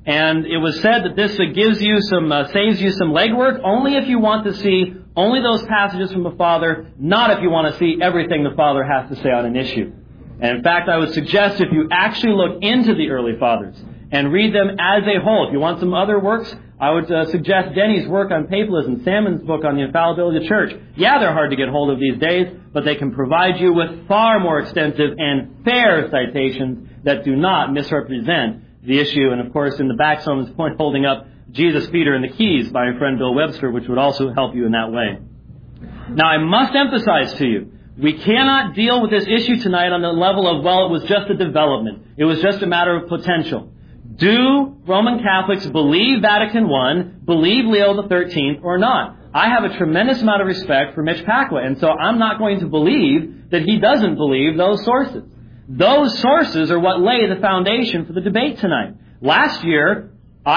C: And it was said that this gives you saves you some legwork only if you want to see only those passages from the Father, not if you want to see everything the Father has to say on an issue. And in fact, I would suggest if you actually look into the early Fathers and read them as a whole, if you want some other works, I would suggest Denny's work on papalism, Salmon's book on the infallibility of the church. Yeah, they're hard to get hold of these days, but they can provide you with far more extensive and fair citations that do not misrepresent the issue. And of course, in the back, someone's point holding up Jesus, Peter, and the Keys by my friend Bill Webster, which would also help you in that way. Now, I must emphasize to you, we cannot deal with this issue tonight on the level of, well, it was just a development. It was just a matter of potential. Do Roman Catholics believe Vatican I, believe Leo XIII, or not? I have a tremendous amount of respect for Mitch Pacwa, and so I'm not going to believe that he doesn't believe those sources. Those sources are what lay the foundation for the debate tonight. Last year,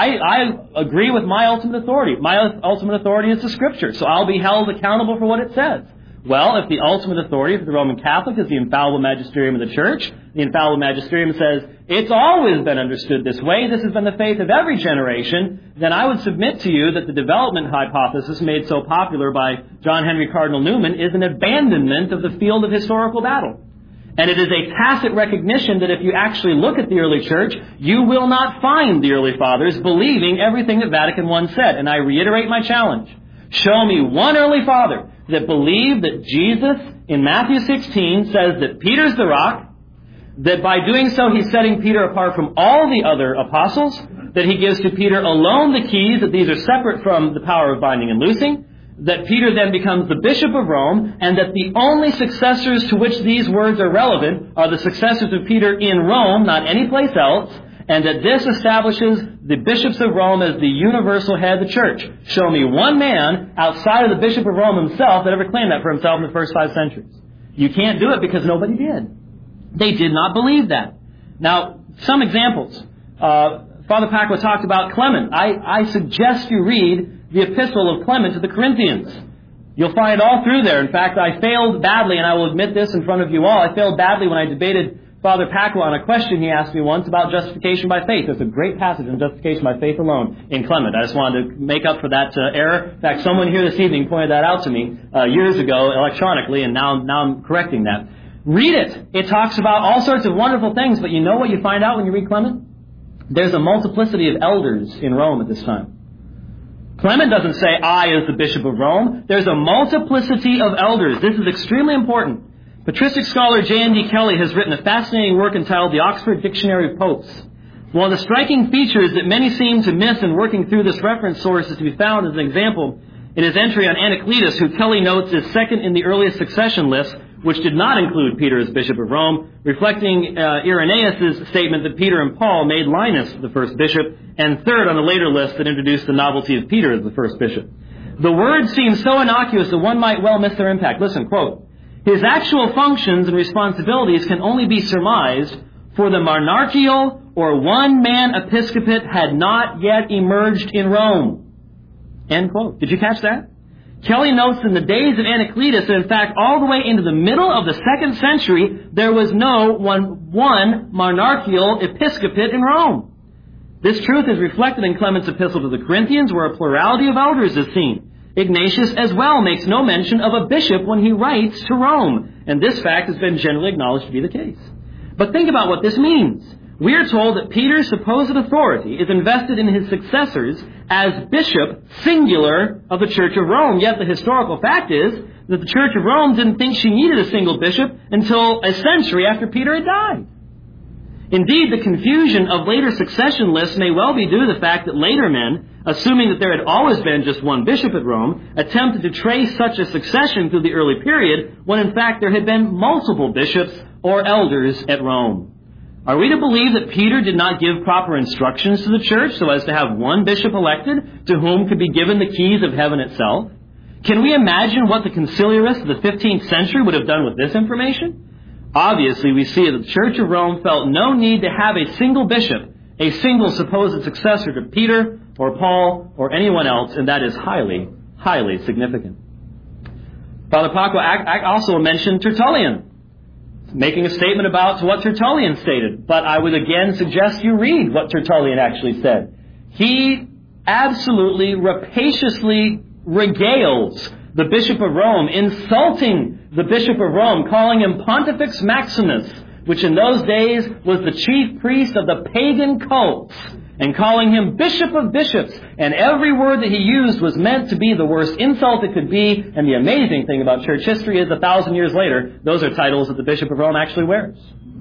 C: I agree with my ultimate authority. My ultimate authority is the Scripture, so I'll be held accountable for what it says. Well, if the ultimate authority for the Roman Catholic is the infallible magisterium of the Church, the infallible magisterium says, it's always been understood this way, this has been the faith of every generation, then I would submit to you that the development hypothesis made so popular by John Henry Cardinal Newman is an abandonment of the field of historical battle. And it is a tacit recognition that if you actually look at the early church, you will not find the early fathers believing everything that Vatican I said. And I reiterate my challenge. Show me one early father that believed that Jesus in Matthew 16 says that Peter's the rock, that by doing so he's setting Peter apart from all the other apostles, that he gives to Peter alone the keys, that these are separate from the power of binding and loosing, that Peter then becomes the Bishop of Rome, and that the only successors to which these words are relevant are the successors of Peter in Rome, not any place else, and that this establishes the bishops of Rome as the universal head of the church. Show me one man outside of the Bishop of Rome himself that ever claimed that for himself in the first 5 centuries. You can't do it because nobody did. They did not believe that. Now, some examples. Father Pacwa talked about Clement. I suggest you read the epistle of Clement to the Corinthians. You'll find it all through there. In fact, I failed badly, and I will admit this in front of you all. I failed badly when I debated Father Pacwa on a question he asked me once about justification by faith. There's a great passage on justification by faith alone in Clement. I just wanted to make up for that error. In fact, someone here this evening pointed that out to me years ago electronically, and now I'm correcting that. Read it. It talks about all sorts of wonderful things, but you know what you find out when you read Clement? There's a multiplicity of elders in Rome at this time. Clement doesn't say, I as the Bishop of Rome. There's a multiplicity of elders. This is extremely important. Patristic scholar J.N.D. Kelly has written a fascinating work entitled The Oxford Dictionary of Popes. One of the striking features that many seem to miss in working through this reference source is to be found as an example in his entry on Anacletus, who Kelly notes is second in the earliest succession list, which did not include Peter as Bishop of Rome, reflecting Irenaeus' statement that Peter and Paul made Linus the first bishop, and third on the later list that introduced the novelty of Peter as the first bishop. The words seem so innocuous that one might well miss their impact. Listen, quote, his actual functions and responsibilities can only be surmised, for the monarchical or one-man episcopate had not yet emerged in Rome. End quote. Did you catch that? Kelly notes in the days of Anacletus that in fact all the way into the middle of the 2nd century there was no one monarchical episcopate in Rome. This truth is reflected in Clement's epistle to the Corinthians, where a plurality of elders is seen. Ignatius as well makes no mention of a bishop when he writes to Rome, and this fact has been generally acknowledged to be the case. But think about what this means. We are told that Peter's supposed authority is invested in his successors as bishop, singular, of the Church of Rome. Yet the historical fact is that the Church of Rome didn't think she needed a single bishop until a century after Peter had died. Indeed, the confusion of later succession lists may well be due to the fact that later men, assuming that there had always been just one bishop at Rome, attempted to trace such a succession through the early period, when in fact there had been multiple bishops or elders at Rome. Are we to believe that Peter did not give proper instructions to the church so as to have one bishop elected to whom could be given the keys of heaven itself? Can we imagine what the conciliarists of the 15th century would have done with this information? Obviously, we see that the Church of Rome felt no need to have a single bishop, a single supposed successor to Peter or Paul or anyone else, and that is highly, highly significant. Father Pacwa also mentioned Tertullian, making a statement about what Tertullian stated. But I would again suggest you read what Tertullian actually said. he absolutely rapaciously regales the Bishop of Rome, insulting the Bishop of Rome, calling him Pontifex Maximus, which in those days was the chief priest of the pagan cults, and calling him Bishop of Bishops. And every word that he used was meant to be the worst insult it could be. And the amazing thing about church history is 1,000 years later, those are titles that the Bishop of Rome actually wears.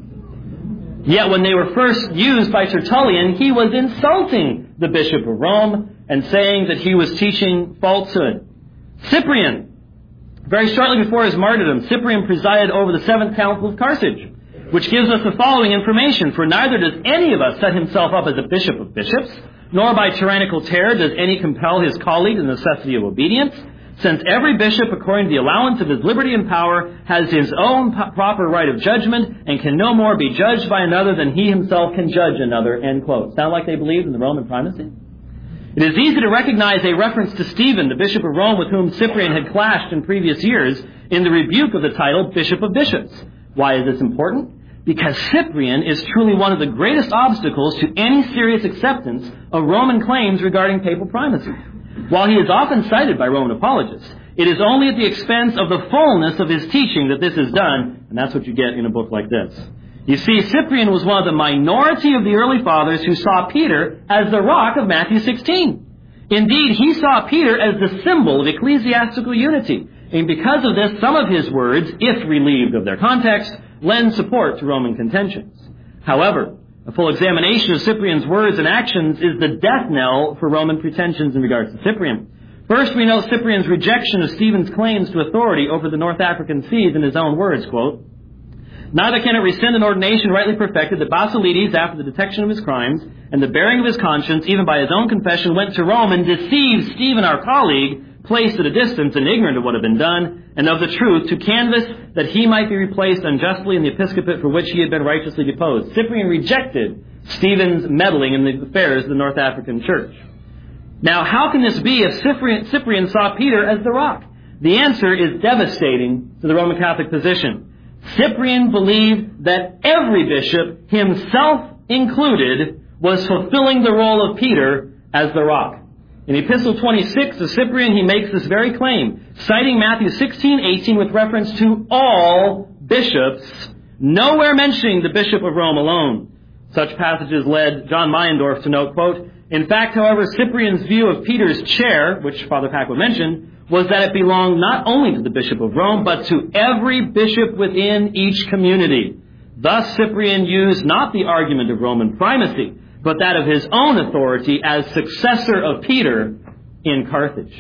C: Yet when they were first used by Tertullian, he was insulting the Bishop of Rome and saying that he was teaching falsehood. Cyprian, very shortly before his martyrdom, Cyprian presided over the 7th Council of Carthage, which gives us the following information. For neither does any of us set himself up as a bishop of bishops, nor by tyrannical terror does any compel his colleague to the necessity of obedience, since every bishop, according to the allowance of his liberty and power, has his own proper right of judgment, and can no more be judged by another than he himself can judge another, end quote. Sound like they believed in the Roman primacy? It is easy to recognize a reference to Stephen, the Bishop of Rome, with whom Cyprian had clashed in previous years, in the rebuke of the title Bishop of Bishops. Why is this important? Because Cyprian is truly one of the greatest obstacles to any serious acceptance of Roman claims regarding papal primacy. While he is often cited by Roman apologists, it is only at the expense of the fullness of his teaching that this is done, and that's what you get in a book like this. You see, Cyprian was one of the minority of the early fathers who saw Peter as the rock of Matthew 16. Indeed, he saw Peter as the symbol of ecclesiastical unity. And because of this, some of his words, if relieved of their context, lend support to Roman contentions. However, a full examination of Cyprian's words and actions is the death knell for Roman pretensions in regards to Cyprian. First, we know Cyprian's rejection of Stephen's claims to authority over the North African seas in his own words, quote, "Neither can it rescind an ordination rightly perfected that Basilides, after the detection of his crimes and the bearing of his conscience, even by his own confession, went to Rome and deceived Stephen, our colleague, placed at a distance and ignorant of what had been done, and of the truth, to canvass that he might be replaced unjustly in the episcopate for which he had been righteously deposed." Cyprian rejected Stephen's meddling in the affairs of the North African church. Now, how can this be if Cyprian saw Peter as the rock? The answer is devastating to the Roman Catholic position. Cyprian believed that every bishop, himself included, was fulfilling the role of Peter as the rock. In Epistle 26 of Cyprian, he makes this very claim, citing Matthew 16:18 with reference to all bishops, nowhere mentioning the Bishop of Rome alone. Such passages led John Meyendorff to note, quote, "In fact, however, Cyprian's view of Peter's chair, which Father Packwood mentioned, was that it belonged not only to the Bishop of Rome, but to every bishop within each community. Thus, Cyprian used not the argument of Roman primacy, but that of his own authority as successor of Peter in Carthage."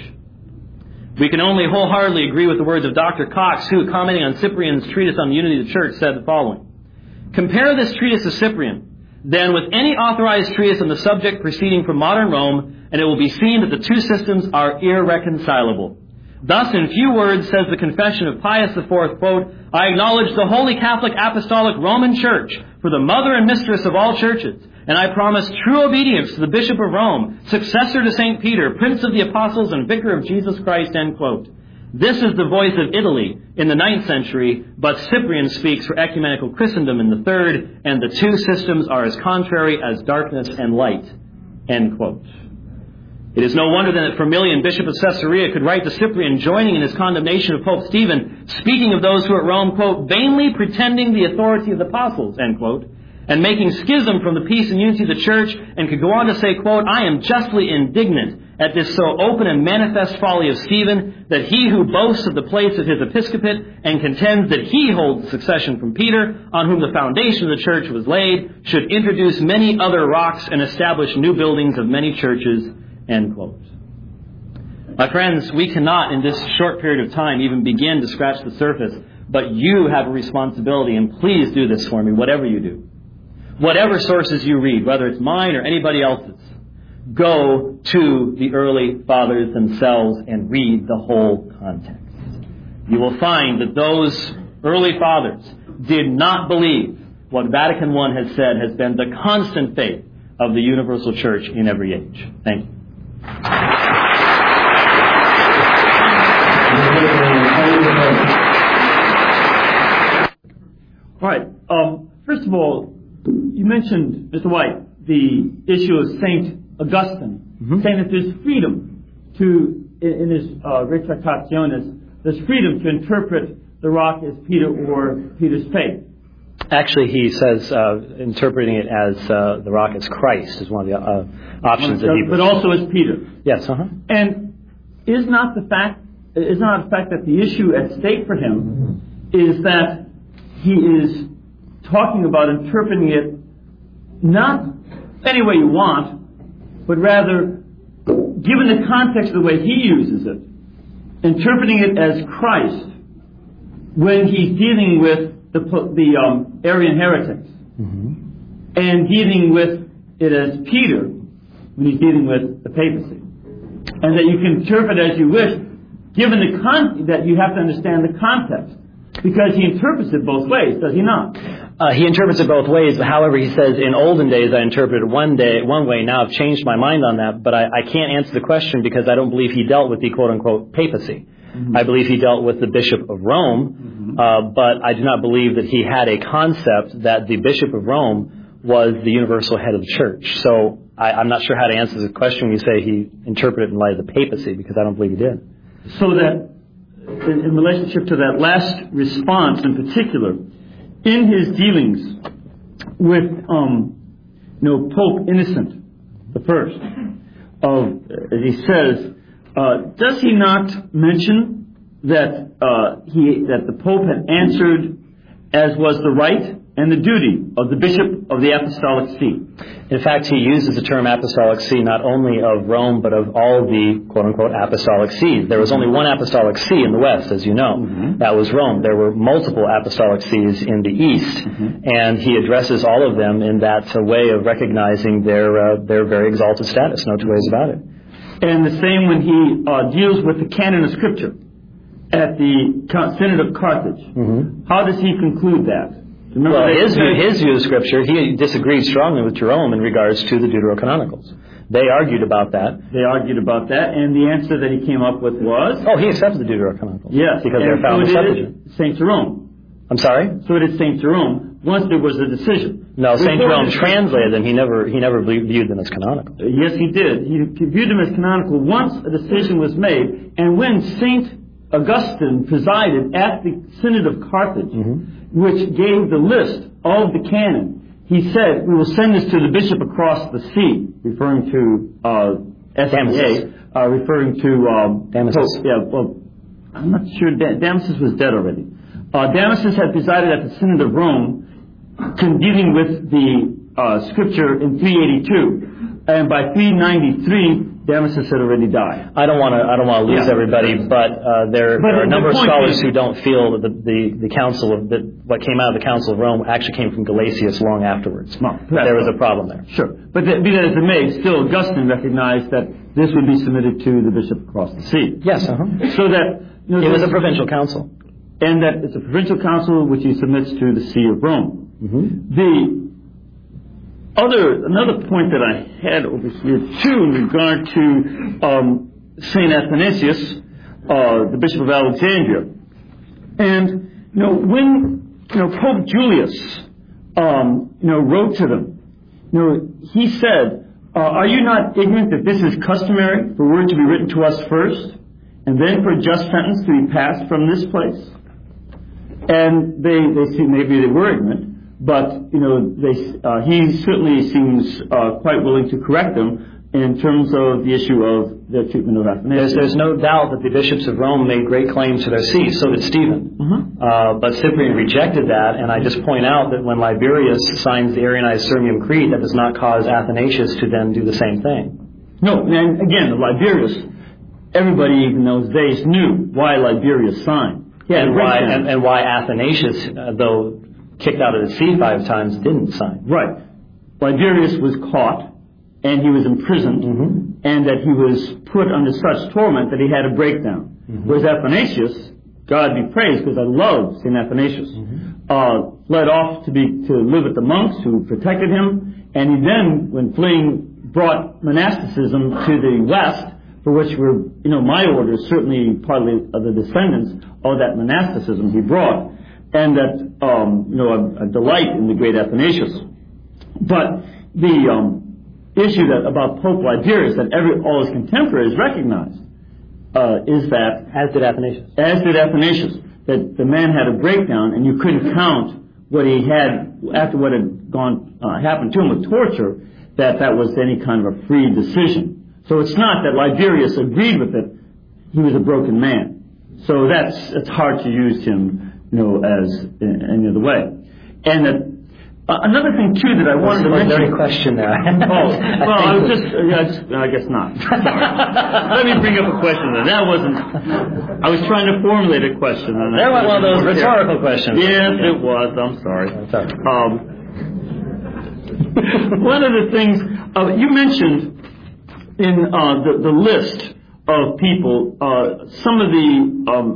C: We can only wholeheartedly agree with the words of Dr. Cox, who, commenting on Cyprian's treatise on the unity of the church, said the following, "Compare this treatise of Cyprian, then, with any authorized treatise on the subject proceeding from modern Rome, and it will be seen that the two systems are irreconcilable. Thus, in few words, says the Confession of Pius IV, quote, "I acknowledge the Holy Catholic Apostolic Roman Church for the mother and mistress of all churches, and I promise true obedience to the Bishop of Rome, successor to St. Peter, Prince of the Apostles and Vicar of Jesus Christ," end quote. This is the voice of Italy in the 9th century, but Cyprian speaks for ecumenical Christendom in the 3rd, and the two systems are as contrary as darkness and light, end quote. It is no wonder then that Firmilian, Bishop of Caesarea, could write to Cyprian, joining in his condemnation of Pope Stephen, speaking of those who at Rome, quote, "vainly pretending the authority of the apostles," end quote, and making schism from the peace and unity of the church, and could go on to say, quote, "I am justly indignant at this so open and manifest folly of Stephen, that he who boasts of the place of his episcopate and contends that he holds the succession from Peter, on whom the foundation of the church was laid, should introduce many other rocks and establish new buildings of many churches," end quote. My friends, we cannot in this short period of time even begin to scratch the surface, but you have a responsibility, and please do this for me, whatever you do. Whatever sources you read, whether it's mine or anybody else's, go to the early fathers themselves and read the whole context. You will find that those early fathers did not believe what Vatican I has said has been the constant faith of the universal church in every age. Thank you.
B: All right. First of all, you mentioned, Mr. White, the issue of St. Augustine, saying that there's freedom to, in his Retractationes, there's freedom to interpret the rock as Peter or Peter's faith.
C: Actually, he says interpreting it as the rock as Christ is one of the options that he.
B: But also as Peter.
C: Yes.
B: And is not the fact that the issue at stake for him is that he is talking about interpreting it not any way you want, but rather, given the context of the way he uses it, interpreting it as Christ when he's dealing with the Arian heretics, and dealing with it as Peter when he's dealing with the papacy, and that you can interpret as you wish, given that you have to understand the context, because he interprets it both ways, does he not?
C: He interprets it both ways. However, he says, in olden days I interpreted one way. Now I've changed my mind on that, but I can't answer the question because I don't believe he dealt with the quote-unquote papacy. I believe he dealt with the Bishop of Rome, but I do not believe that he had a concept that the Bishop of Rome was the universal head of the church. So I'm not sure how to answer the question when you say he interpreted in light of the papacy, because I don't believe he did.
B: So that, in relationship to that last response in particular, in his dealings with Pope Innocent I, as he says, does he not mention that that the Pope had answered as was the right and the duty of the Bishop of the Apostolic See?
C: In fact, he uses the term apostolic see not only of Rome, but of all the quote-unquote apostolic sees. There was only one apostolic see in the West, as you know. That was Rome. There were multiple apostolic sees in the East, and he addresses all of them in that way of recognizing their very exalted status. No two ways about it.
B: And the same when he deals with the canon of Scripture at the Synod of Carthage. How does he conclude that?
C: Well, his view of Scripture, he disagreed strongly with Jerome in regards to the Deuterocanonicals. They argued about that. And the answer that he came up with was? Oh, he accepted the Deuterocanonicals.
B: Yes.
C: Because they're found in the Septuagint.
B: St. Jerome.
C: I'm sorry?
B: So it is St. Jerome, once there was a decision.
C: No, St. Jerome translated them. He never viewed them as canonical.
B: Yes, he did. He viewed them as canonical once a decision was made, and when St. Augustine presided at the Synod of Carthage, which gave the list of the canon, he said, we will send this to the bishop across the sea, referring to SDA, referring to
C: Damasus.
B: I'm not sure. Damasus was dead already. Damasus had presided at the Synod of Rome, dealing with the Scripture in 382, and by 393, Damasus had already died.
C: I don't want to lose everybody, but there are a number of scholars who don't feel that the council of what came out of the Council of Rome actually came from Galasius long afterwards. There was a problem there.
B: Sure, but be that as it may, still Augustine recognized that this would be submitted to the bishop across the sea.
C: Yes.
B: So that
C: it was a provincial council,
B: and that it's a provincial council which he submits to the See of Rome. Another point that I had over here too in regard to Saint Athanasius, the Bishop of Alexandria, and when Pope Julius wrote to them, he said, "Are you not ignorant that this is customary for word to be written to us first, and then for a just sentence to be passed from this place?" And they see maybe they were ignorant. But, he certainly seems quite willing to correct them in terms of the issue of their treatment of Athanasius.
C: There's no doubt that the bishops of Rome made great claims to their see. So did Stephen. But Cyprian rejected that, and I just point out that when Liberius signs the Arianized Sirmium Creed, that does not cause Athanasius to then do the same thing.
B: No, and again, Liberius, everybody even in those days knew why Liberius signed.
C: And why Athanasius, though kicked out of the sea 5 times, didn't sign.
B: Right. Liberius was caught, and he was imprisoned, and that he was put under such torment that he had a breakdown. Whereas Athanasius, God be praised, because I love St. Athanasius, fled off to live with the monks who protected him, and he then, when fleeing, brought monasticism to the West, for which were, my order is certainly partly of the descendants of that monasticism he brought. And that, a delight in the great Athanasius. But issue that about Pope Liberius that all his contemporaries recognized is that,
D: as did Athanasius,
B: that the man had a breakdown and you couldn't count what he had after what had happened to him with torture, that was any kind of a free decision. So it's not that Liberius agreed with it; he was a broken man. So it's hard to use him, as in any other way. And another thing too that I wanted to mention.
D: Dirty question there.
B: I guess not. Sorry. Let me bring up a question then. I was trying to formulate a question.
D: There was one of those rhetorical questions.
B: Yes, it was. I'm sorry.
D: Sorry.
B: One of the things you mentioned in the list of people, some of the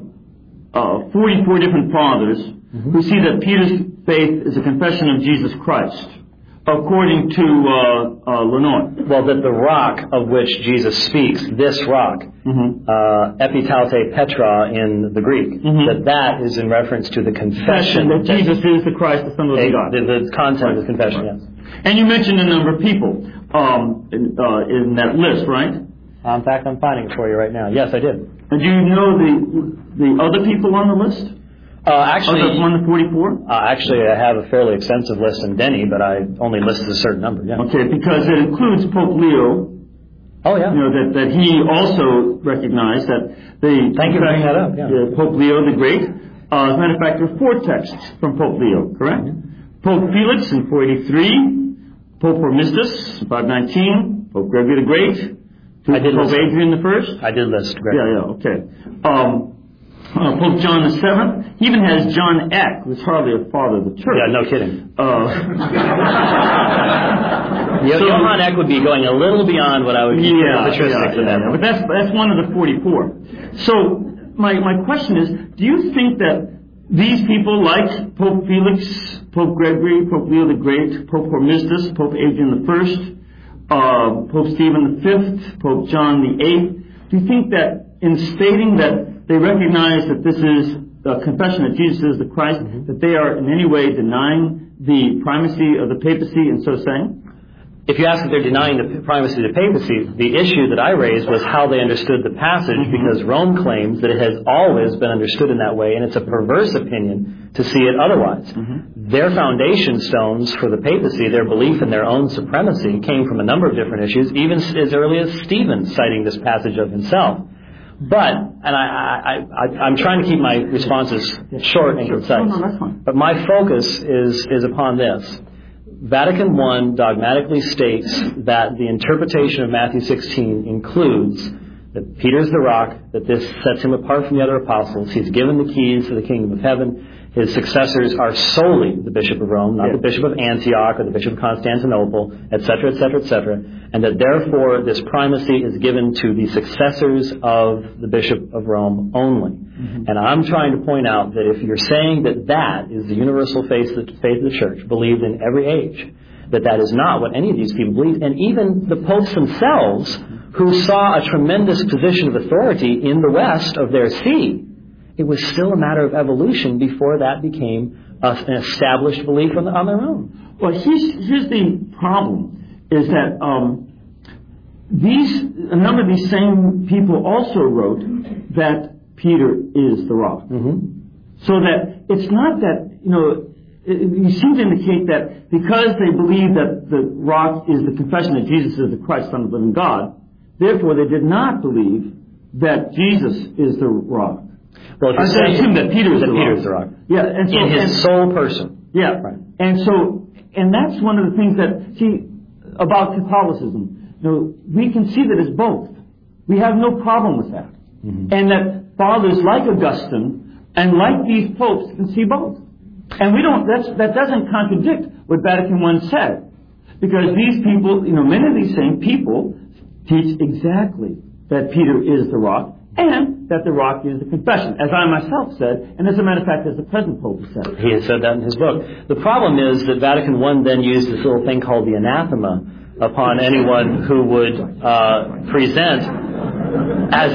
B: 44 different fathers who see that Peter's faith is a confession of Jesus Christ, according to Lenoir.
D: Well, that the rock of which Jesus speaks, this rock, epitaute Petra in the Greek, that is in reference to the confession
B: that Jesus is the Christ, the Son of God.
D: The content of the confession, yes.
B: And you mentioned a number of people in that list, right?
D: In fact, I'm finding it for you right now. Yes, I did.
B: And do you know the other people on the list?
D: Actually,
B: on the 44?
D: Actually, I have a fairly extensive list in Denny, but I only listed a certain number. Yeah.
B: Okay, because it includes Pope Leo.
D: Oh yeah.
B: That he also recognized that the.
D: Thank you for bringing that up. Yeah.
B: Pope Leo the Great. As a matter of fact, there are 4 texts from Pope Leo, correct? Pope Felix in 483, Pope Hormisdas in 519, Pope Gregory the Great, Pope Adrian the First.
D: I did list Gregory.
B: Yeah, okay. Pope John the Seventh. He even has John Eck, who's hardly a father of the church.
D: Yeah, no kidding. Johann Eck would be going a little beyond what I would consider patristics of that.
B: But that's one of the 44. So my question is, do you think that these people, like Pope Felix, Pope Gregory, Pope Leo the Great, Pope Hormisdas, Pope Adrian the First, Pope Stephen the Fifth, Pope John the Eighth, do you think that in stating that they recognize that this is a confession that Jesus is the Christ, that they are in any way denying the primacy of the papacy in so saying?
D: If you ask if they're denying the primacy of the papacy, the issue that I raised was how they understood the passage, because Rome claims that it has always been understood in that way, and it's a perverse opinion to see it otherwise. Their foundation stones for the papacy, their belief in their own supremacy, came from a number of different issues, even as early as Stephen citing this passage of himself. But, and I'm trying to keep my responses short and concise, but my focus is upon this. Vatican I dogmatically states that the interpretation of Matthew 16 includes that Peter's the rock, that this sets him apart from the other apostles. He's given the keys to the kingdom of heaven. His successors are solely the Bishop of Rome, not the Bishop of Antioch or the Bishop of Constantinople, etc., etc., etc., and that therefore this primacy is given to the successors of the Bishop of Rome only. And I'm trying to point out that if you're saying that is the universal faith of the Church, believed in every age, that is not what any of these people believe, and even the popes themselves, who saw a tremendous position of authority in the west of their see, it was still a matter of evolution before that became an established belief on their own.
B: Well, here's the problem, is that a number of these same people also wrote that Peter is the rock. So that it's not that, you seem to indicate that because they believe that the rock is the confession that Jesus is the Christ, Son of the living God, therefore they did not believe that Jesus is the rock.
D: Well,
B: I assume that Peter is the rock. Yeah, and so,
D: in his sole person.
B: Yeah, right. And that's one of the things that, about Catholicism. We can see that it's both. We have no problem with that. And that fathers like Augustine and like these popes can see both. And that doesn't contradict what Vatican I said. Because these people, many of these same people teach exactly that Peter is the rock, and that the rock is the confession, as I myself said, and as a matter of fact, as the present Pope has said.
D: He has said that in his book. The problem is that Vatican I then used this little thing called the anathema upon anyone who would present as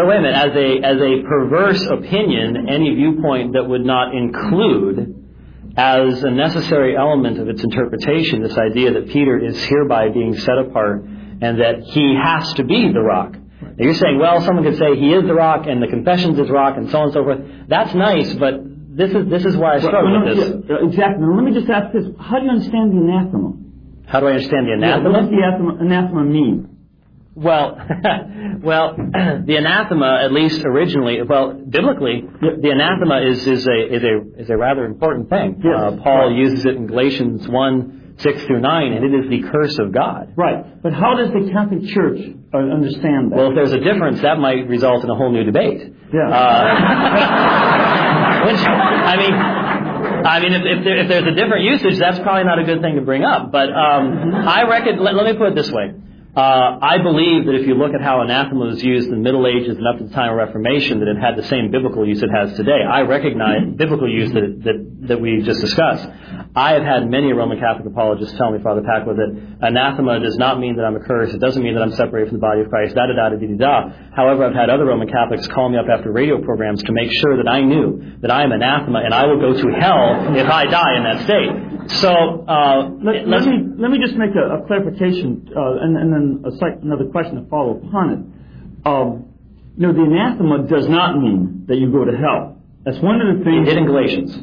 D: a perverse opinion any viewpoint that would not include as a necessary element of its interpretation, this idea that Peter is hereby being set apart and that he has to be the rock. Now you're saying, well, someone could say he is the rock and the Confessions is rock and so on and so forth. That's nice, but this is why I struggle with this.
B: Exactly. Now, let me just ask this. How do you understand the anathema?
D: How do I understand the anathema?
B: What does the anathema mean?
D: Well, the anathema, at least originally, biblically, the anathema is a rather important thing.
B: Yes.
D: Paul uses it in Galatians 1:6-9, and it is the curse of God.
B: Right. But how does the Catholic Church understand that?
D: Well, if there's a difference, that might result in a whole new debate.
B: Yeah.
D: Which, I mean, if there's a different usage, that's probably not a good thing to bring up. But I reckon, let me put it this way. I believe that if you look at how anathema was used in the Middle Ages and up to the time of Reformation, that it had the same biblical use it has today. I recognize biblical use that we just discussed. I have had many Roman Catholic apologists tell me, Father Pacwa, that anathema does not mean that I'm accursed. It doesn't mean that I'm separated from the body of Christ, da-da-da-da-da-da. However, I've had other Roman Catholics call me up after radio programs to make sure that I knew that I am anathema and I will go to hell if I die in that state. So,
B: let me just make a clarification, and then another question to follow upon it. The anathema does not mean that you go to hell. That's one of the things.
D: It did in Galatians.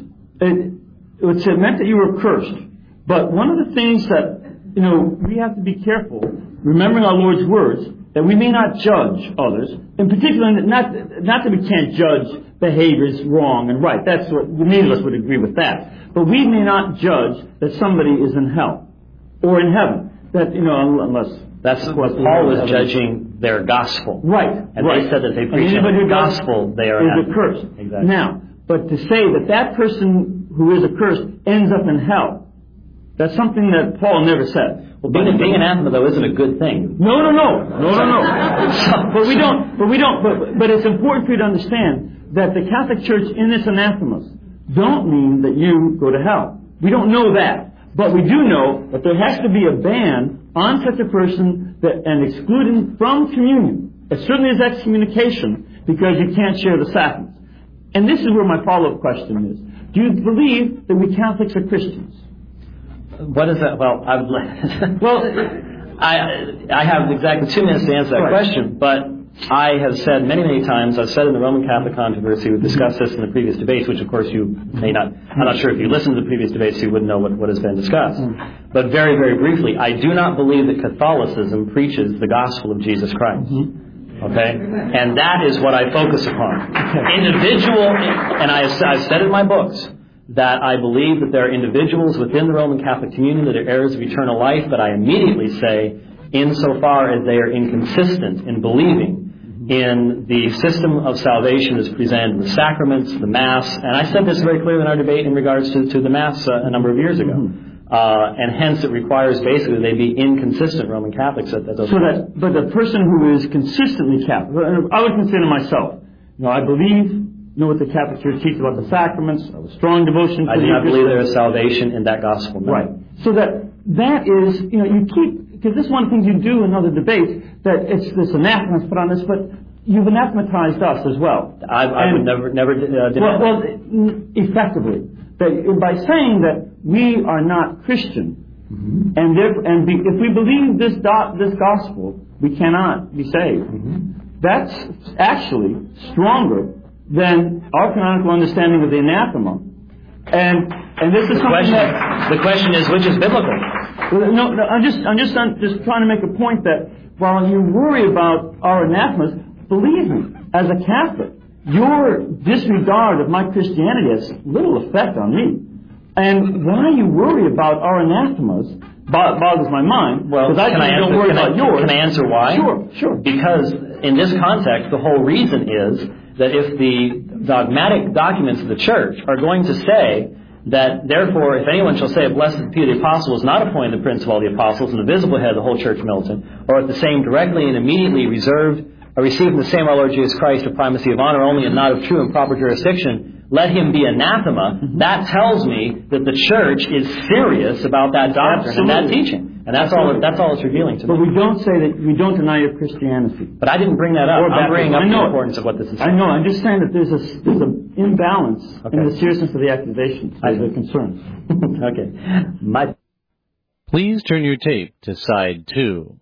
B: It meant that you were cursed. But one of the things that, we have to be careful, remembering our Lord's words, that we may not judge others, in particular, not that we can't judge behaviors wrong and right. That's what, neither of us would agree with that. But we may not judge that somebody is in hell or in heaven. That, unless...
D: That's what Paul was judging their gospel.
B: Right.
D: And they said that they preach the gospel, they are
B: is accursed.
D: Exactly.
B: Now, but to say that person who is accursed ends up in hell, that's something that Paul never said.
D: Well, being anathema, though, isn't a good thing.
B: No. But it's important for you to understand that the Catholic Church in its anathemas don't mean that you go to hell. We don't know that. But we do know that there has to be a ban on such a person and excluding from communion. It certainly is excommunication because you can't share the sacraments. And this is where my follow-up question is. Do you believe that we Catholics are Christians?
D: What is that? Well, I have exactly 2 minutes to answer that question, but I have said many times, I've said in the Roman Catholic controversy, we've discussed this in the previous debates, which of course you may not, I'm not sure if you listened to the previous debates, you wouldn't know what has been discussed. But very, very briefly, I do not believe that Catholicism preaches the gospel of Jesus Christ. Okay? And that is what I focus upon. Individual, and I've said in my books, that I believe that there are individuals within the Roman Catholic communion that are heirs of eternal life, but I immediately say, insofar as they are inconsistent in believing in the system of salvation as presented in the sacraments, the Mass, and I said this very clearly in our debate in regards to the Mass a number of years ago. And hence it requires basically they be inconsistent Roman Catholics at those points.
B: But the person who is consistently Catholic, I would consider myself, I believe, know what the Catholic Church teaches about the sacraments, I have a strong devotion.
D: I do not believe there is salvation in that gospel. No.
B: Right. So that is, you keep, because this is one of the things you do in other debates, that it's this anathema put on this, but you've anathematized us as well.
D: I would never deny
B: well, effectively. That by saying that we are not Christian, if we believe this gospel, we cannot be saved. That's actually stronger than our canonical understanding of the anathema. And this is
D: the question is, which is biblical?
B: No, I'm just trying to make a point that while you worry about our anathemas, believe me, as a Catholic, your disregard of my Christianity has little effect on me. And why you worry about our anathemas boggles my mind.
D: Well,
B: because I don't worry about yours.
D: Can I answer why?
B: Sure.
D: Because in this context, the whole reason is that if the dogmatic documents of the Church are going to say that, therefore, if anyone shall say a blessed Peter the Apostle is not appointed the prince of all the apostles and the visible head of the whole church militant, or at the same directly and immediately received in the same our Lord Jesus Christ a primacy of honor only and not of true and proper jurisdiction, let him be anathema, that tells me that the church is serious about that doctrine and that teaching. And that's all it's revealing to me.
B: But we don't say that we don't deny your Christianity.
D: But I didn't bring that up. I'm bringing up the importance of what this is saying.
B: I know. I'm just saying that there's an imbalance in the seriousness of the accusations, the concerns.
D: Okay.
A: Please turn your tape to side 2.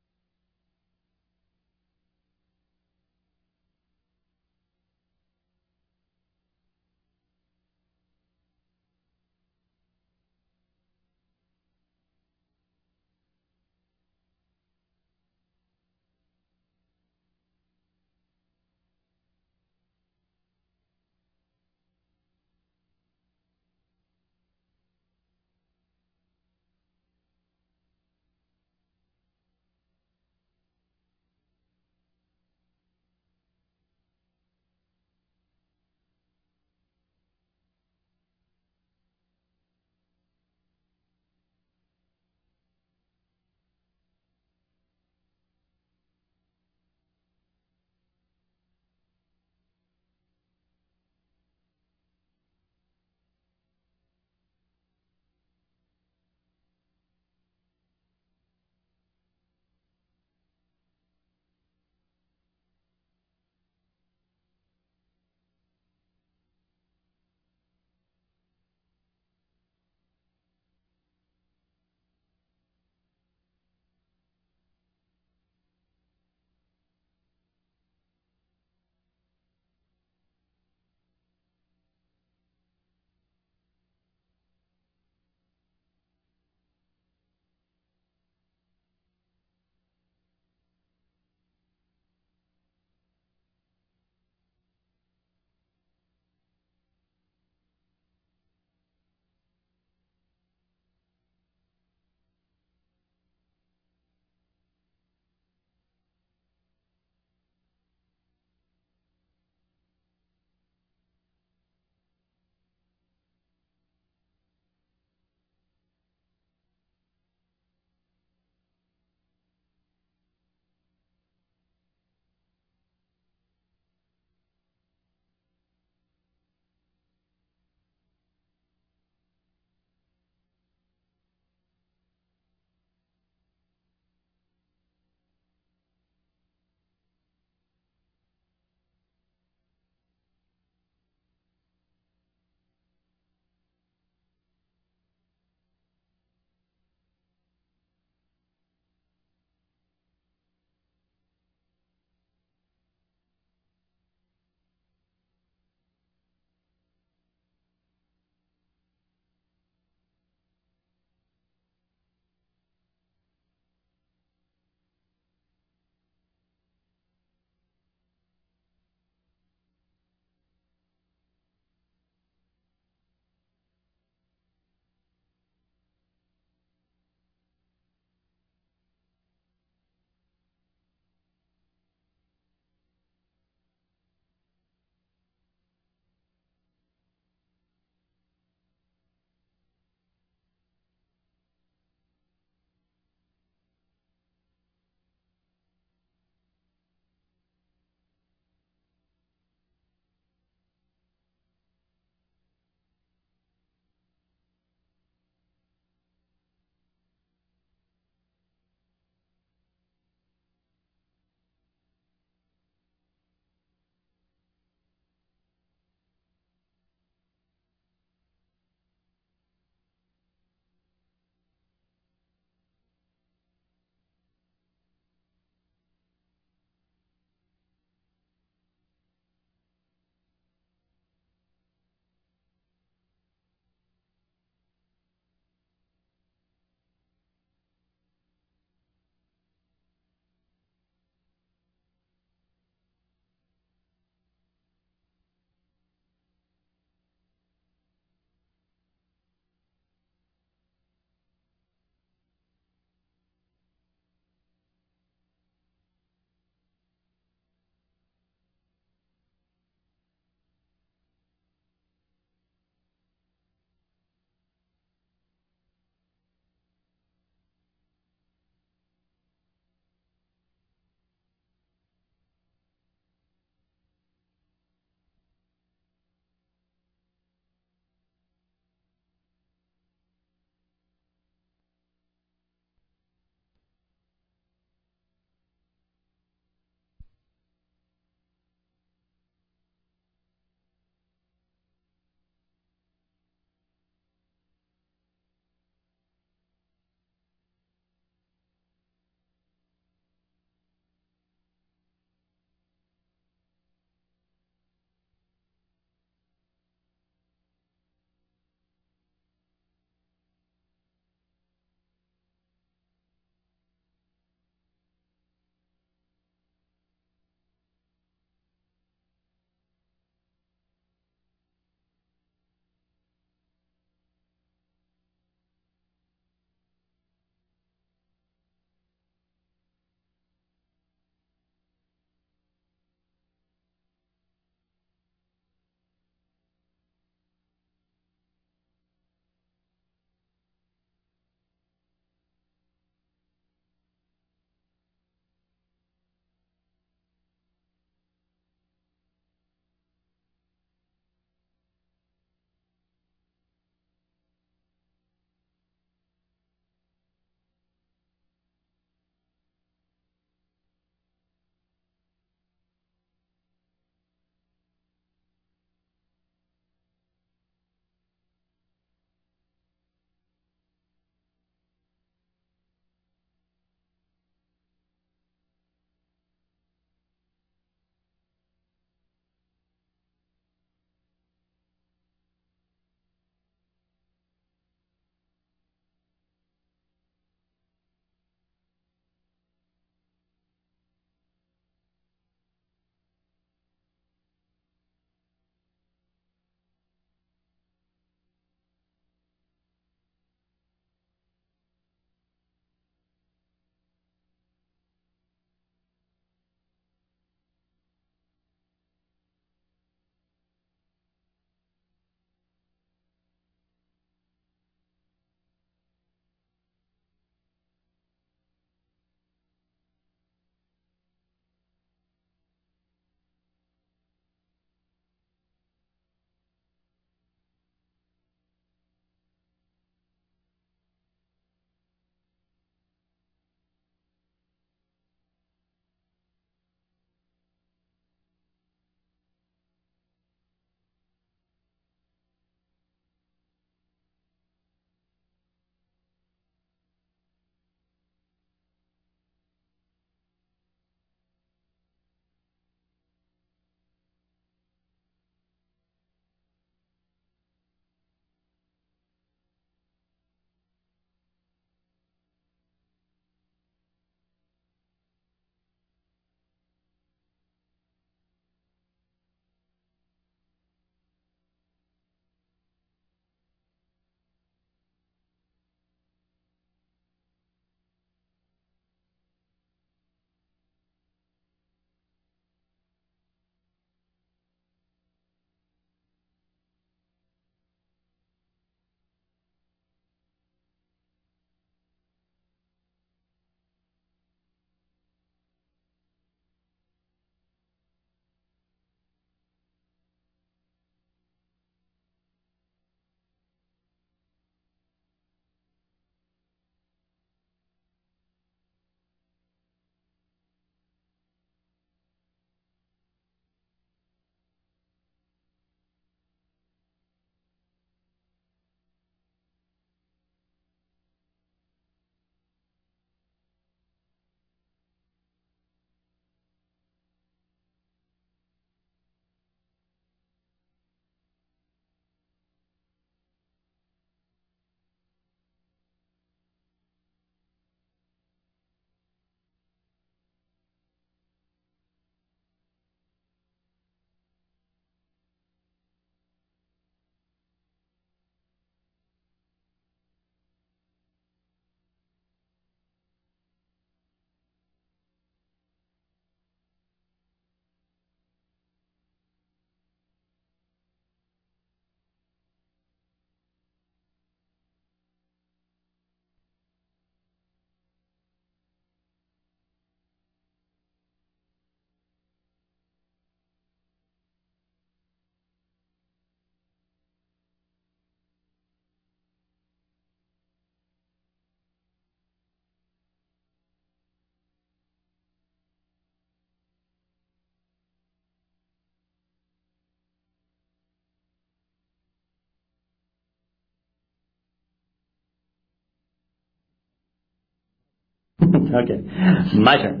D: Okay, my turn.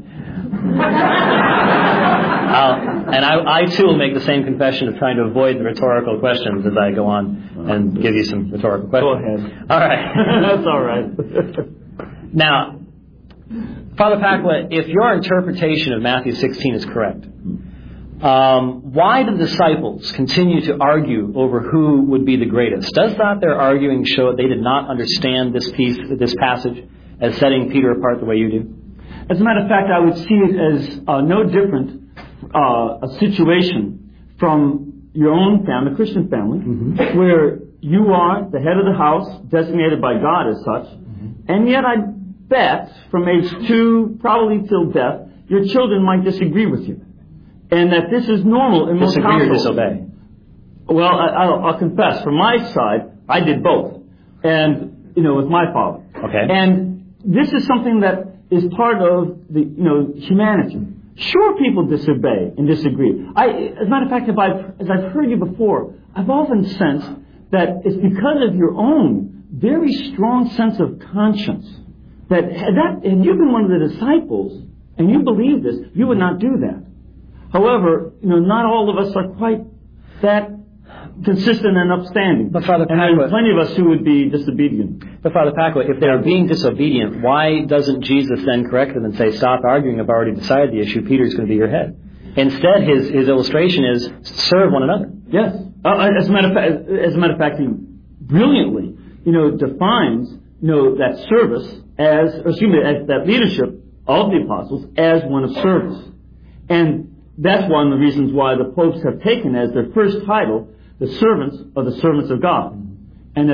D: And I too will make the same confession of trying to avoid the rhetorical questions as I go on and give you some rhetorical questions.
B: Go ahead.
D: All right.
B: That's all right.
D: Now, Father Pacwa, if your interpretation of Matthew 16 is correct, why did the disciples continue to argue over who would be the greatest? Does not their arguing show that they did not understand this passage as setting Peter apart the way you do?
B: As a matter of fact, I would see it as no different a situation from your own family, Christian family, where you are the head of the house, designated by God as such, and yet I bet from age 2, probably till death, your children might disagree with you. And that this is normal in most households.
D: Disagree or disobey?
B: Well, I'll confess, from my side, I did both. And, with my father.
D: Okay.
B: And this is something that is part of the, humanity. Sure, people disobey and disagree. As a matter of fact, as I've heard you before, I've often sensed that it's because of your own very strong sense of conscience that had you been one of the disciples and you believe this, you would not do that. However, not all of us are quite that consistent and upstanding.
D: But Father
B: and
D: Pacwa,
B: there's plenty of us who would be disobedient.
D: But Father Pacwa, if they are being disobedient, why doesn't Jesus then correct them and say, stop arguing, I've already decided the issue, Peter's going to be your head? Instead, his illustration is serve one another.
B: Yes. As a matter of fact, he brilliantly, defines, that service as that leadership of the apostles as one of service. And that's one of the reasons why the popes have taken as their first title the servants of the servants of God, and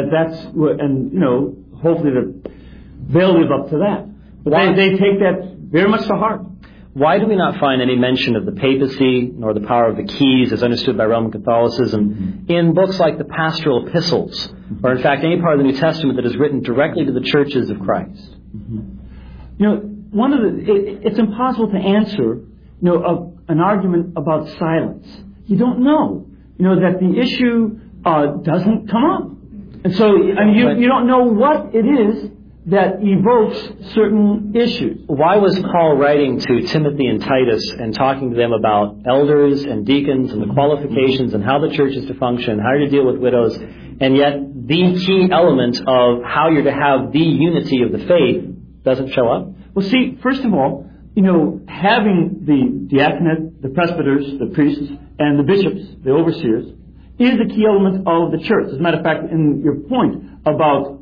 B: hopefully they'll live up to that. But they take that very much to heart.
D: Why do we not find any mention of the papacy nor the power of the keys as understood by Roman Catholicism in books like the pastoral epistles, or in fact any part of the New Testament that is written directly to the churches of Christ?
B: It's impossible to answer an argument about silence. You don't know, that the issue doesn't come up. And so you don't know what it is that evokes certain issues.
D: Why was Paul writing to Timothy and Titus and talking to them about elders and deacons and the qualifications and how the church is to function, how you're to deal with widows, and yet the key element of how you're to have the unity of the faith doesn't show up?
B: Well, see, first of all, having the diaconate, the presbyters, the priests, and the bishops, the overseers, is a key element of the church. As a matter of fact, in your point about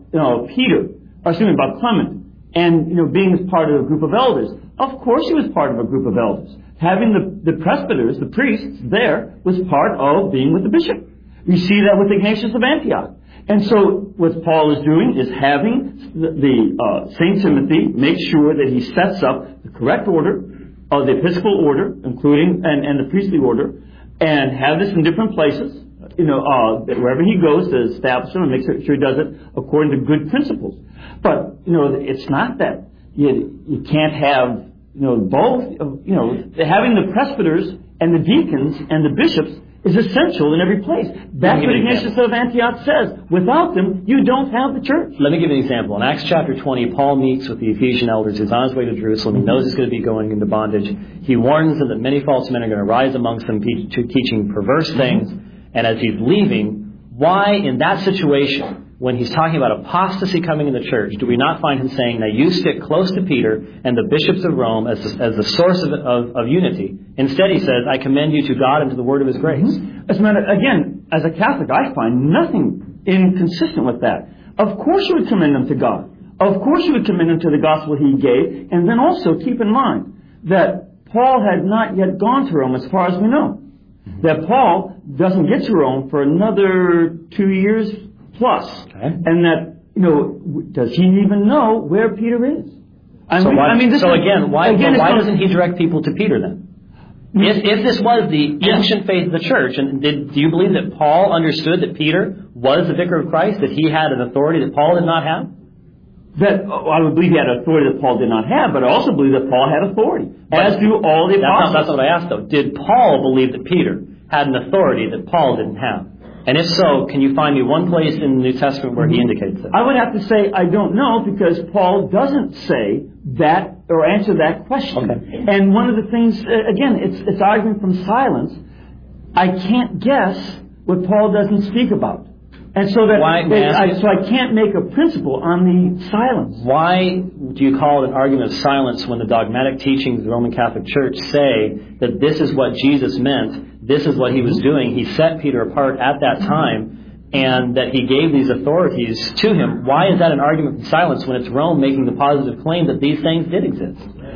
B: about Clement, and being part of a group of elders, of course he was part of a group of elders. Having the presbyters, the priests there, was part of being with the bishop. We see that with Ignatius of Antioch. And so what Paul is doing is having the St. Timothy make sure that he sets up the correct order of the episcopal order, including and the priestly order, and have this in different places, wherever he goes to establish them and make sure he does it according to good principles. But, it's not that you can't have, both. Having the presbyters and the deacons and the bishops is essential in every place. That's what Ignatius of Antioch says. Without them, you don't have the church.
D: Let me give you an example. In Acts chapter 20, Paul meets with the Ephesian elders. He's on his way to Jerusalem. He knows he's going to be going into bondage. He warns them that many false men are going to rise amongst them teaching perverse things. And as he's leaving, why in that situation, when he's talking about apostasy coming in the church, do we not find him saying, now you stick close to Peter and the bishops of Rome as the source of unity? Instead he says, I commend you to God and to the word of his grace.
B: As a Catholic, I find nothing inconsistent with that. Of course you would commend them to God. Of course you would commend them to the gospel he gave. And then also keep in mind that Paul had not yet gone to Rome as far as we know. That Paul doesn't get to Rome for another 2 years plus. Okay. And that, does he even know where Peter is?
D: Why doesn't he direct people to Peter then? If this was the ancient faith of the church, and do you believe that Paul understood that Peter was the vicar of Christ, that he had an authority that Paul did not have?
B: I would believe he had authority that Paul did not have, but I also believe that Paul had authority, as do all the apostles.
D: That's not what I asked, though. Did Paul believe that Peter had an authority that Paul didn't have? And if so, can you find me one place in the New Testament where he indicates it?
B: I would have to say I don't know, because Paul doesn't say that or answer that question.
D: Okay.
B: And one of the things, again, it's argument from silence. I can't guess what Paul doesn't speak about. And so that I can't make a principle on the silence.
D: Why do you call it an argument of silence when the dogmatic teachings of the Roman Catholic Church say that this is what Jesus meant, this is what he was doing, he set Peter apart at that time, and that he gave these authorities to him? Why is that an argument of silence when it's Rome making the positive claim that these things did exist?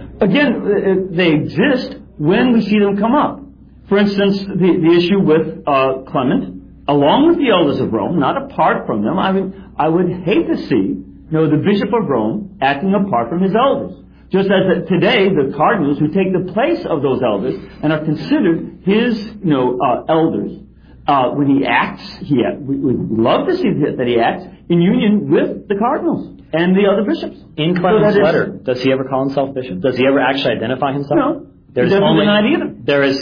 B: Again, they exist when we see them come up. For instance, the issue with Clement, along with the elders of Rome, not apart from them. I would hate to see, the Bishop of Rome acting apart from his elders. Just as today, the cardinals who take the place of those elders and are considered his, elders, when he acts, we would love to see that he acts in union with the cardinals and the other bishops.
D: In Clement's letter, does he ever call himself bishop? Does he ever actually identify himself?
B: No. He doesn't deny it either.
D: There is.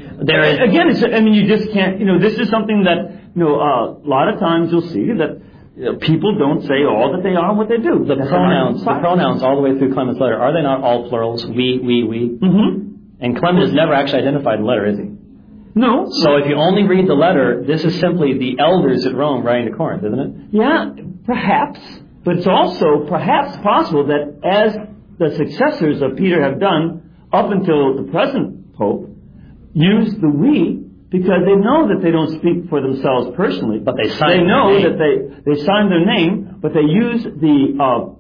B: Again, you just can't, this is something that, a lot of times you'll see that people don't say all that they are and what they do.
D: The pronouns all the way through Clement's letter, are they not all plurals? We.
B: Mm-hmm.
D: And Clement is never actually identified in the letter, is he?
B: No.
D: So if you only read the letter, this is simply the elders at Rome writing to Corinth, isn't it?
B: Yeah, perhaps. But it's also perhaps possible that as the successors of Peter have done up until the present Pope, use the we, because they know that they don't speak for themselves personally.
D: But they sign
B: They know
D: their
B: that they sign their name, but they use the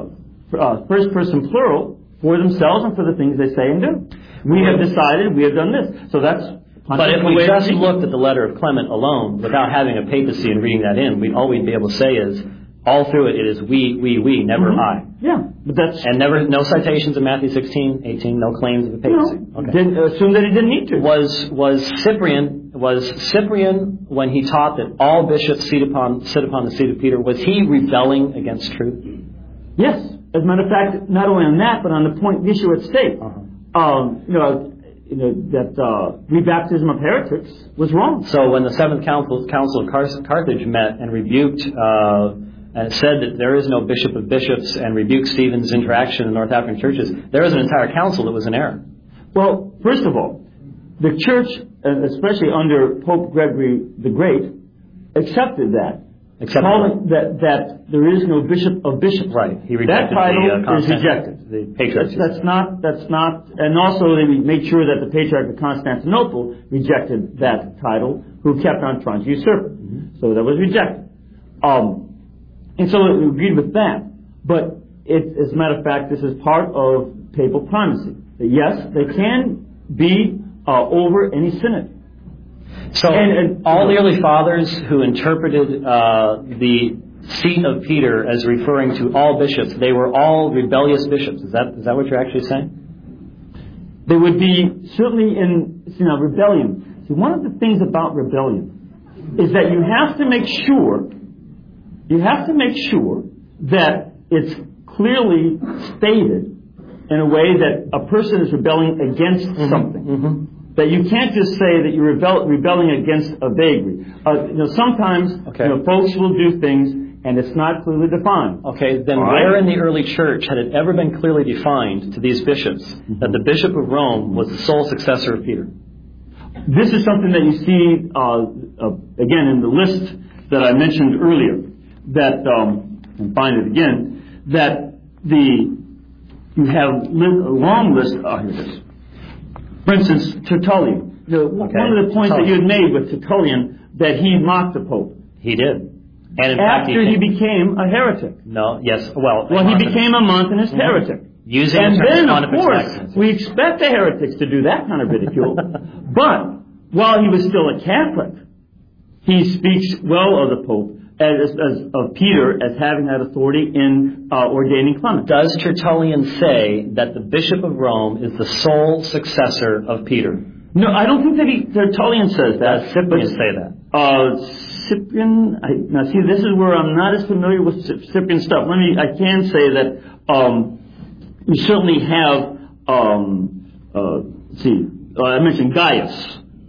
B: first person plural for themselves and for the things they say and do. We have decided, we have done this. So that's...
D: But if we just looked at the letter of Clement alone, without having a papacy and reading that in, all we'd be able to say is, all through it is we, never I.
B: Yeah, but that's...
D: And no citations in Matthew 16, 18, no claims of the papacy.
B: No, didn't assume that he didn't need to.
D: Was Cyprian, when he taught that all bishops sit upon the seat of Peter, was he rebelling against truth?
B: Yes. As a matter of fact, not only on that, but on the issue at stake. That rebaptism of heretics was wrong.
D: So when the Seventh Council of Carthage met and rebuked and said that there is no bishop of bishops and rebuked Stephen's interaction in North African churches, there was an entire council that was in error.
B: Well, first of all, the church, especially under Pope Gregory the Great, accepted that. Calling that there is no bishop of bishops.
D: Right. He rejected
B: that title is rejected.
D: The patriarch.
B: That's not, and also they made sure that the Patriarch of Constantinople rejected that title, who kept on trying to usurp it. Mm-hmm. So that was rejected. And so we agreed with that. But as a matter of fact, this is part of papal primacy. That yes, they can be over any synod.
D: So all the early fathers who interpreted the seat of Peter as referring to all bishops, they were all rebellious bishops. Is that what you're actually saying?
B: They would be certainly in rebellion. See, one of the things about rebellion is that you have to make sure that it's clearly stated in a way that a person is rebelling against something. Mm-hmm. That you can't just say that you're rebelling against a vagary. Sometimes folks will do things and it's not clearly defined.
D: Okay, then where in the early church had it ever been clearly defined to these bishops that the Bishop of Rome was the sole successor of Peter?
B: This is something that you see again in the list that I mentioned earlier. That and find it again. That you have a long list. Here it is. For instance, Tertullian. One of the points that you had made with Tertullian, that he mocked the Pope.
D: He did. And in
B: after he became a heretic.
D: No, yes, well,
B: he became a Montanist heretic.
D: And
B: then, of course, we expect the heretics to do that kind of ridicule. But while he was still a Catholic, he speaks well of the Pope, of Peter as having that authority in ordaining Clement.
D: Does Tertullian say that the Bishop of Rome is the sole successor of Peter?
B: No, I don't think that Tertullian says that.
D: Does Cyprian say that?
B: Cyprian, now see, this is where I'm not as familiar with Cyprian stuff. I can say that you certainly have, I mentioned Gaius.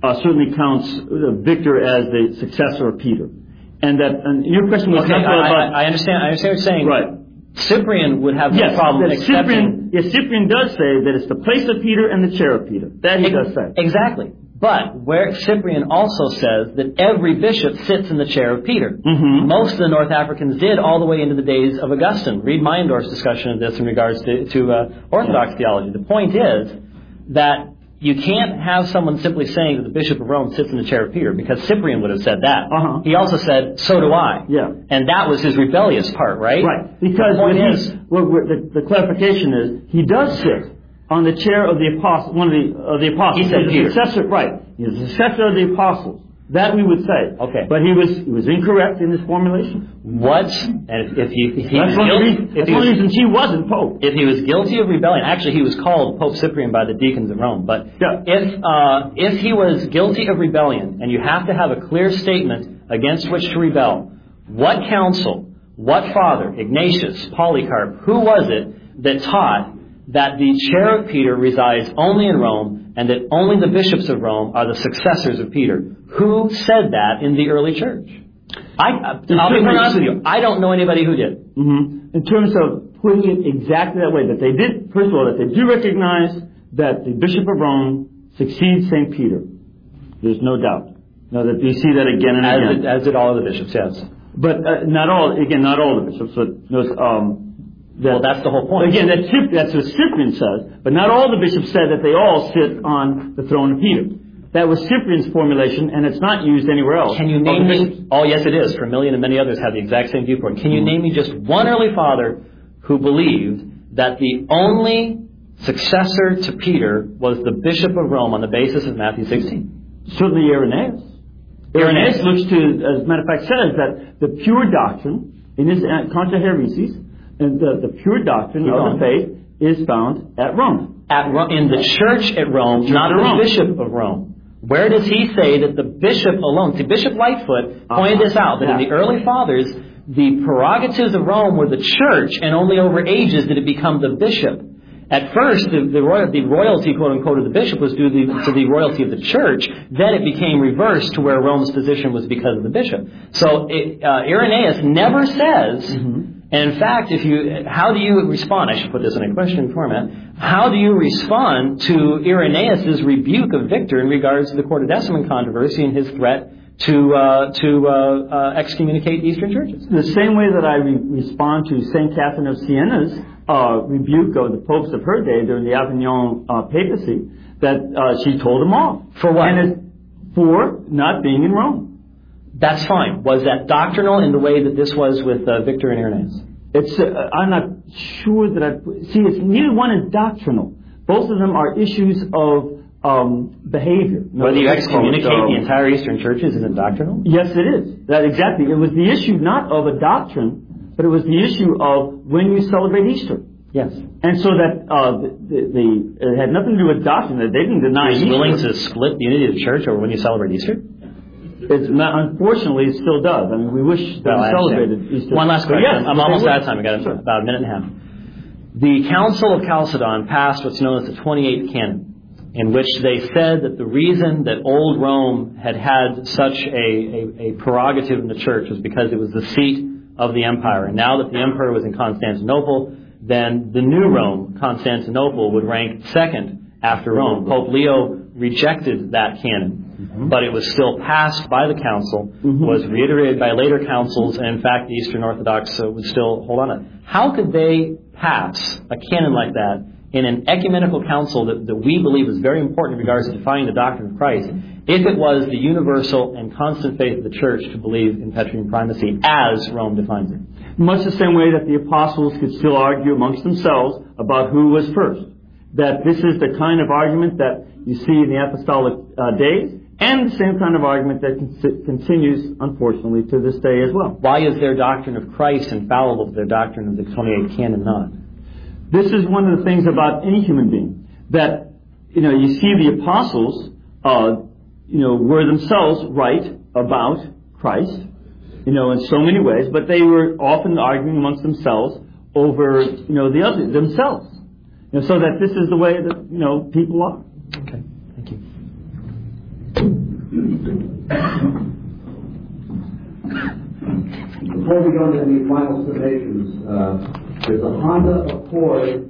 B: certainly counts Victor as the successor of Peter. And your question was
D: about... I understand what you're saying.
B: Right.
D: Cyprian would have no problem accepting...
B: Cyprian does say that it's the place of Peter and the chair of Peter. That he does say.
D: Exactly. But where Cyprian also says that every bishop sits in the chair of Peter.
B: Mm-hmm.
D: Most of the North Africans did all the way into the days of Augustine. Read Meyendorff's discussion of this in regards to Orthodox theology. The point is that you can't have someone simply saying that the Bishop of Rome sits in the chair of Peter, because Cyprian would have said that.
B: Uh-huh.
D: He also said, so do I.
B: Yeah.
D: And that was his rebellious part, right?
B: Right. Because the clarification is, he does sit on the chair of the apostle, one of the apostles.
D: He said Peter.
B: Successor, right. He's the successor of the apostles. That we would say.
D: Okay.
B: But he was incorrect in his formulation.
D: And if he was
B: guilty, that's one reason he wasn't Pope.
D: If he was guilty of rebellion, actually he was called Pope Cyprian by the deacons of Rome. But if he was guilty of rebellion, and you have to have a clear statement against which to rebel, what council, what father, Ignatius, Polycarp, who was it that taught that the chair of Peter resides only in Rome, and that only the bishops of Rome are the successors of Peter? Who said that in the early church? I'll be honest with you, I don't know anybody who did.
B: Mm-hmm. In terms of putting it exactly that way, that they did, first of all, that they do recognize that the Bishop of Rome succeeds St. Peter. There's no doubt. Now that we see that again and again.
D: As did all of the bishops, yes.
B: But not all the bishops. But
D: that's the whole point.
B: Again, that's what Cyprian says. But not all the bishops said that they all sit on the throne of Peter. That was Cyprian's formulation, and it's not used anywhere else.
D: Can you name me? Oh, yes, it is. Firmilian and many others have the exact same viewpoint. Can you name me just one early father who believed that the only successor to Peter was the Bishop of Rome on the basis of Matthew 16?
B: Certainly Irenaeus. Irenaeus looks to, as a matter of fact, says that the pure doctrine, in his Contra Hereses, and the pure doctrine of the faith is found at Rome.
D: In the church at Rome, not the Bishop of Rome. Where does he say that the bishop alone... See, Bishop Lightfoot pointed this out, that in the early fathers, the prerogatives of Rome were the church, and only over ages did it become the bishop. At first, the royalty, quote-unquote, of the bishop was due to the royalty of the church. Then it became reversed to where Rome's position was because of the bishop. So Irenaeus never says... Mm-hmm. And in fact, how do you respond? I should put this in a question format. How do you respond to Irenaeus' rebuke of Victor in regards to the Quartodeciman controversy and his threat to excommunicate Eastern churches?
B: The same way that I respond to St. Catherine of Siena's rebuke of the popes of her day during the Avignon papacy, that she told them off.
D: For what?
B: For not being in Rome.
D: That's fine. Was that doctrinal in the way that this was with Victor and Irenaeus?
B: I'm not sure that neither one is doctrinal. Both of them are issues of behavior.
D: Whether you excommunicate the entire Eastern churches isn't doctrinal?
B: Yes, it is. That exactly. It was the issue not of a doctrine, but it was the issue of when you celebrate Easter.
D: Yes.
B: And so that it had nothing to do with doctrine. That they didn't deny Easter.
D: Willing to split the unity of the church over when you celebrate Easter?
B: Unfortunately, it still does. I mean, we wish that we celebrated Easter.
D: One last question. I'm almost out of time. I've got about a minute and a half. The Council of Chalcedon passed what's known as the 28th Canon, in which they said that the reason that Old Rome had such a prerogative in the church was because it was the seat of the empire. And now that the emperor was in Constantinople, then the new Rome, Constantinople, would rank second after Rome. Pope Leo rejected that canon. Mm-hmm. But it was still passed by the council, was reiterated by later councils, and in fact the Eastern Orthodox would still hold on to it. How could they pass a canon like that in an ecumenical council that we believe is very important in regards to defining the doctrine of Christ, if it was the universal and constant faith of the church to believe in Petrine primacy as Rome defines it?
B: Much the same way that the apostles could still argue amongst themselves about who was first. That this is the kind of argument that you see in the apostolic days, and the same kind of argument that continues, unfortunately, to this day as well.
D: Why is their doctrine of Christ infallible to their doctrine of the 28th Canon not?
B: This is one of the things about any human being, that, you see the apostles, were themselves right about Christ, in so many ways, but they were often arguing amongst themselves over, the other, themselves. So that this is the way that, people are.
D: Okay, thank you.
E: Before we go into the final summations, there's a Honda Accord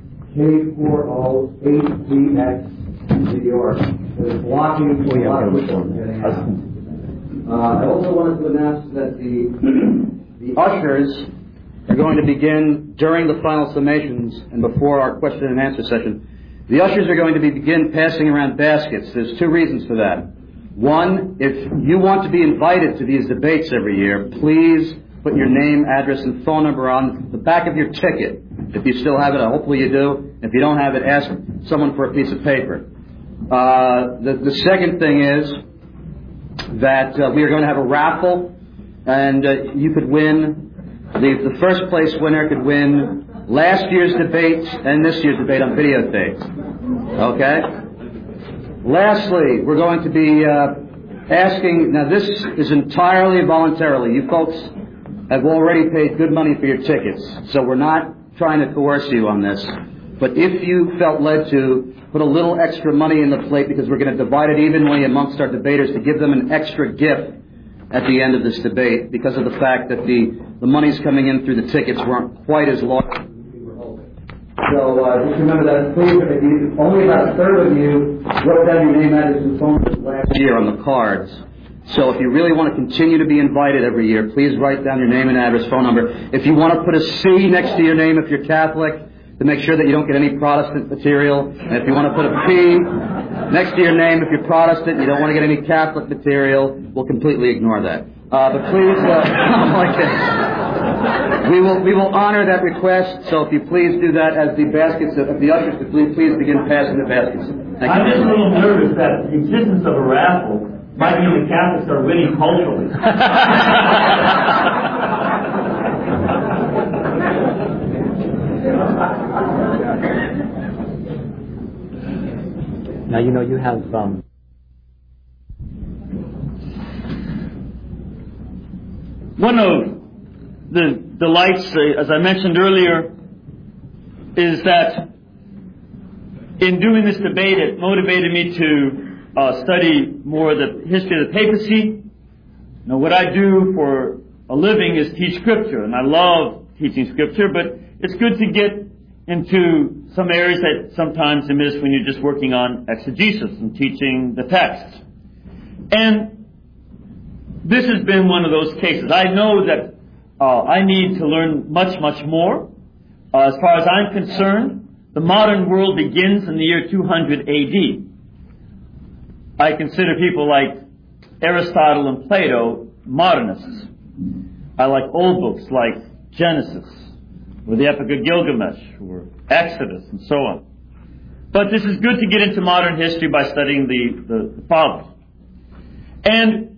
E: K40HDX in New York that is blocking a lot of whistles getting out. I also wanted to announce that the ushers are going to begin during the final summations and before our question and answer session. The ushers are going to begin passing around baskets. There's two reasons for that. One, if you want to be invited to these debates every year, please put your name, address, and phone number on the back of your ticket. If you still have it, hopefully you do. If you don't have it, ask someone for a piece of paper. The second thing is that we are going to have a raffle, and you could win. The first place winner could win last year's debate and this year's debate on videotape. Okay? Lastly, we're going to be asking, now this is entirely voluntarily. You folks have already paid good money for your tickets, so we're not trying to coerce you on this. But if you felt led to put a little extra money in the plate, because we're going to divide it evenly amongst our debaters to give them an extra gift at the end of this debate, because of the fact that the monies coming in through the tickets weren't quite as large as we were hoping. So just remember that, please, only about a third of you wrote down your name, address, and phone number last year on the cards. So if you really want to continue to be invited every year, please write down your name and address, phone number. If you want to put a C next to your name if you're Catholic, to make sure that you don't get any Protestant material. And if you want to put a P next to your name if you're Protestant, you don't want to get any Catholic material, we'll completely ignore that. But please, like this. We will honor that request, so if you please do that as the baskets, if the ushers please begin passing the baskets. Thank you.
B: I'm just a little nervous that the existence of a raffle might mean the Catholics are winning culturally.
D: Now, you know, you have...
B: One of the delights, as I mentioned earlier, is that in doing this debate, it motivated me to study more the history of the papacy. Now, what I do for a living is teach Scripture, and I love teaching Scripture, but it's good to get into some areas that sometimes you miss when you're just working on exegesis and teaching the text. And this has been one of those cases. I know that I need to learn much, much more. As far as I'm concerned, the modern world begins in the year 200 A.D. I consider people like Aristotle and Plato modernists. I like old books like Genesis, or the Epic of Gilgamesh, or Exodus, and so on. But this is good to get into modern history by studying the fathers. And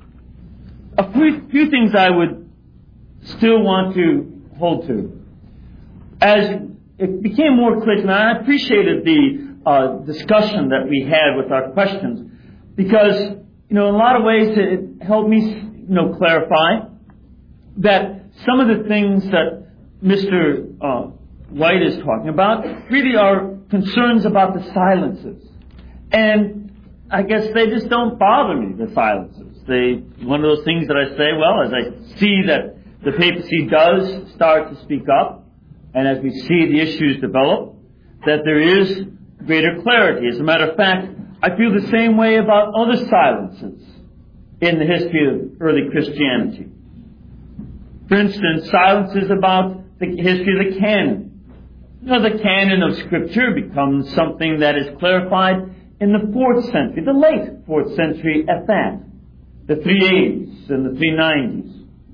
B: a few things I would still want to hold to. As it became more clear to me, I appreciated the discussion that we had with our questions, because, in a lot of ways it helped me, clarify that some of the things that Mr. White is talking about really are concerns about the silences. And I guess they just don't bother me, the silences. One of those things that I say, well, as I see that the papacy does start to speak up, and as we see the issues develop, that there is greater clarity. As a matter of fact, I feel the same way about other silences in the history of early Christianity. For instance, silences about the history of the canon. The canon of Scripture becomes something that is clarified in the 4th century, the late 4th century at that, the 380s and the 390s.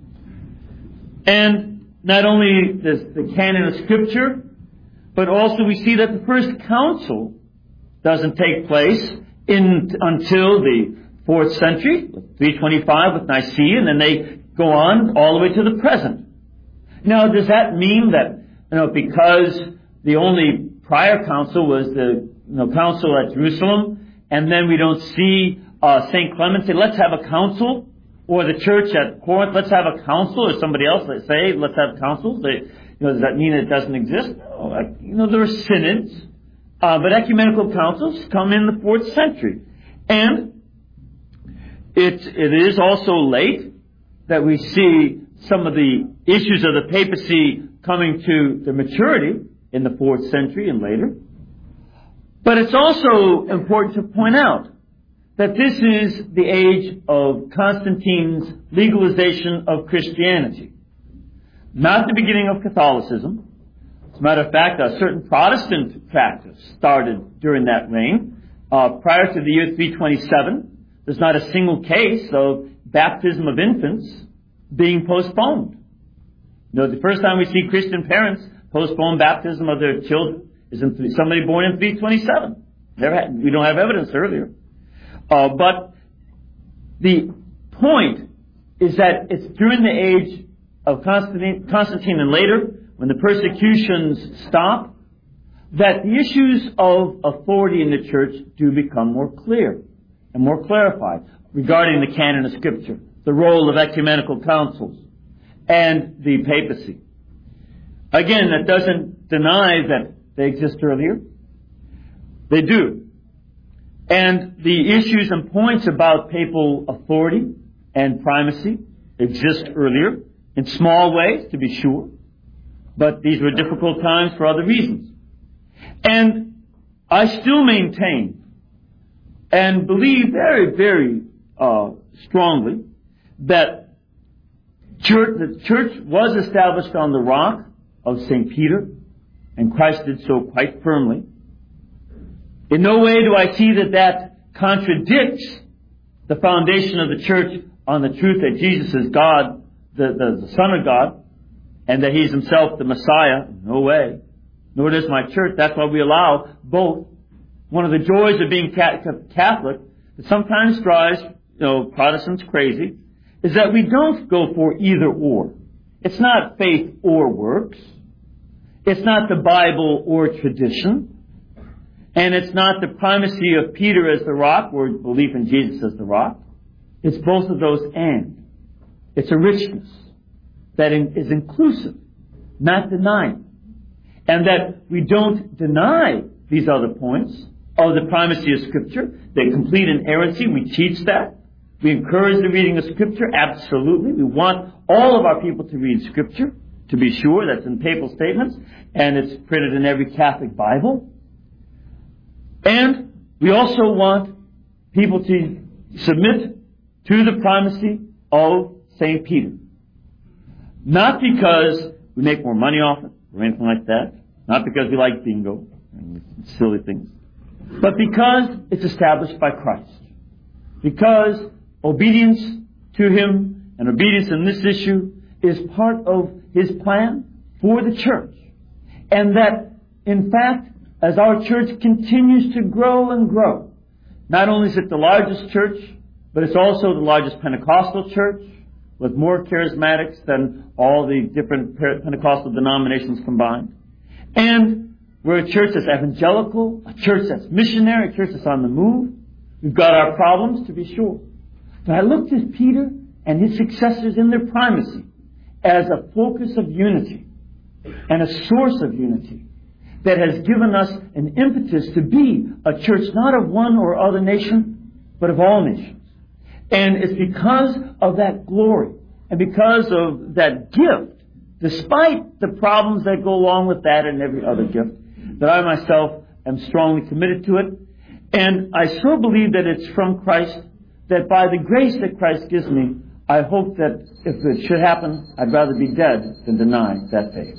B: And not only the canon of Scripture, but also we see that the first council doesn't take place until the 4th century, 325 with Nicaea, and then they go on all the way to the present. Now, does that mean that, because the only prior council was the council at Jerusalem, and then we don't see St. Clement say, let's have a council, or the church at Corinth, let's have a council, or somebody else, let's say, let's have councils. Does that mean it doesn't exist? No, there are synods, but ecumenical councils come in the 4th century. And It is also late that we see some of the issues of the papacy coming to their maturity in the 4th century and later. But it's also important to point out that this is the age of Constantine's legalization of Christianity, not the beginning of Catholicism. As a matter of fact, a certain Protestant practice started during that reign. Prior to the year 327, there's not a single case of baptism of infants being postponed. You know, the first time we see Christian parents postpone baptism of their children is in somebody born in 327. We don't have evidence earlier. But the point is that it's during the age of Constantine and later, when the persecutions stop, that the issues of authority in the church do become more clear and more clarified regarding the canon of Scripture, the role of ecumenical councils, and the papacy. Again, that doesn't deny that they exist earlier. They do. And the issues and points about papal authority and primacy exist earlier, in small ways, to be sure. But these were difficult times for other reasons. And I still maintain and believe very, very strongly that the church was established on the rock of St. Peter, and Christ did so quite firmly. In no way do I see that contradicts the foundation of the church on the truth that Jesus is God, the Son of God, and that He's Himself the Messiah. No way. Nor does my church. That's why we allow both. One of the joys of being Catholic, that sometimes drives Protestants crazy, is that we don't go for either or. It's not faith or works. It's not the Bible or tradition. And it's not the primacy of Peter as the rock or belief in Jesus as the rock. It's both of those and. It's a richness that is inclusive, not denying. And that we don't deny these other points of the primacy of Scripture. They complete inerrancy. We teach that. We encourage the reading of Scripture. Absolutely. We want all of our people to read Scripture, to be sure. That's in papal statements. And it's printed in every Catholic Bible. And we also want people to submit to the primacy of St. Peter. Not because we make more money off it or anything like that. Not because we like bingo and silly things. But because it's established by Christ. Because obedience to Him and obedience in this issue is part of His plan for the church. And that, in fact, as our church continues to grow and grow, not only is it the largest church, but it's also the largest Pentecostal church, with more charismatics than all the different Pentecostal denominations combined. And we're a church that's evangelical, a church that's missionary, a church that's on the move. We've got our problems, to be sure. But I looked at Peter and his successors in their primacy as a focus of unity and a source of unity that has given us an impetus to be a church not of one or other nation, but of all nations. And it's because of that glory and because of that gift, despite the problems that go along with that and every other gift, that I myself am strongly committed to it. And I so believe that it's from Christ, that by the grace that Christ gives me, I hope that if it should happen, I'd rather be dead than deny that faith.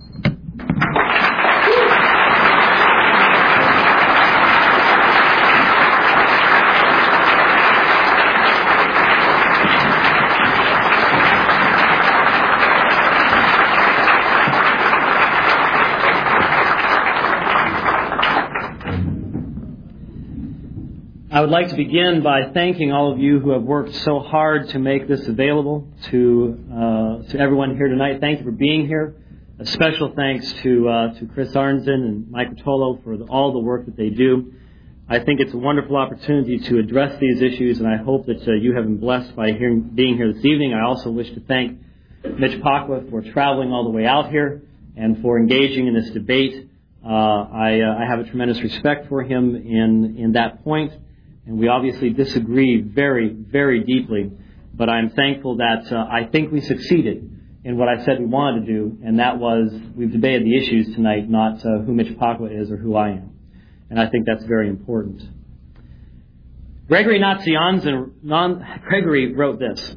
C: I would like to begin by thanking all of you who have worked so hard to make this available to everyone here tonight. Thank you for being here. A special thanks to Chris Arnzen and Mike Rotolo for all the work that they do. I think it's a wonderful opportunity to address these issues, and I hope that you have been blessed by being here this evening. I also wish to thank Mitch Pacwa for traveling all the way out here and for engaging in this debate. I have a tremendous respect for him in that point. And we obviously disagree very, very deeply. But I'm thankful that I think we succeeded in what I said we wanted to do, and that was we've debated the issues tonight, not who Mitch Pacwa is or who I am. And I think that's very important. Gregory Gregory wrote this.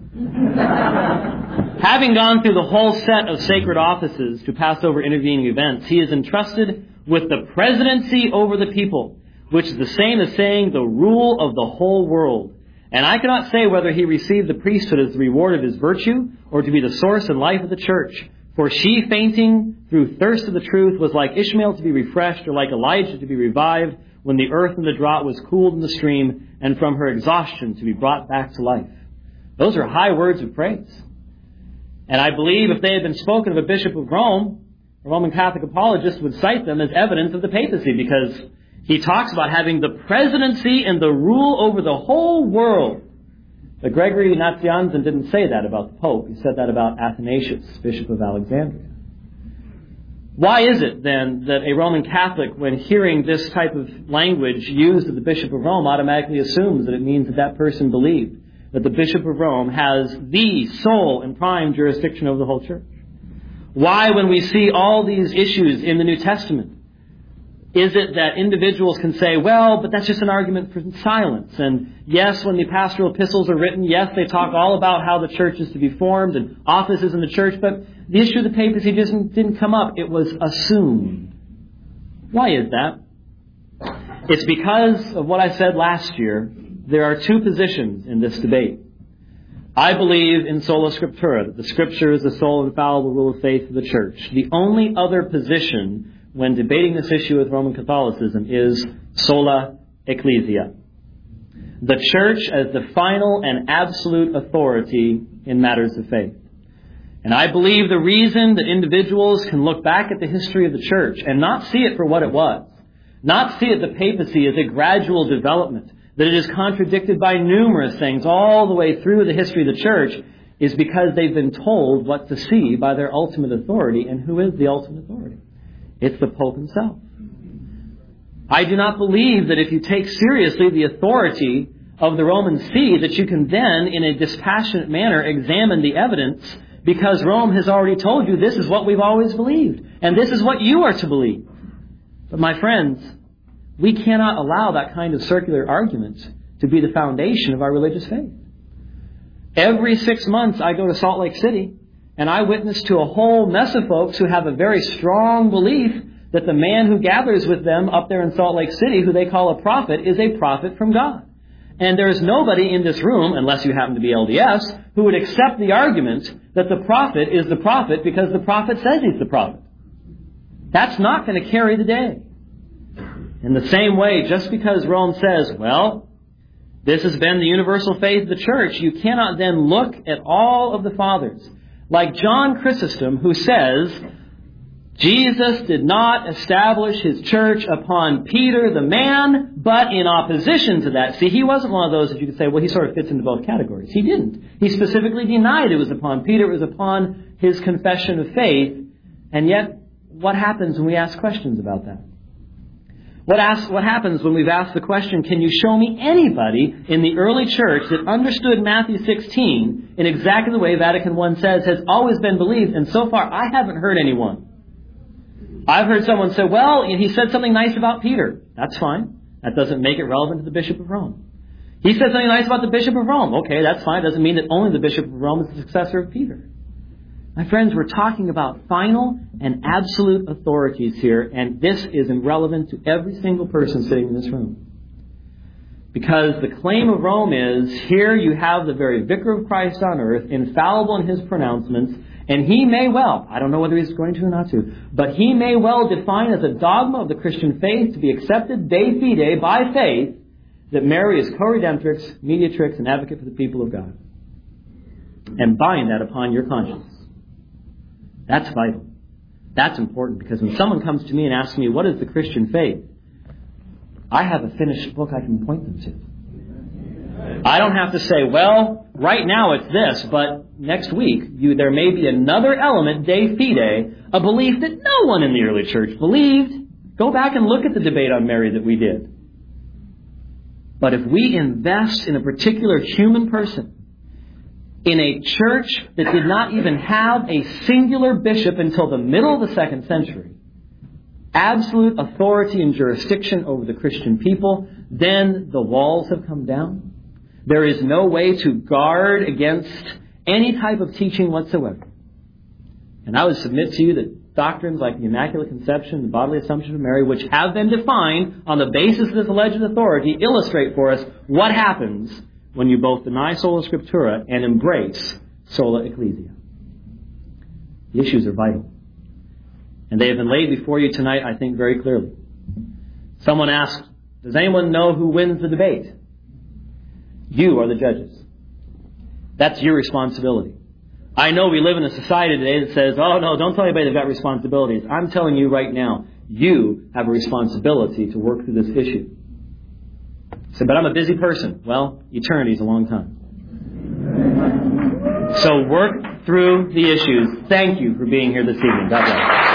C: Having gone through the whole set of sacred offices to pass over intervening events, he is entrusted with the presidency over the people, which is the same as saying the rule of the whole world. And I cannot say whether he received the priesthood as the reward of his virtue or to be the source and life of the church. For she, fainting through thirst of the truth, was like Ishmael to be refreshed, or like Elijah to be revived when the earth and the drought was cooled in the stream, and from her exhaustion to be brought back to life. Those are high words of praise. And I believe if they had been spoken of a bishop of Rome, a Roman Catholic apologist would cite them as evidence of the papacy, because he talks about having the presidency and the rule over the whole world. But Gregory Nazianzen didn't say that about the Pope. He said that about Athanasius, Bishop of Alexandria. Why is it, then, that a Roman Catholic, when hearing this type of language used of the Bishop of Rome, automatically assumes that it means that that person believed that the Bishop of Rome has the sole and prime jurisdiction over the whole church? Why, when we see all these issues in the New Testament, is it that individuals can say, well, but that's just an argument for silence? And yes, when the pastoral epistles are written, yes, they talk all about how the church is to be formed and offices in the church, but the issue of the papacy didn't come up. It was assumed. Why is that? It's because of what I said last year. There are two positions in this debate. I believe in sola scriptura, that the Scripture is the sole infallible rule of faith of the church. The only other position when debating this issue with Roman Catholicism is sola ecclesia, the church as the final and absolute authority in matters of faith. And I believe the reason that individuals can look back at the history of the church and not see it for what it was, not see it, the papacy, as a gradual development, that it is contradicted by numerous things all the way through the history of the church, is because they've been told what to see by their ultimate authority. And who is the ultimate authority? It's the Pope himself. I do not believe that if you take seriously the authority of the Roman See, that you can then, in a dispassionate manner, examine the evidence, because Rome has already told you this is what we've always believed, and this is what you are to believe. But my friends, we cannot allow that kind of circular argument to be the foundation of our religious faith. Every 6 months I go to Salt Lake City, and I witness to a whole mess of folks who have a very strong belief that the man who gathers with them up there in Salt Lake City, who they call a prophet, is a prophet from God. And there is nobody in this room, unless you happen to be LDS, who would accept the argument that the prophet is the prophet because the prophet says he's the prophet. That's not going to carry the day. In the same way, just because Rome says, well, this has been the universal faith of the church, you cannot then look at all of the fathers, like John Chrysostom, who says, Jesus did not establish his church upon Peter the man, but in opposition to that. See, he wasn't one of those that you could say, well, he sort of fits into both categories. He didn't. He specifically denied it was upon Peter, it was upon his confession of faith. And yet, what happens when we ask questions about that? What happens when we've asked the question, can you show me anybody in the early church that understood Matthew 16 in exactly the way Vatican I says has always been believed? And so far, I haven't heard anyone. I've heard someone say, well, he said something nice about Peter. That's fine. That doesn't make it relevant to the Bishop of Rome. He said something nice about the Bishop of Rome. Okay, that's fine. It doesn't mean that only the Bishop of Rome is the successor of Peter. My friends, we're talking about final and absolute authorities here, and this is irrelevant to every single person sitting in this room. Because the claim of Rome is, here you have the very Vicar of Christ on earth, infallible in his pronouncements, and he may well, I don't know whether he's going to or not to, but he may well define as a dogma of the Christian faith to be accepted de fide, by faith, that Mary is co-redemptrix, mediatrix, and advocate for the people of God. And bind that upon your conscience. That's vital. That's important, because when someone comes to me and asks me, what is the Christian faith? I have a finished book I can point them to. I don't have to say, well, right now it's this, but next week there may be another element, de fide, a belief that no one in the early church believed. Go back and look at the debate on Mary that we did. But if we invest in a particular human person, in a church that did not even have a singular bishop until the middle of the 2nd century, absolute authority and jurisdiction over the Christian people, then the walls have come down. There is no way to guard against any type of teaching whatsoever. And I would submit to you that doctrines like the Immaculate Conception, the bodily Assumption of Mary, which have been defined on the basis of this alleged authority, illustrate for us what happens when you both deny sola scriptura and embrace sola ecclesia. The issues are vital. And they have been laid before you tonight, I think, very clearly. Someone asked, does anyone know who wins the debate? You are the judges. That's your responsibility. I know we live in a society today that says, oh no, don't tell anybody they've got responsibilities. I'm telling you right now, you have a responsibility to work through this issue. So, but I'm a busy person. Well, eternity is a long time. So work through the issues. Thank you for being here this evening. God bless.